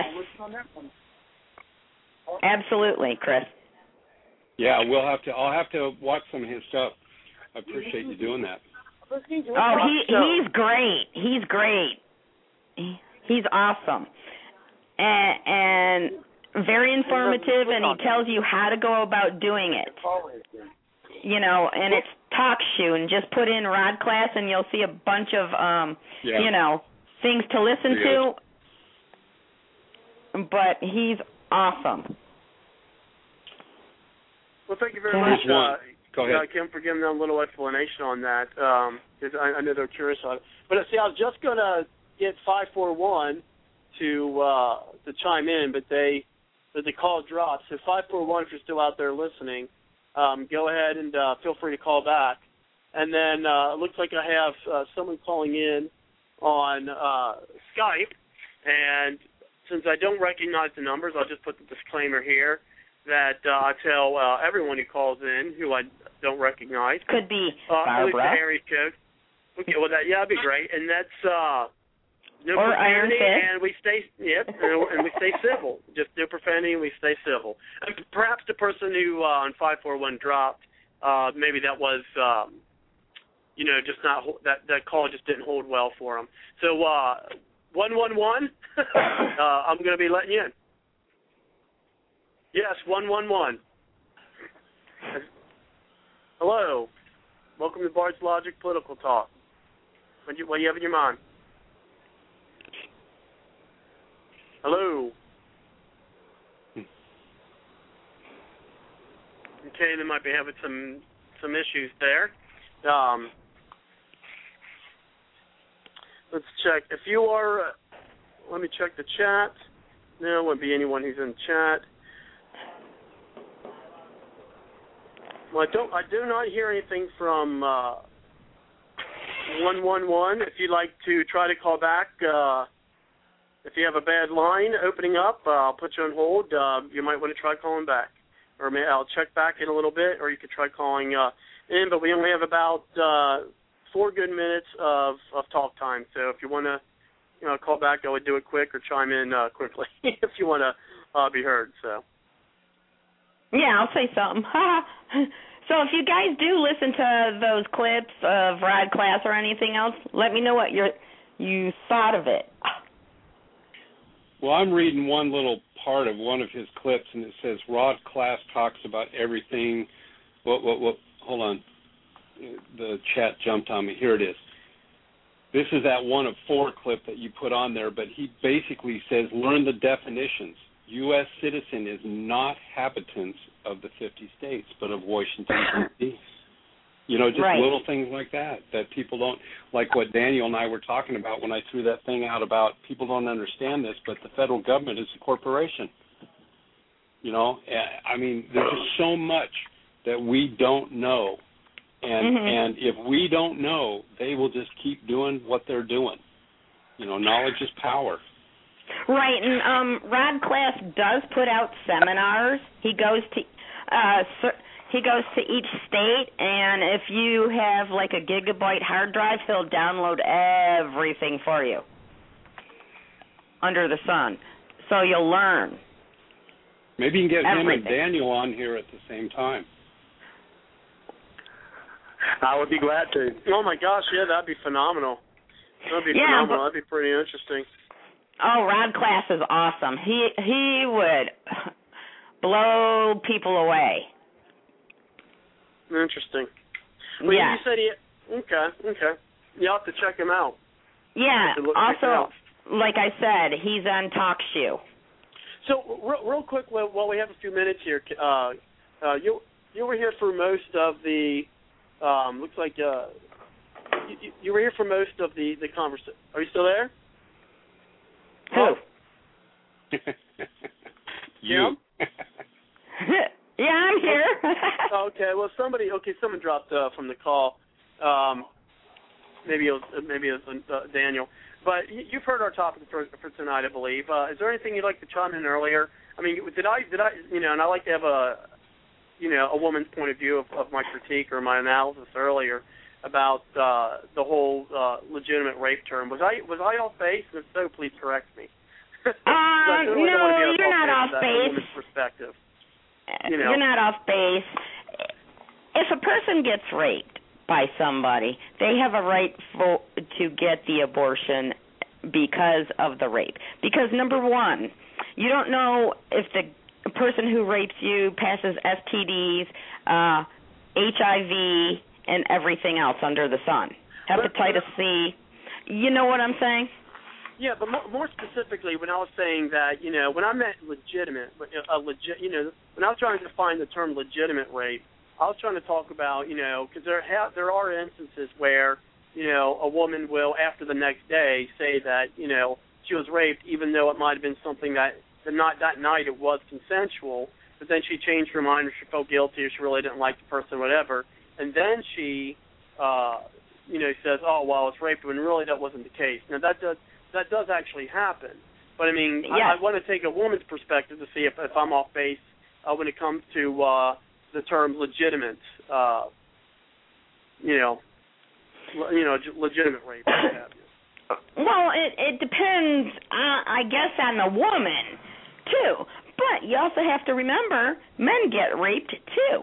[SPEAKER 10] Absolutely, Chris.
[SPEAKER 4] Yeah, we'll have to. I'll have to watch some of his stuff. I appreciate you doing that.
[SPEAKER 10] Oh, he he's great. He's great. He's awesome. And, and very informative, and he tells you how to go about doing it. You know, and it's Talk Shoe, and just put in Rod Class, and you'll see a bunch of, um,
[SPEAKER 4] yeah.
[SPEAKER 10] you know, things to listen to. but he's awesome.
[SPEAKER 3] Well, thank you very
[SPEAKER 10] There's
[SPEAKER 3] much, uh,
[SPEAKER 4] Go ahead.
[SPEAKER 3] uh, Kim, for giving them a little explanation on that, because um, I, I know they're curious on it. But uh, see, I was just going to get five four one to uh, to chime in, but they but the call dropped. So five four one, if you're still out there listening, um, go ahead and uh, feel free to call back. And then uh, it looks like I have uh, someone calling in on uh, Skype, and since I don't recognize the numbers, I'll just put the disclaimer here that uh, I tell uh, everyone who calls in who I don't recognize.
[SPEAKER 10] Could be
[SPEAKER 3] uh,
[SPEAKER 10] Barbara.
[SPEAKER 3] Area code. Okay, well that yeah, that'd be great, and that's uh, no
[SPEAKER 10] or
[SPEAKER 3] profanity,
[SPEAKER 10] Iron
[SPEAKER 3] and we stay yep, and, and we stay civil. Just no profanity, and we stay civil. And perhaps the person who uh, on five four one dropped, uh, maybe that was. Um, You know, just not that that call just didn't hold well for them. So uh, one one one, I'm going to be letting you in. Yes, one one one. Hello, welcome to Bard's Logic Political Talk. What do you, what do you have in your mind? Hello. Okay, they might be having some some issues there. Um, let's check. If you are, uh, let me check the chat. There won't be anyone who's in chat. Well, I don't. I do not hear anything from uh, one one one. If you'd like to try to call back, uh, if you have a bad line opening up, uh, I'll put you on hold. Uh, you might want to try calling back, or may, I'll check back in a little bit, or you could try calling uh, in. But we only have about uh, four good minutes of, of talk time. So if you want to, you know, call back, I would do it quick, or chime in uh, quickly if you want to uh, be heard. So.
[SPEAKER 10] Yeah, I'll say something. So if you guys do listen to those clips of Rod Class or anything else, let me know what you you thought of it.
[SPEAKER 4] Well, I'm reading one little part of one of his clips, and it says Rod Class talks about everything. What? What? What? Hold on. The chat jumped on me. Here it is. This is that one of four clip that you put on there, but he basically says learn the definitions. U S citizen is not habitants of the fifty states, but of Washington, D C You know, just
[SPEAKER 10] right.
[SPEAKER 4] little things like that, that people don't, like what Daniel and I were talking about when I threw that thing out about people don't understand this, but the federal government is a corporation. You know, I mean, there's just so much that we don't know. And
[SPEAKER 10] mm-hmm.
[SPEAKER 4] and if we don't know, they will just keep doing what they're doing. You know, knowledge is power.
[SPEAKER 10] Right, and um, Rod Class does put out seminars. He goes to uh, he goes to each state, and if you have like a gigabyte hard drive, he'll download everything for you under the sun, so you'll learn.
[SPEAKER 4] Maybe you can get
[SPEAKER 10] everything.
[SPEAKER 4] him and Daniel on here at the same time.
[SPEAKER 9] I would be glad to.
[SPEAKER 3] Oh my gosh, yeah, that'd be phenomenal. That'd be
[SPEAKER 10] yeah,
[SPEAKER 3] phenomenal.
[SPEAKER 10] But,
[SPEAKER 3] that'd be pretty interesting.
[SPEAKER 10] Oh, Rod Class is awesome. He he would blow people away.
[SPEAKER 3] Interesting. Well,
[SPEAKER 10] yeah.
[SPEAKER 3] You said he. Okay, okay. You have to check him out.
[SPEAKER 10] Yeah. Also,
[SPEAKER 3] out.
[SPEAKER 10] like I said, he's on TalkShoe.
[SPEAKER 3] So, real, real quick, while, while we have a few minutes here, uh, uh, you you were here for most of the. Um, looks like uh, you, you were here for most of the the conversation. Are you still there?
[SPEAKER 10] Who?
[SPEAKER 4] you.
[SPEAKER 10] Yeah, I'm here.
[SPEAKER 3] Okay, well, somebody, okay, someone dropped uh, from the call. Um, maybe it was, maybe it was uh, Daniel. But you've heard our topic for, for tonight, I believe. Uh, is there anything you'd like to chime in earlier? I mean, did I, did I, you know, and I like to have a, you know, a woman's point of view of, of my critique or my analysis earlier about uh, the whole uh, legitimate rape term. Was I was I off base? If so, please correct me.
[SPEAKER 10] Uh, no, you're not off base.
[SPEAKER 3] Perspective. You know.
[SPEAKER 10] You're not off base. If a person gets raped by somebody, they have a right for, to get the abortion because of the rape. Because, number one, you don't know if the person who rapes you passes S T Ds, uh, H I V, and everything else under the sun. Hepatitis C. You know what I'm saying?
[SPEAKER 3] Yeah, but more, more specifically, when I was saying that, you know, when I meant legitimate, a legit, you know, when I was trying to define the term legitimate rape, I was trying to talk about, you know, because there ha- there are instances where, you know, a woman will, after the next day, say that, you know, she was raped, even though it might have been something that, that not that night it was consensual, but then she changed her mind, or she felt guilty, or she really didn't like the person, whatever, and then she, uh, you know, says, oh, well, I was raped, when really that wasn't the case. Now, that does that does actually happen. But, I mean,
[SPEAKER 10] yeah.
[SPEAKER 3] I, I want to take a woman's perspective to see if, if I'm off base uh, when it comes to uh, the term legitimate, uh, you know, le- you know, legitimate rape. What have you.
[SPEAKER 10] Well, it, it depends, uh, I guess, on the woman, too. But you also have to remember, men get raped, too.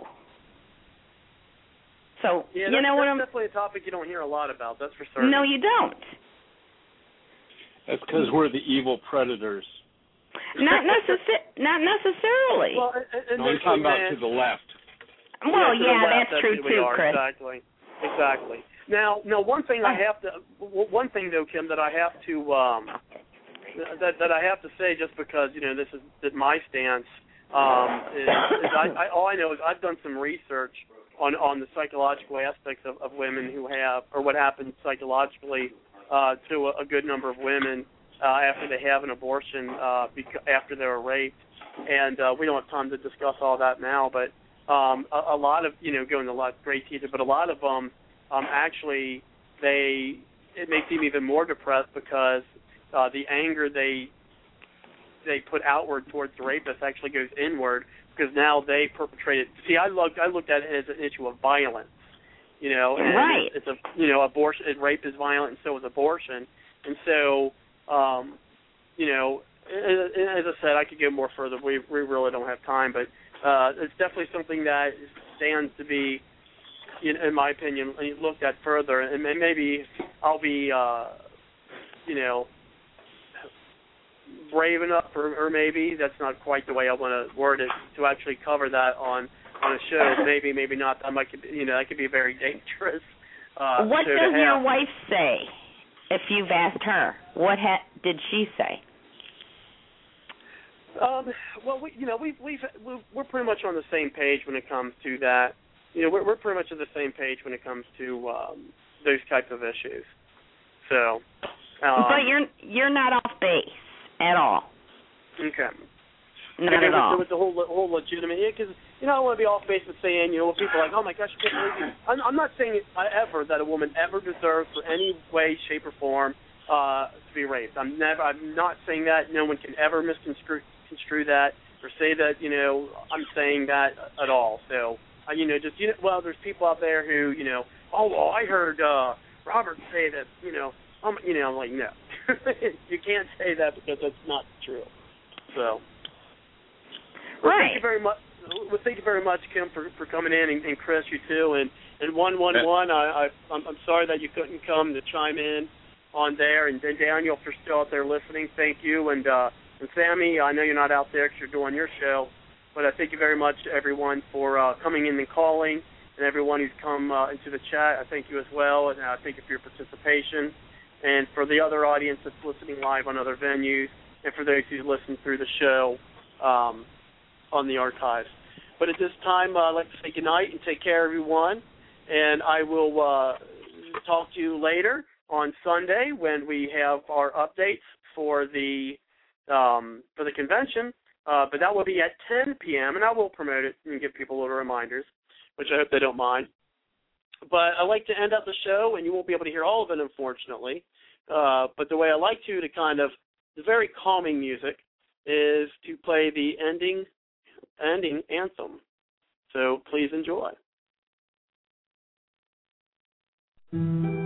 [SPEAKER 10] So,
[SPEAKER 3] yeah,
[SPEAKER 10] you know what I'm...
[SPEAKER 3] that's definitely a topic you don't hear a lot about, that's for certain.
[SPEAKER 10] No, you don't.
[SPEAKER 4] That's because we're the evil predators.
[SPEAKER 10] Not necessar- Not necessarily.
[SPEAKER 3] Well, and, and
[SPEAKER 4] no, I'm talking about
[SPEAKER 3] man,
[SPEAKER 4] to the left.
[SPEAKER 10] Well,
[SPEAKER 3] yeah,
[SPEAKER 10] yeah
[SPEAKER 3] left,
[SPEAKER 10] that's, that's true too,
[SPEAKER 3] are,
[SPEAKER 10] Chris.
[SPEAKER 3] Exactly, exactly. Now, now, one thing I have to, one thing though, Kim, that I have to, um, that that I have to say, just because you know this is my stance, um, is, is I, I, all I know is I've done some research on on the psychological aspects of, of women who have, or what happens psychologically uh, to a, a good number of women uh, after they have an abortion, uh, bec- after they were raped, and uh, we don't have time to discuss all that now, but um, a, a lot of, you know, go into a lot of great detail, but a lot of them um, actually, they, it makes them even more depressed because uh, the anger they they put outward towards the rapist actually goes inward, because now they perpetrated. See, I looked I looked at it as an issue of violence, you know, and
[SPEAKER 10] right.
[SPEAKER 3] it's, it's a you know abortion, rape is violent, and so is abortion, and so um, you know, as I said, I could go more further. We we really don't have time, but uh, it's definitely something that stands to be, in, in my opinion, looked at further, and maybe I'll be, uh, you know. brave enough, or, or maybe that's not quite the way I want to word it, to actually cover that on, on a show. Maybe, maybe not. That might, you know, that could be very dangerous. Uh,
[SPEAKER 10] what
[SPEAKER 3] show
[SPEAKER 10] does
[SPEAKER 3] to
[SPEAKER 10] your
[SPEAKER 3] have.
[SPEAKER 10] wife say? If you've asked her, what ha- did she say?
[SPEAKER 3] Um, well, we, you know, we've, we've we're pretty much on the same page when it comes to that. You know, we're, we're pretty much on the same page when it comes to um, those types of issues. So. Um,
[SPEAKER 10] but you're you're not off base at all.
[SPEAKER 3] Okay.
[SPEAKER 10] Not
[SPEAKER 3] and
[SPEAKER 10] at all.
[SPEAKER 3] With the whole whole legitimate, because you know I don't want to be off base with saying, you know, people are like, oh my gosh, you can't believe you. I'm, I'm not saying ever that a woman ever deserves, for any way, shape, or form, uh, to be raped. I'm never. I'm not saying that. No one can ever misconstrue construe that or say that. You know, I'm saying that at all. So, uh, you know, just you know, well, there's people out there who, you know, oh, well, I heard uh, Robert say that, you know. Um, you know, I'm like, no. You can't say that because that's not true. So, well,
[SPEAKER 10] right.
[SPEAKER 3] Thank you very much. Well, thank you very much, Kim, for, for coming in, and, and Chris, you too. And and one one one. I, I I'm, I'm sorry that you couldn't come to chime in on there. And, and Daniel, if you're still out there listening, thank you. And uh, and Sammy, I know you're not out there because you're doing your show, but I thank you very much to everyone for uh, coming in and calling, and everyone who's come uh, into the chat. I thank you as well, and I thank you for your participation. And for the other audience that's listening live on other venues, and for those who listen through the show um, on the archives. But at this time, uh, I'd like to say goodnight and take care, everyone. And I will uh, talk to you later on Sunday when we have our updates for the um, for the convention. Uh, but that will be at ten p.m., and I will promote it and give people little reminders, which I hope they don't mind. But I like to end up the show, and you won't be able to hear all of it, unfortunately. Uh, but the way I like to, to kind of, the very calming music, is to play the ending, ending anthem. So please enjoy.